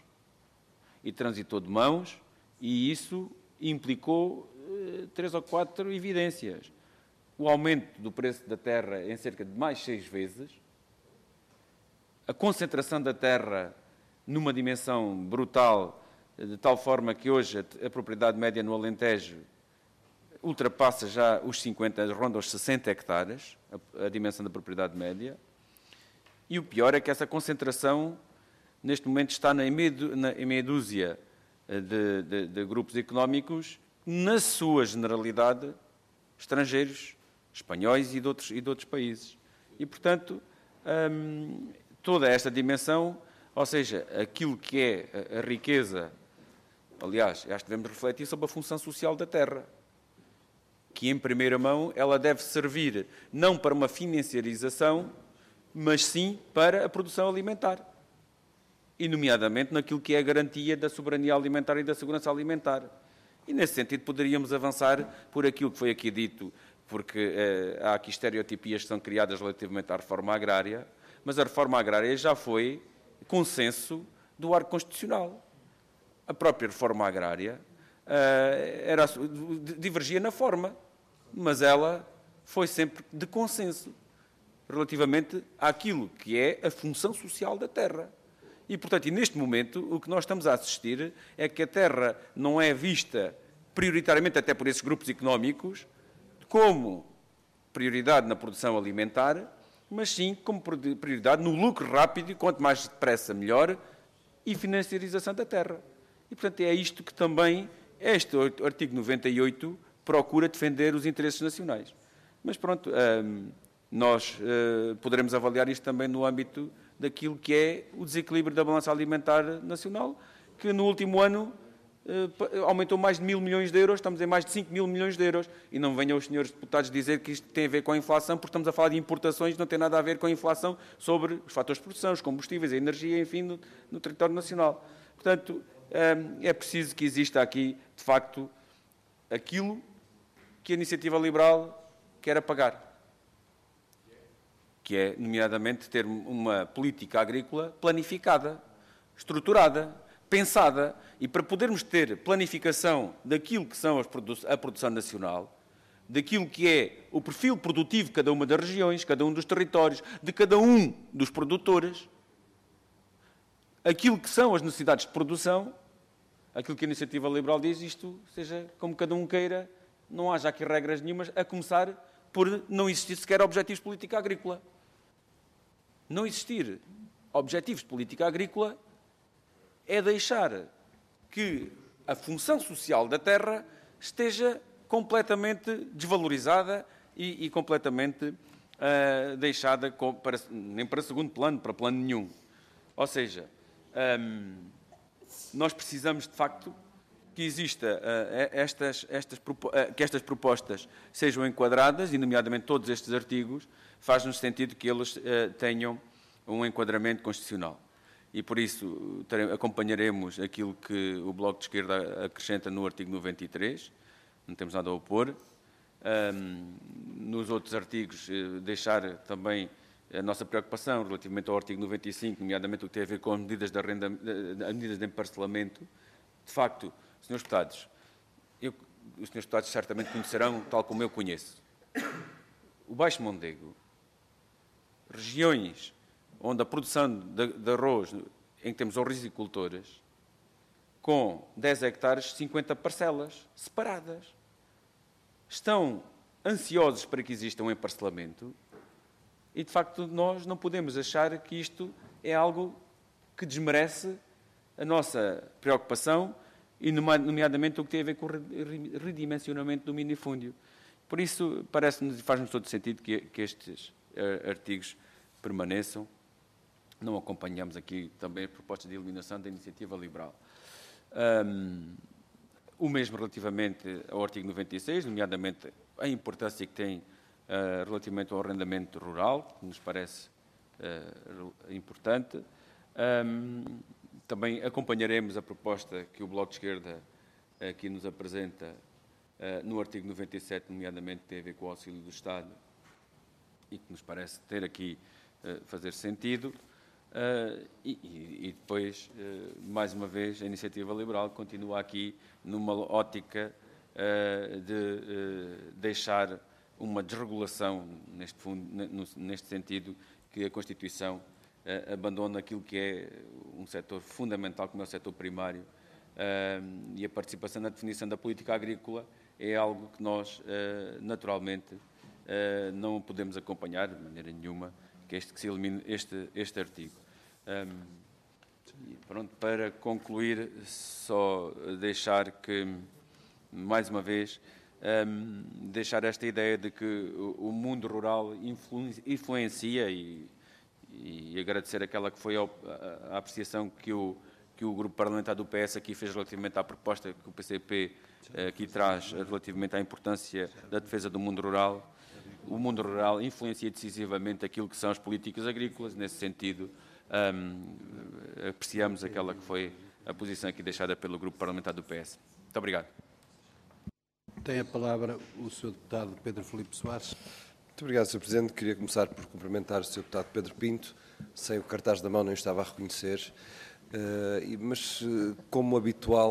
E isso implicou 3 ou 4 evidências. O aumento do preço da terra em cerca de mais 6 vezes, a concentração da terra numa dimensão brutal, de tal forma que hoje a propriedade média no Alentejo ultrapassa já os 50, ronda os 60 hectares, a dimensão da propriedade média. E o pior é que essa concentração, neste momento, está em meia dúzia de grupos económicos, na sua generalidade, estrangeiros, espanhóis e de outros países. E, portanto, toda esta dimensão, ou seja, aquilo que é a riqueza, aliás, acho que devemos refletir sobre a função social da terra, que, em primeira mão, ela deve servir não para uma financiarização, mas sim para a produção alimentar. E, nomeadamente, naquilo que é a garantia da soberania alimentar e da segurança alimentar. E, nesse sentido, poderíamos avançar por aquilo que foi aqui dito, porque há aqui estereotipias que são criadas relativamente à reforma agrária, mas a reforma agrária já foi consenso do arco constitucional. A própria reforma agrária divergia na forma, mas ela foi sempre de consenso relativamente àquilo que é a função social da terra. E, portanto, neste momento, o que nós estamos a assistir é que a terra não é vista prioritariamente, até por esses grupos económicos, como prioridade na produção alimentar, mas sim como prioridade no lucro rápido, quanto mais depressa melhor, e financiarização da terra. E, portanto, é isto que também este artigo 98 procura defender os interesses nacionais. Mas, pronto, nós poderemos avaliar isto também no âmbito daquilo que é o desequilíbrio da balança alimentar nacional, que no último ano aumentou mais de 1.000 milhões de euros, estamos em mais de 5 mil milhões de euros. E não venham os senhores deputados dizer que isto tem a ver com a inflação, porque estamos a falar de importações, não tem nada a ver com a inflação sobre os fatores de produção, os combustíveis, a energia, enfim, no território nacional. Portanto, é preciso que exista aqui, de facto, aquilo que a Iniciativa Liberal quer apagar, que é, nomeadamente, ter uma política agrícola planificada, estruturada, pensada, e para podermos ter planificação daquilo que são a produção nacional, daquilo que é o perfil produtivo de cada uma das regiões, cada um dos territórios, de cada um dos produtores, aquilo que são as necessidades de produção, aquilo que a Iniciativa Liberal diz, isto seja como cada um queira, não haja aqui regras nenhumas, a começar por não existir sequer objetivos de política agrícola. Não existir objetivos de política agrícola é deixar que a função social da terra esteja completamente desvalorizada e completamente deixada nem para segundo plano, para plano nenhum. Ou seja, nós precisamos, de facto, que exista que estas propostas sejam enquadradas, e nomeadamente todos estes artigos, faz-nos sentido que eles tenham um enquadramento constitucional. E por isso acompanharemos aquilo que o Bloco de Esquerda acrescenta no artigo 93, não temos nada a opor. Nos outros artigos, deixar também a nossa preocupação relativamente ao artigo 95, nomeadamente o que tem a ver com as medidas medidas de emparcelamento. De facto, senhores deputados, os senhores deputados certamente conhecerão, tal como eu conheço, o Baixo Mondego, regiões onde a produção de arroz, em que temos horticultores, com 10 hectares, 50 parcelas separadas. Estão ansiosos para que exista um emparcelamento e, de facto, nós não podemos achar que isto é algo que desmerece a nossa preocupação e, nomeadamente, o que tem a ver com o redimensionamento do minifúndio. Por isso, parece-nos e faz-nos todo sentido que estes artigos permaneçam. Não acompanhamos aqui também a proposta de eliminação da Iniciativa Liberal. O mesmo relativamente ao artigo 96, nomeadamente a importância que tem relativamente ao arrendamento rural, que nos parece importante. Também acompanharemos a proposta que o Bloco de Esquerda aqui nos apresenta no artigo 97, nomeadamente tem a ver com o auxílio do Estado e que nos parece ter aqui fazer sentido. E depois, mais uma vez, a Iniciativa Liberal continua aqui numa ótica de deixar uma desregulação, neste sentido, que a Constituição abandona aquilo que é um setor fundamental, como é o setor primário, e a participação na definição da política agrícola é algo que nós, naturalmente, não podemos acompanhar de maneira nenhuma, que se elimine este artigo. Pronto, para concluir, só deixar que, mais uma vez, deixar esta ideia de que o mundo rural influencia e agradecer aquela que foi a apreciação que o Grupo Parlamentar do PS aqui fez relativamente à proposta que o PCP aqui traz relativamente à importância da defesa do mundo rural. O mundo rural influencia decisivamente aquilo que são as políticas agrícolas. Nesse sentido, apreciamos aquela que foi a posição aqui deixada pelo Grupo Parlamentar do PS. Muito obrigado. Tem a palavra o Sr. Deputado Pedro Filipe Soares. Muito obrigado, Sr. Presidente. Queria começar por cumprimentar o Sr. Deputado Pedro Pinto. Sem o cartaz da mão não estava a reconhecer, mas, como habitual,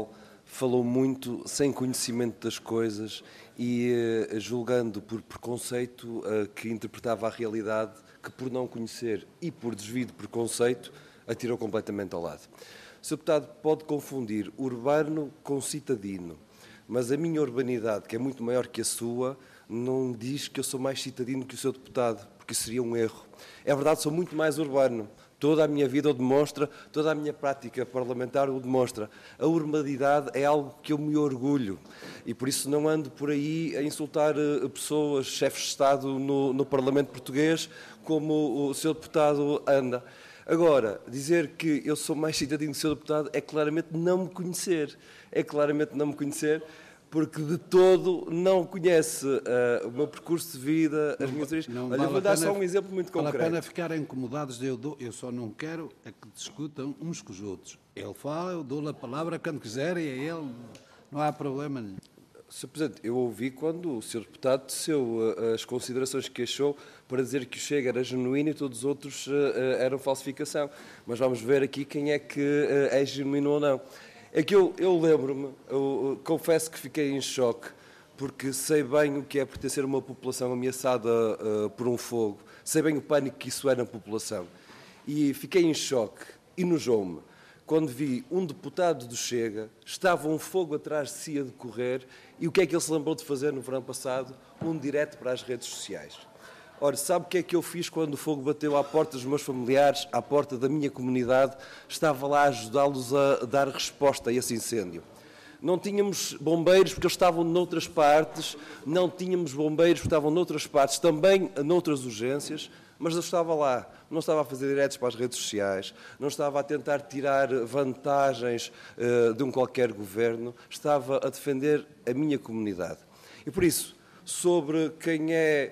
falou muito sem conhecimento das coisas e julgando por preconceito que interpretava a realidade que, por não conhecer e por desvio de preconceito, atirou completamente ao lado. O Sr. Deputado pode confundir urbano com citadino, mas a minha urbanidade, que é muito maior que a sua, não diz que eu sou mais citadino que o Sr. Deputado, porque seria um erro. É verdade, sou muito mais urbano. Toda a minha vida o demonstra, toda a minha prática parlamentar o demonstra. A urbanidade é algo que eu me orgulho e por isso não ando por aí a insultar pessoas, chefes de Estado no Parlamento português, como o Sr. Deputado anda. Agora, dizer que eu sou mais cidadino que o Sr. Deputado é claramente não me conhecer. É claramente não me conhecer, porque de todo não conhece o meu percurso de vida, as minhas origens. Olha, eu vou dar só um exemplo muito concreto. Vale a pena ficarem incomodados, eu só não quero é que discutam uns com os outros. Ele fala, eu dou-lhe a palavra quando quiser e a ele não há problema nenhum. Sr. Presidente, eu ouvi quando o Sr. Deputado teceu as considerações que achou para dizer que o Chega era genuíno e todos os outros eram falsificação. Mas vamos ver aqui quem é que é genuíno ou não. É que eu lembro-me, eu confesso que fiquei em choque, porque sei bem o que é pertencer a uma população ameaçada por um fogo, sei bem o pânico que isso é na população. E fiquei em choque, enojou-me, quando vi um deputado do Chega, estava um fogo atrás de si a decorrer, e o que é que ele se lembrou de fazer no verão passado? Um direto para as redes sociais. Ora, sabe o que é que eu fiz quando o fogo bateu à porta dos meus familiares, à porta da minha comunidade? Estava lá a ajudá-los a dar resposta a esse incêndio. Não tínhamos bombeiros porque eles estavam noutras partes, não tínhamos bombeiros porque estavam noutras partes, também noutras urgências, mas eu estava lá. Não estava a fazer diretos para as redes sociais, não estava a tentar tirar vantagens de um qualquer governo, estava a defender a minha comunidade. E por isso, sobre quem é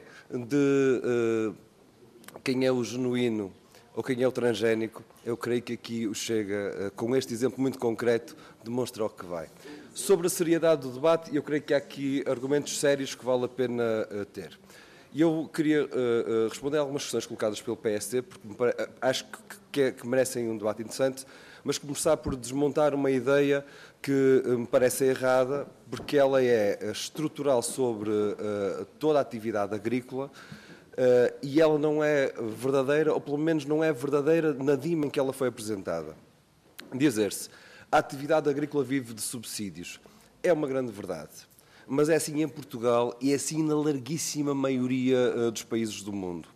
o genuíno ou quem é o transgénico, eu creio que aqui o Chega, com este exemplo muito concreto, demonstra o que vai. Sobre a seriedade do debate, eu creio que há aqui argumentos sérios que vale a pena ter. E eu queria responder a algumas questões colocadas pelo PSD, porque acho que merecem um debate interessante, mas começar por desmontar uma ideia que me parece errada, porque ela é estrutural sobre toda a atividade agrícola e ela não é verdadeira, ou pelo menos não é verdadeira na dimensão em que ela foi apresentada. Dizer-se, a atividade agrícola vive de subsídios, é uma grande verdade. Mas é assim em Portugal e é assim na larguíssima maioria dos países do mundo.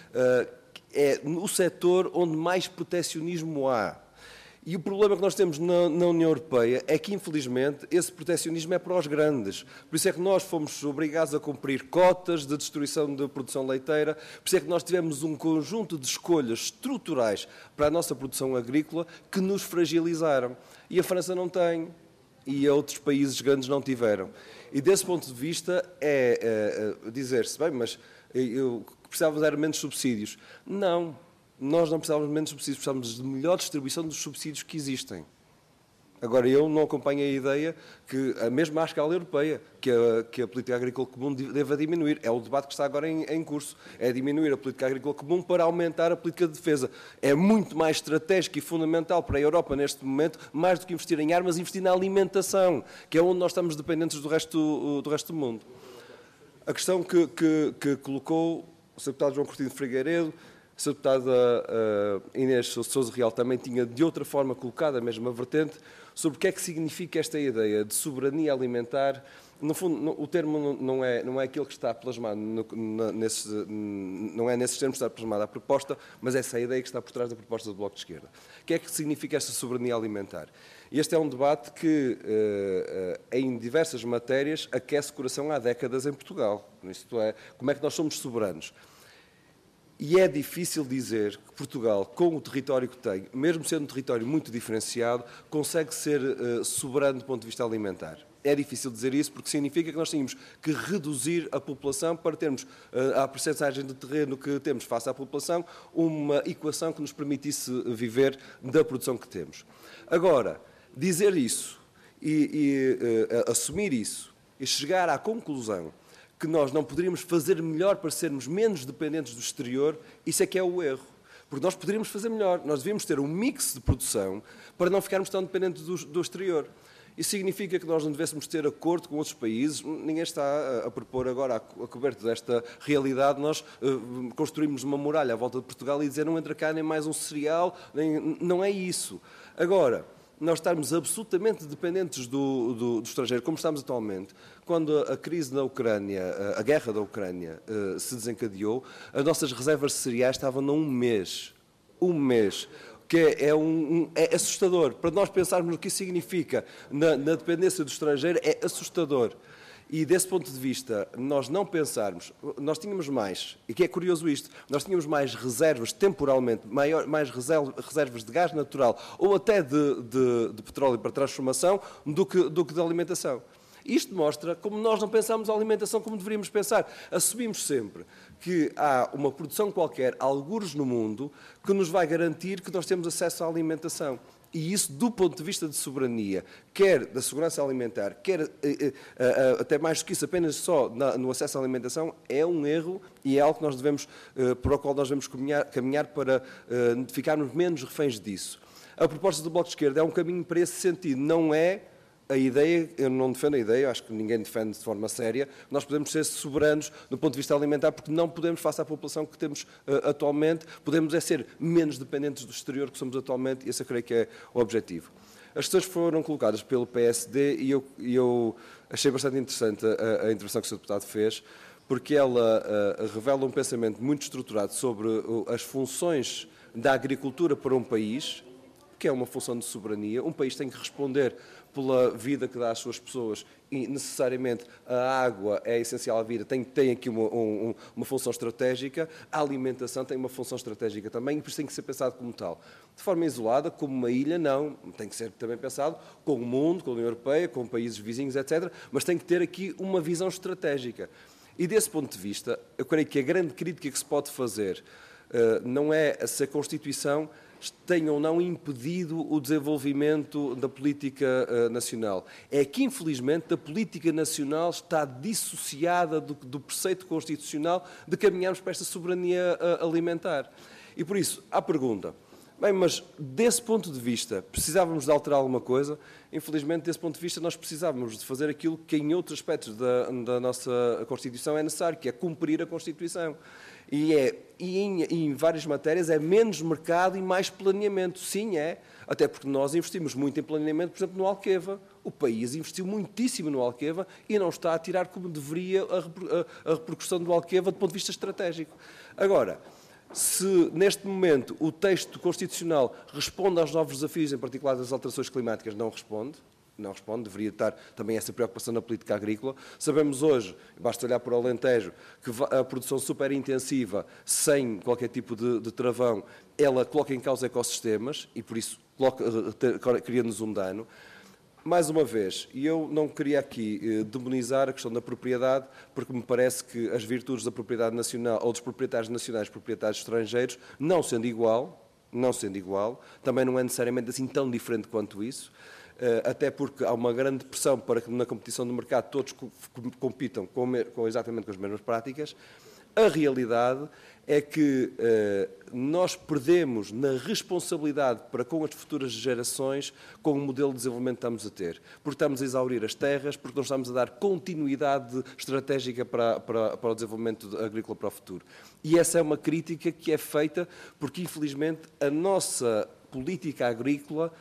É no setor onde mais protecionismo há. E o problema que nós temos na União Europeia é que, infelizmente, esse protecionismo é para os grandes. Por isso é que nós fomos obrigados a cumprir cotas de destruição da produção leiteira, por isso é que nós tivemos um conjunto de escolhas estruturais para a nossa produção agrícola que nos fragilizaram. E a França não tem, e outros países grandes não tiveram. E desse ponto de vista é dizer-se, bem, mas precisávamos de menos subsídios. Não, nós não precisávamos de menos subsídios, precisávamos de melhor distribuição dos subsídios que existem. Agora, eu não acompanho a ideia que, mesmo à escala europeia, que a política agrícola comum deva diminuir. É o debate que está agora em curso. É diminuir a política agrícola comum para aumentar a política de defesa. É muito mais estratégico e fundamental para a Europa, neste momento, mais do que investir em armas, investir na alimentação, que é onde nós estamos dependentes do resto do mundo. A questão que colocou o Sr. Deputado João Coutinho de Figueiredo, a Sra. Deputada Inês Sousa Real também tinha de outra forma colocado a mesma vertente, sobre o que é que significa esta ideia de soberania alimentar. No fundo, o termo não é aquele que está plasmado, não é nesses termos que está plasmada a proposta, mas essa é a ideia que está por trás da proposta do Bloco de Esquerda. O que é que significa esta soberania alimentar? Este é um debate que, em diversas matérias, aquece o coração há décadas em Portugal. Isto é, como é que nós somos soberanos? E é difícil dizer que Portugal, com o território que tem, mesmo sendo um território muito diferenciado, consegue ser soberano do ponto de vista alimentar. É difícil dizer isso porque significa que nós tínhamos que reduzir a população para termos a percentagem de terreno que temos face à população, uma equação que nos permitisse viver da produção que temos. Agora, dizer isso e assumir isso e chegar à conclusão que nós não poderíamos fazer melhor para sermos menos dependentes do exterior, isso é que é o erro. Porque nós poderíamos fazer melhor. Nós devíamos ter um mix de produção para não ficarmos tão dependentes do exterior. Isso significa que nós não devêssemos ter acordo com outros países? Ninguém está a propor agora, a coberto desta realidade, nós construímos uma muralha à volta de Portugal e dizer não entra cá nem mais um cereal, não é isso. Agora, nós estarmos absolutamente dependentes do estrangeiro, como estamos atualmente, quando a crise na Ucrânia, a guerra da Ucrânia se desencadeou, as nossas reservas de cereais estavam num mês. Um mês. Que é assustador. Para nós pensarmos no que isso significa na dependência do estrangeiro, é assustador. E desse ponto de vista, nós não pensarmos, nós tínhamos mais, e que é curioso isto, nós tínhamos mais reservas temporalmente, mais reservas de gás natural ou até de petróleo para transformação do que de alimentação. Isto mostra como nós não pensamos a alimentação como deveríamos pensar. Assumimos sempre que há uma produção qualquer, algures no mundo, que nos vai garantir que nós temos acesso à alimentação. E isso, do ponto de vista de soberania, quer da segurança alimentar, quer até mais do que isso, apenas só no acesso à alimentação, é um erro e é algo que nós devemos, para o qual nós devemos caminhar para ficarmos menos reféns disso. A proposta do Bloco de Esquerda é um caminho para esse sentido, não é a ideia, eu não defendo a ideia, acho que ninguém defende de forma séria, nós podemos ser soberanos do ponto de vista alimentar, porque não podemos, face à população que temos atualmente, podemos ser menos dependentes do exterior que somos atualmente, e esse eu creio que é o objetivo. As questões foram colocadas pelo PSD e eu achei bastante interessante a intervenção que o Sr. Deputado fez, porque ela revela um pensamento muito estruturado sobre as funções da agricultura para um país, que é uma função de soberania. Um país tem que responder pela vida que dá às suas pessoas e, necessariamente, a água é essencial à vida, tem aqui uma função estratégica, a alimentação tem uma função estratégica também e por isso tem que ser pensado como tal. De forma isolada, como uma ilha, não. Tem que ser também pensado com o mundo, com a União Europeia, com países vizinhos, etc. Mas tem que ter aqui uma visão estratégica. E, desse ponto de vista, eu creio que a grande crítica que se pode fazer não é se a Constituição tenha ou não impedido o desenvolvimento da política nacional. É que, infelizmente, a política nacional está dissociada do preceito constitucional de caminharmos para esta soberania alimentar. E, por isso, há pergunta. Bem, mas, desse ponto de vista, precisávamos de alterar alguma coisa? Infelizmente, desse ponto de vista, nós precisávamos de fazer aquilo que, em outros aspectos da nossa Constituição, é necessário, que é cumprir a Constituição. E em várias matérias é menos mercado e mais planeamento. Sim, é. Até porque nós investimos muito em planeamento, por exemplo, no Alqueva. O país investiu muitíssimo no Alqueva e não está a tirar como deveria a repercussão do Alqueva do ponto de vista estratégico. Agora, se neste momento o texto constitucional responde aos novos desafios, em particular das alterações climáticas, não responde, deveria estar também essa preocupação na política agrícola. Sabemos hoje, basta olhar para o Alentejo, que a produção superintensiva, sem qualquer tipo de travão, ela coloca em causa ecossistemas e, por isso, cria-nos um dano. Mais uma vez, e eu não queria aqui demonizar a questão da propriedade, porque me parece que as virtudes da propriedade nacional, ou dos proprietários nacionais e proprietários estrangeiros, não sendo igual, também não é necessariamente assim tão diferente quanto isso, até porque há uma grande pressão para que na competição do mercado todos compitam exatamente com as mesmas práticas. A realidade é que nós perdemos na responsabilidade para com as futuras gerações com o modelo de desenvolvimento que estamos a ter. Porque estamos a exaurir as terras, porque não estamos a dar continuidade estratégica para o desenvolvimento agrícola para o futuro. E essa é uma crítica que é feita porque, infelizmente, a nossa política agrícola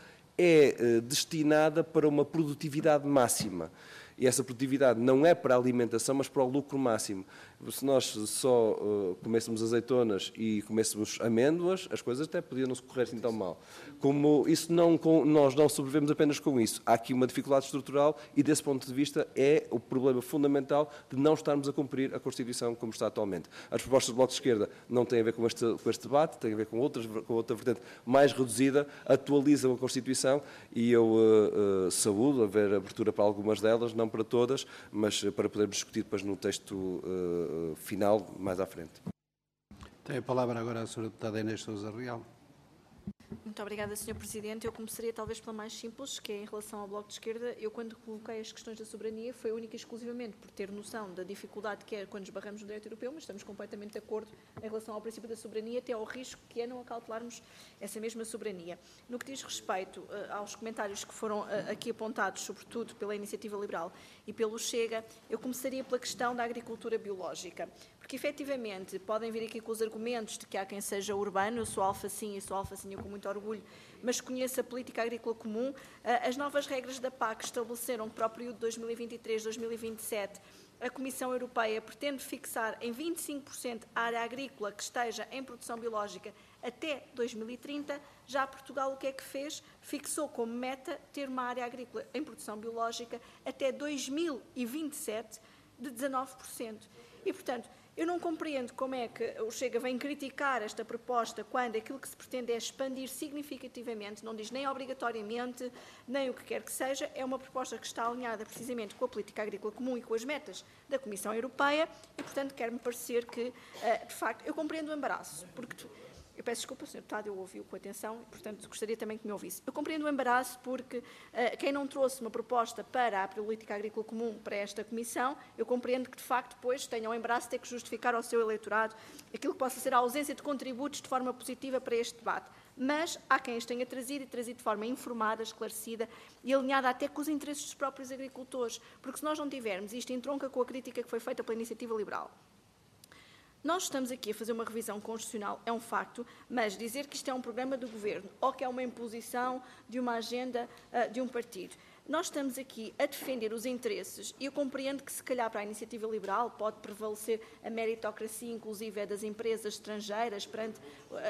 é destinada para uma produtividade máxima. E essa produtividade não é para a alimentação, mas para o lucro máximo. Se nós só comêssemos azeitonas e comêssemos amêndoas, as coisas até podiam não se correr assim tão mal. Como isso nós não sobrevivemos apenas com isso. Há aqui uma dificuldade estrutural e, desse ponto de vista, é o problema fundamental de não estarmos a cumprir a Constituição como está atualmente. As propostas do Bloco de Esquerda não têm a ver com este debate, têm a ver com outra vertente mais reduzida, atualizam a Constituição e eu saúdo haver abertura para algumas delas, não para todas, mas para podermos discutir depois no texto final, mais à frente. Tem a palavra agora a Sra. Deputada Inês Sousa Real. Muito obrigada, Sr. Presidente. Eu começaria talvez pela mais simples, que é em relação ao Bloco de Esquerda. Eu, quando coloquei as questões da soberania, foi única e exclusivamente por ter noção da dificuldade que é quando esbarramos no direito europeu, mas estamos completamente de acordo em relação ao princípio da soberania, até ao risco que é não acautelarmos essa mesma soberania. No que diz respeito aos comentários que foram aqui apontados, sobretudo pela Iniciativa Liberal e pelo Chega, eu começaria pela questão da agricultura biológica. Porque, efetivamente, podem vir aqui com os argumentos de que há quem seja urbano, eu sou alfacinha e sou alfacinha com muito orgulho, mas conheço a política agrícola comum. As novas regras da PAC estabeleceram que para o período 2023-2027 a Comissão Europeia pretende fixar em 25% a área agrícola que esteja em produção biológica até 2030. Já Portugal o que é que fez? Fixou como meta ter uma área agrícola em produção biológica até 2027 de 19%. E, portanto, eu não compreendo como é que o Chega vem criticar esta proposta quando aquilo que se pretende é expandir significativamente, não diz nem obrigatoriamente, nem o que quer que seja, é uma proposta que está alinhada precisamente com a política agrícola comum e com as metas da Comissão Europeia e, portanto, quer-me parecer que, de facto, eu compreendo o embaraço, porque... Eu peço desculpa, Sr. Deputado, eu ouvi-o com atenção e, portanto, gostaria também que me ouvisse. Eu compreendo o embaraço porque quem não trouxe uma proposta para a política agrícola comum para esta Comissão, eu compreendo que, de facto, depois tenha o embaraço de ter que justificar ao seu eleitorado aquilo que possa ser a ausência de contributos de forma positiva para este debate. Mas há quem os tenha trazido e trazido de forma informada, esclarecida e alinhada até com os interesses dos próprios agricultores. Porque se nós não tivermos, isto entronca com a crítica que foi feita pela Iniciativa Liberal. Nós estamos aqui a fazer uma revisão constitucional, é um facto, mas dizer que isto é um programa do Governo ou que é uma imposição de uma agenda de um partido. Nós estamos aqui a defender os interesses e eu compreendo que, se calhar, para a Iniciativa Liberal pode prevalecer a meritocracia, inclusive, das empresas estrangeiras perante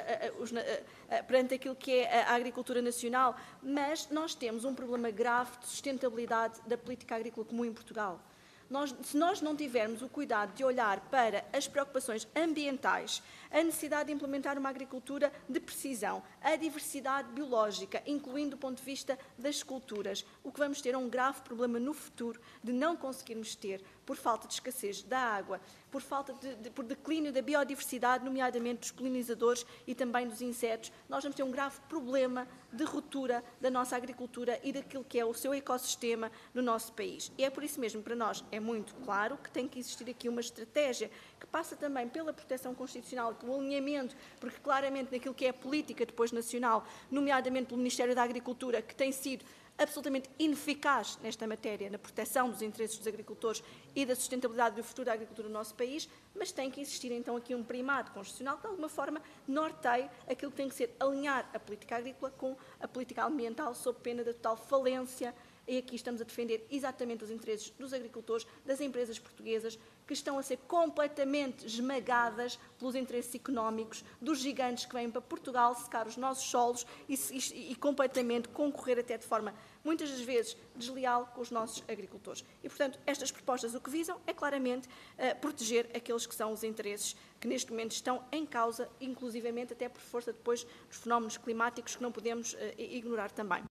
aquilo que é a agricultura nacional, mas nós temos um problema grave de sustentabilidade da política agrícola comum em Portugal. Se nós não tivermos o cuidado de olhar para as preocupações ambientais, a necessidade de implementar uma agricultura de precisão, a diversidade biológica, incluindo do ponto de vista das culturas, o que vamos ter é um grave problema no futuro de não conseguirmos ter, por falta de escassez da água, por declínio da biodiversidade, nomeadamente dos polinizadores e também dos insetos, nós vamos ter um grave problema de ruptura da nossa agricultura e daquilo que é o seu ecossistema no nosso país. E é por isso mesmo, para nós, é muito claro que tem que existir aqui uma estratégia que passa também pela proteção constitucional, pelo alinhamento, porque claramente naquilo que é a política depois nacional, nomeadamente pelo Ministério da Agricultura, que tem sido absolutamente ineficaz nesta matéria, na proteção dos interesses dos agricultores e da sustentabilidade do futuro da agricultura no nosso país, mas tem que existir então aqui um primado constitucional que de alguma forma norteie aquilo que tem que ser alinhar a política agrícola com a política ambiental sob pena da total falência. E aqui estamos a defender exatamente os interesses dos agricultores, das empresas portuguesas, que estão a ser completamente esmagadas pelos interesses económicos dos gigantes que vêm para Portugal secar os nossos solos e completamente concorrer até de forma, muitas das vezes, desleal com os nossos agricultores. E, portanto, estas propostas o que visam é claramente proteger aqueles que são os interesses que neste momento estão em causa, inclusivamente até por força depois dos fenómenos climáticos que não podemos ignorar também.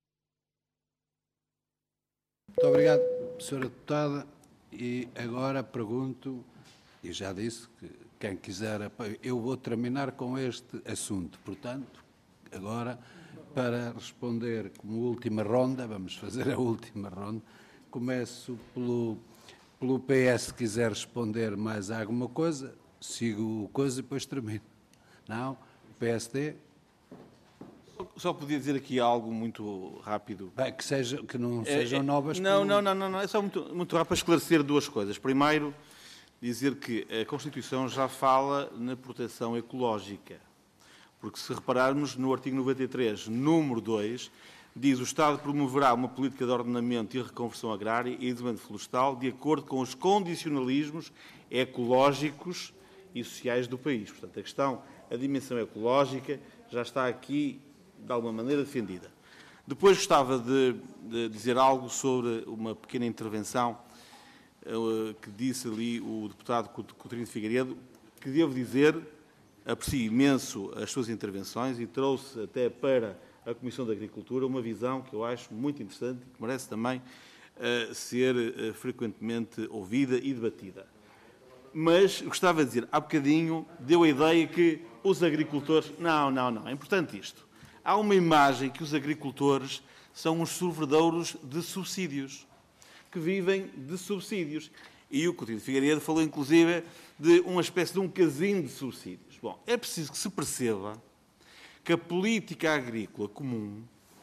Muito obrigado, Sra. Deputada. E agora pergunto, e já disse que quem quiser, eu vou terminar com este assunto. Portanto, agora, para responder como última ronda, vamos fazer a última ronda, começo pelo PS, se quiser responder mais a alguma coisa, sigo o coisa e depois termino. Não? O PSD... Só podia dizer aqui algo muito rápido. Bem, que não sejam novas... Não. É só muito rápido para esclarecer duas coisas. Primeiro, dizer que a Constituição já fala na proteção ecológica. Porque se repararmos no artigo 93, número 2, diz: o Estado promoverá uma política de ordenamento e reconversão agrária e desenvolvimento florestal de acordo com os condicionalismos ecológicos e sociais do país. Portanto, a dimensão ecológica já está aqui de alguma maneira defendida. Depois gostava de dizer algo sobre uma pequena intervenção que disse ali o deputado Coutinho de Figueiredo, que devo dizer, aprecio imenso as suas intervenções e trouxe até para a Comissão de Agricultura uma visão que eu acho muito interessante e que merece também ser frequentemente ouvida e debatida. Mas gostava de dizer, há bocadinho deu a ideia que os agricultores... Não, é importante isto. há uma imagem que os agricultores são uns sorvedouros de subsídios, que vivem de subsídios. E o Coutinho de Figueiredo falou, inclusive, de uma espécie de um casino de subsídios. Bom, é preciso que se perceba que a política agrícola comum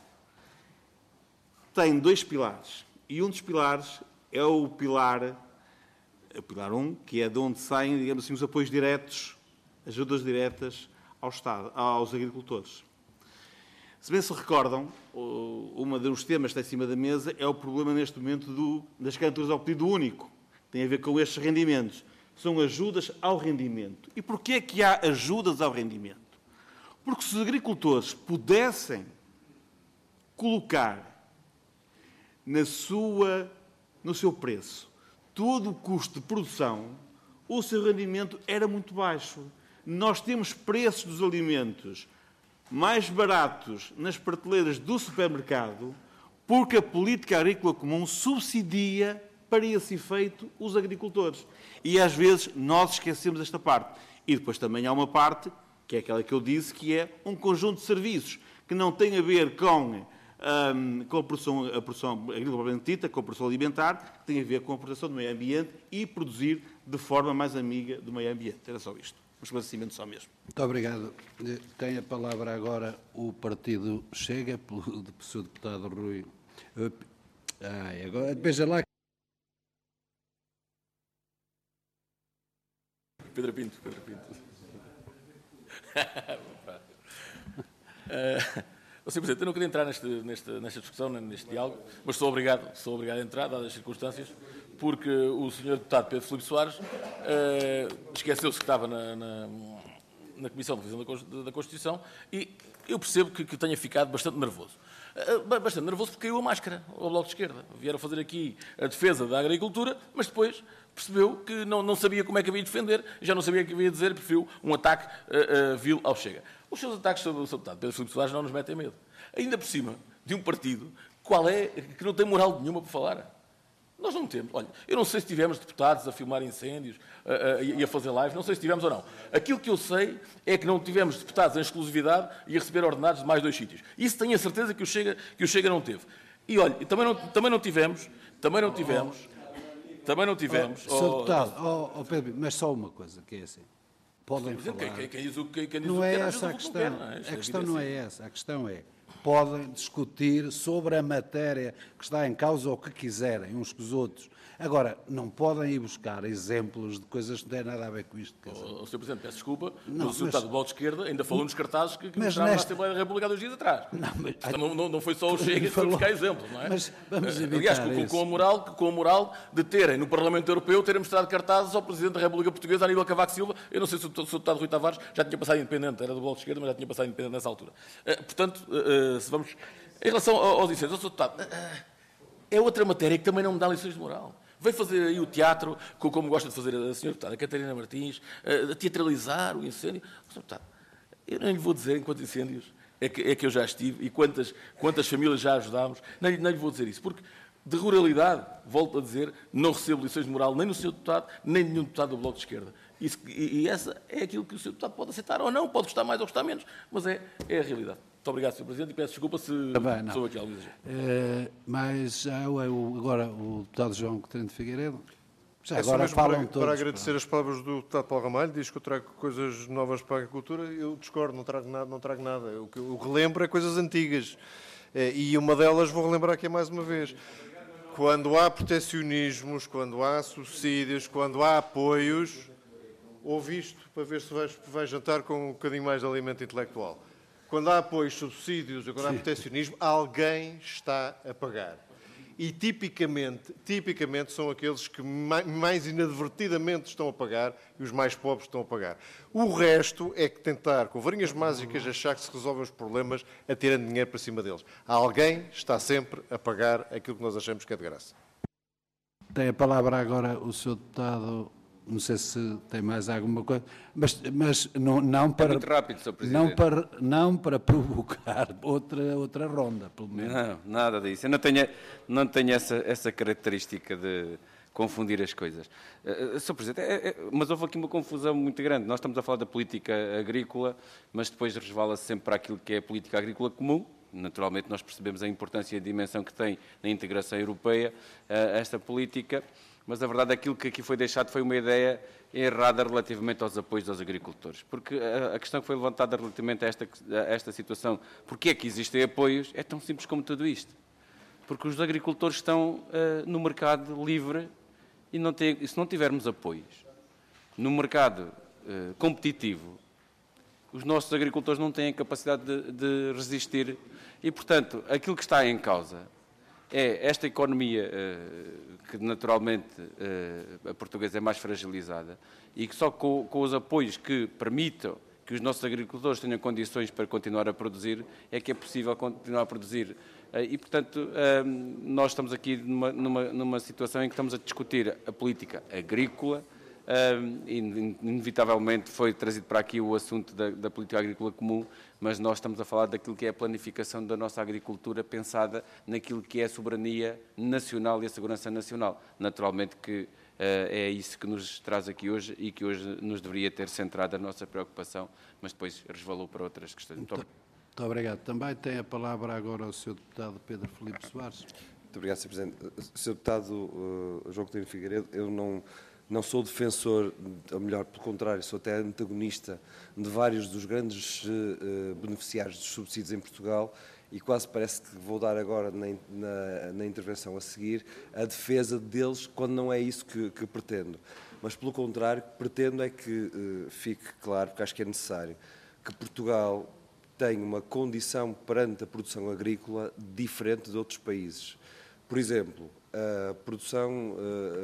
tem 2 pilares. E um dos pilares é o pilar 1, que é de onde saem, digamos assim, os apoios diretos, ajudas diretas ao Estado, aos agricultores. Se bem se recordam, um dos temas que está em cima da mesa é o problema, neste momento, das candidaturas ao pedido único. Tem a ver com estes rendimentos. São ajudas ao rendimento. E porquê é que há ajudas ao rendimento? Porque se os agricultores pudessem colocar no seu preço todo o custo de produção, o seu rendimento era muito baixo. Nós temos preços dos alimentos mais baratos nas prateleiras do supermercado porque a política agrícola comum subsidia para esse efeito os agricultores. E às vezes nós esquecemos esta parte. E depois também há uma parte, que é aquela que eu disse, que é um conjunto de serviços que não tem a ver com a produção agrícola propriamente dita, com a produção alimentar, que tem a ver com a proteção do meio ambiente e produzir de forma mais amiga do meio ambiente. Era só isto. Um esclarecimento só mesmo. Muito obrigado. Tem a palavra agora o Partido Chega, pelo Sr. Deputado Rui. Agora, veja lá. Pedro Pinto. Sr. Presidente, eu não queria entrar nesta discussão, neste diálogo, mas sou obrigado a entrar, dadas as circunstâncias, porque o Sr. Deputado Pedro Filipe Soares esqueceu-se que estava na Comissão de Revisão da Constituição e eu percebo que tenha ficado bastante nervoso. Bastante nervoso porque caiu a máscara ao Bloco de Esquerda. Vieram fazer aqui a defesa da agricultura, mas depois percebeu que não sabia como é que havia de defender, já não sabia o que havia de dizer, preferiu um ataque vil ao Chega. Os seus ataques sobre o Sr. Deputado Pedro Filipe Soares não nos metem medo. Ainda por cima de um partido que não tem moral nenhuma para falar. Nós não temos. Olha, eu não sei se tivemos deputados a filmar incêndios e a fazer lives, não sei se tivemos ou não. Aquilo que eu sei é que não tivemos deputados em exclusividade e a receber ordenados de mais 2 sítios. Isso tenho a certeza que o Chega não teve. E olha, também não tivemos. Sr. Deputado, Pedro, mas só uma coisa, que é assim. Podem falar. Quem diz o que não é essa a questão. A questão não é essa. A questão é, podem discutir sobre a matéria que está em causa ou o que quiserem, uns com os outros. Agora, não podem ir buscar exemplos de coisas que não têm nada a ver com isto. Sr. Presidente, peço desculpa, mas o Sr. Deputado do Bloco de Esquerda ainda falou nos cartazes que mostraram na Assembleia da República há 2 dias atrás. Não foi só o Chega a buscar exemplos, não é? Mas vamos evitar aliás, com a moral de terem no Parlamento Europeu, terem mostrado cartazes ao Presidente da República Portuguesa, Aníbal Cavaco Silva. Eu não sei se o Sr. Deputado Rui Tavares já tinha passado independente, era do Bloco de Esquerda, mas já tinha passado independente nessa altura. Portanto, se vamos... Em relação aos incêndios, Sr. Deputado, é outra matéria que também não me dá lições de moral. Veio fazer aí o teatro, como gosta de fazer a Sra. Deputada Catarina Martins, a teatralizar o incêndio. Sr. Deputado, eu nem lhe vou dizer em quantos incêndios é que eu já estive e quantas famílias já ajudámos, nem lhe vou dizer isso, porque de ruralidade, volto a dizer, não recebo lições de moral nem no Sr. Deputado, nem nenhum deputado do Bloco de Esquerda. E essa é aquilo que o Sr. Deputado pode aceitar ou não, pode gostar mais ou gostar menos, mas é a realidade. Muito obrigado, Sr. Presidente, e peço desculpa se sou aqui algum exagero. Mas agora o deputado João Coutinho de Figueiredo. Já agora falam todos. Para agradecer as palavras do deputado Paulo Ramalho, diz que eu trago coisas novas para a agricultura. Eu discordo, não trago nada. O que eu relembro é coisas antigas. E uma delas vou relembrar aqui mais uma vez. Quando há protecionismos, quando há subsídios, quando há apoios, ouve isto para ver se vais jantar com um bocadinho mais de alimento intelectual. Quando há apoios, subsídios, quando há protecionismo, alguém está a pagar. E tipicamente são aqueles que mais inadvertidamente estão a pagar e os mais pobres estão a pagar. O resto é que tentar, com varinhas mágicas, achar que se resolvem os problemas atirando dinheiro para cima deles. Alguém está sempre a pagar aquilo que nós achamos que é de graça. Tem a palavra agora o Sr. Deputado. Não sei se tem mais alguma coisa, mas não para... É muito rápido, Sr. Presidente. Não para provocar outra ronda, pelo menos. Não, nada disso. Eu não tenho essa característica de confundir as coisas. Sr. Presidente, mas houve aqui uma confusão muito grande. Nós estamos a falar da política agrícola, mas depois resvala-se sempre para aquilo que é a política agrícola comum. Naturalmente, nós percebemos a importância e a dimensão que tem na integração europeia esta política, mas a verdade é que aquilo que aqui foi deixado foi uma ideia errada relativamente aos apoios aos agricultores. Porque a questão que foi levantada relativamente a esta situação, porque é que existem apoios, é tão simples como tudo isto. Porque os agricultores estão no mercado livre e se não tivermos apoios no mercado competitivo, os nossos agricultores não têm a capacidade de resistir e, portanto, aquilo que está em causa é esta economia que naturalmente a portuguesa é mais fragilizada e que só com os apoios que permitam que os nossos agricultores tenham condições para continuar a produzir é que é possível continuar a produzir. E, portanto, nós estamos aqui numa situação em que estamos a discutir a política agrícola. Inevitavelmente foi trazido para aqui o assunto da política agrícola comum, mas nós estamos a falar daquilo que é a planificação da nossa agricultura pensada naquilo que é a soberania nacional e a segurança nacional. Naturalmente que é isso que nos traz aqui hoje e que hoje nos deveria ter centrado a nossa preocupação, mas depois resvalou para outras questões. Muito obrigado. Também tem a palavra agora o Sr. Deputado Pedro Filipe Soares. Muito obrigado, Sr. Presidente. Sr. Deputado João Coutinho Figueiredo, eu não sou defensor, ou melhor, pelo contrário, sou até antagonista de vários dos grandes beneficiários dos subsídios em Portugal e quase parece que vou dar agora na intervenção a seguir a defesa deles quando não é isso que pretendo. Mas, pelo contrário, pretendo é que fique claro, porque acho que é necessário, que Portugal tem uma condição perante a produção agrícola diferente de outros países. Por exemplo, a produção...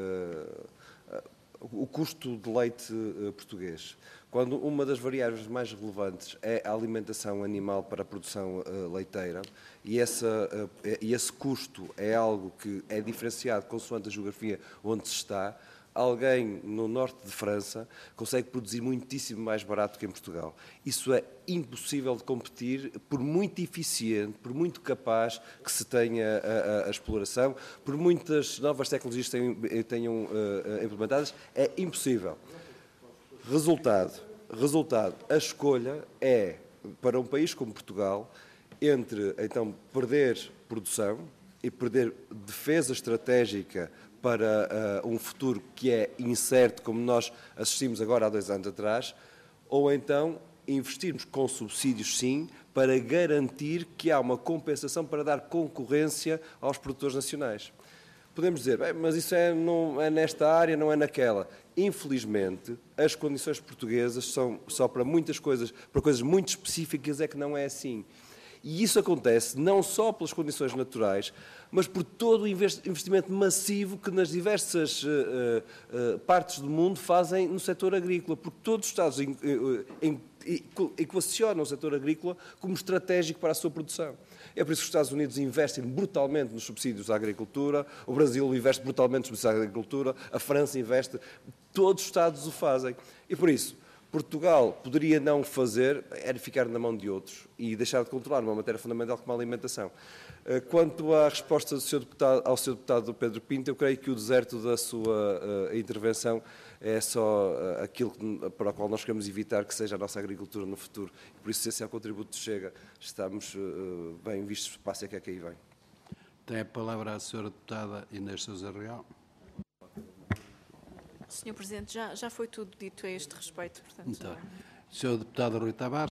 o custo de leite português. Quando uma das variáveis mais relevantes é a alimentação animal para a produção leiteira, e esse custo é algo que é diferenciado consoante a geografia onde se está, alguém no norte de França consegue produzir muitíssimo mais barato que em Portugal. Isso é impossível de competir, por muito eficiente, por muito capaz que se tenha a exploração, por muitas novas tecnologias que tenham implementadas, é impossível. Resultado, a escolha é, para um país como Portugal, entre, então, perder produção e perder defesa estratégica para um futuro que é incerto, como nós assistimos agora há 2 anos atrás, ou então investirmos com subsídios, sim, para garantir que há uma compensação para dar concorrência aos produtores nacionais. Podemos dizer, mas isso não é nesta área, não é naquela. Infelizmente, as condições portuguesas são só para muitas coisas, para coisas muito específicas é que não é assim. E isso acontece não só pelas condições naturais, mas por todo o investimento massivo que nas diversas partes do mundo fazem no setor agrícola, porque todos os Estados equacionam o setor agrícola como estratégico para a sua produção. É por isso que os Estados Unidos investem brutalmente nos subsídios à agricultura, o Brasil investe brutalmente nos subsídios à agricultura, a França investe, todos os Estados o fazem. E por isso, Portugal poderia não fazer, era ficar na mão de outros e deixar de controlar uma matéria fundamental como a alimentação. Quanto à resposta ao Sr. Deputado Pedro Pinto, eu creio que o deserto da sua intervenção é só aquilo para o qual nós queremos evitar que seja a nossa agricultura no futuro. Por isso, se esse é o contributo que chega, estamos bem vistos para a seca que aí vem. Tem a palavra a Sra. Deputada Inês Sousa Real. Sr. Presidente, já foi tudo dito a este respeito, portanto... Então, Sr. Deputado Rui Tavares.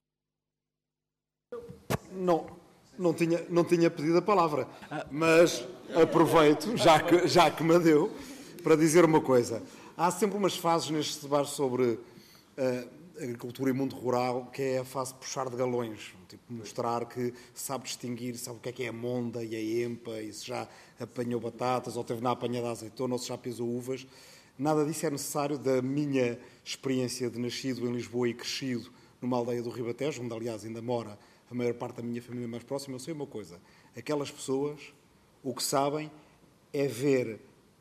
Não tinha pedido a palavra, mas aproveito, já que me deu, para dizer uma coisa. Há sempre umas fases neste debate sobre agricultura e mundo rural, que é a fase de puxar de galões, tipo mostrar que sabe distinguir, sabe o que é a monda e a empa, e se já apanhou batatas, ou teve na apanha da azeitona, ou se já pisou uvas. Nada disso é necessário. Da minha experiência de nascido em Lisboa e crescido numa aldeia do Ribatejo, onde aliás ainda mora a maior parte da minha família mais próxima, eu sei uma coisa: aquelas pessoas o que sabem é ver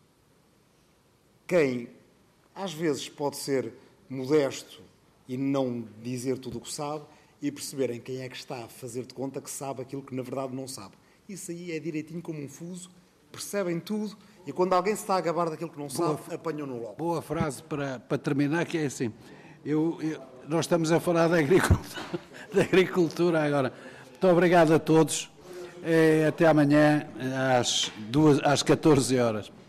quem às vezes pode ser modesto e não dizer tudo o que sabe, e perceberem quem é que está a fazer de conta que sabe aquilo que na verdade não sabe. Isso aí é direitinho como um fuso, percebem tudo E quando alguém se está a gabar daquilo que não sabe, apanham-no logo. Boa frase para terminar, que é assim. Nós estamos a falar da agricultura agora. Muito obrigado a todos. Até amanhã às 14 horas.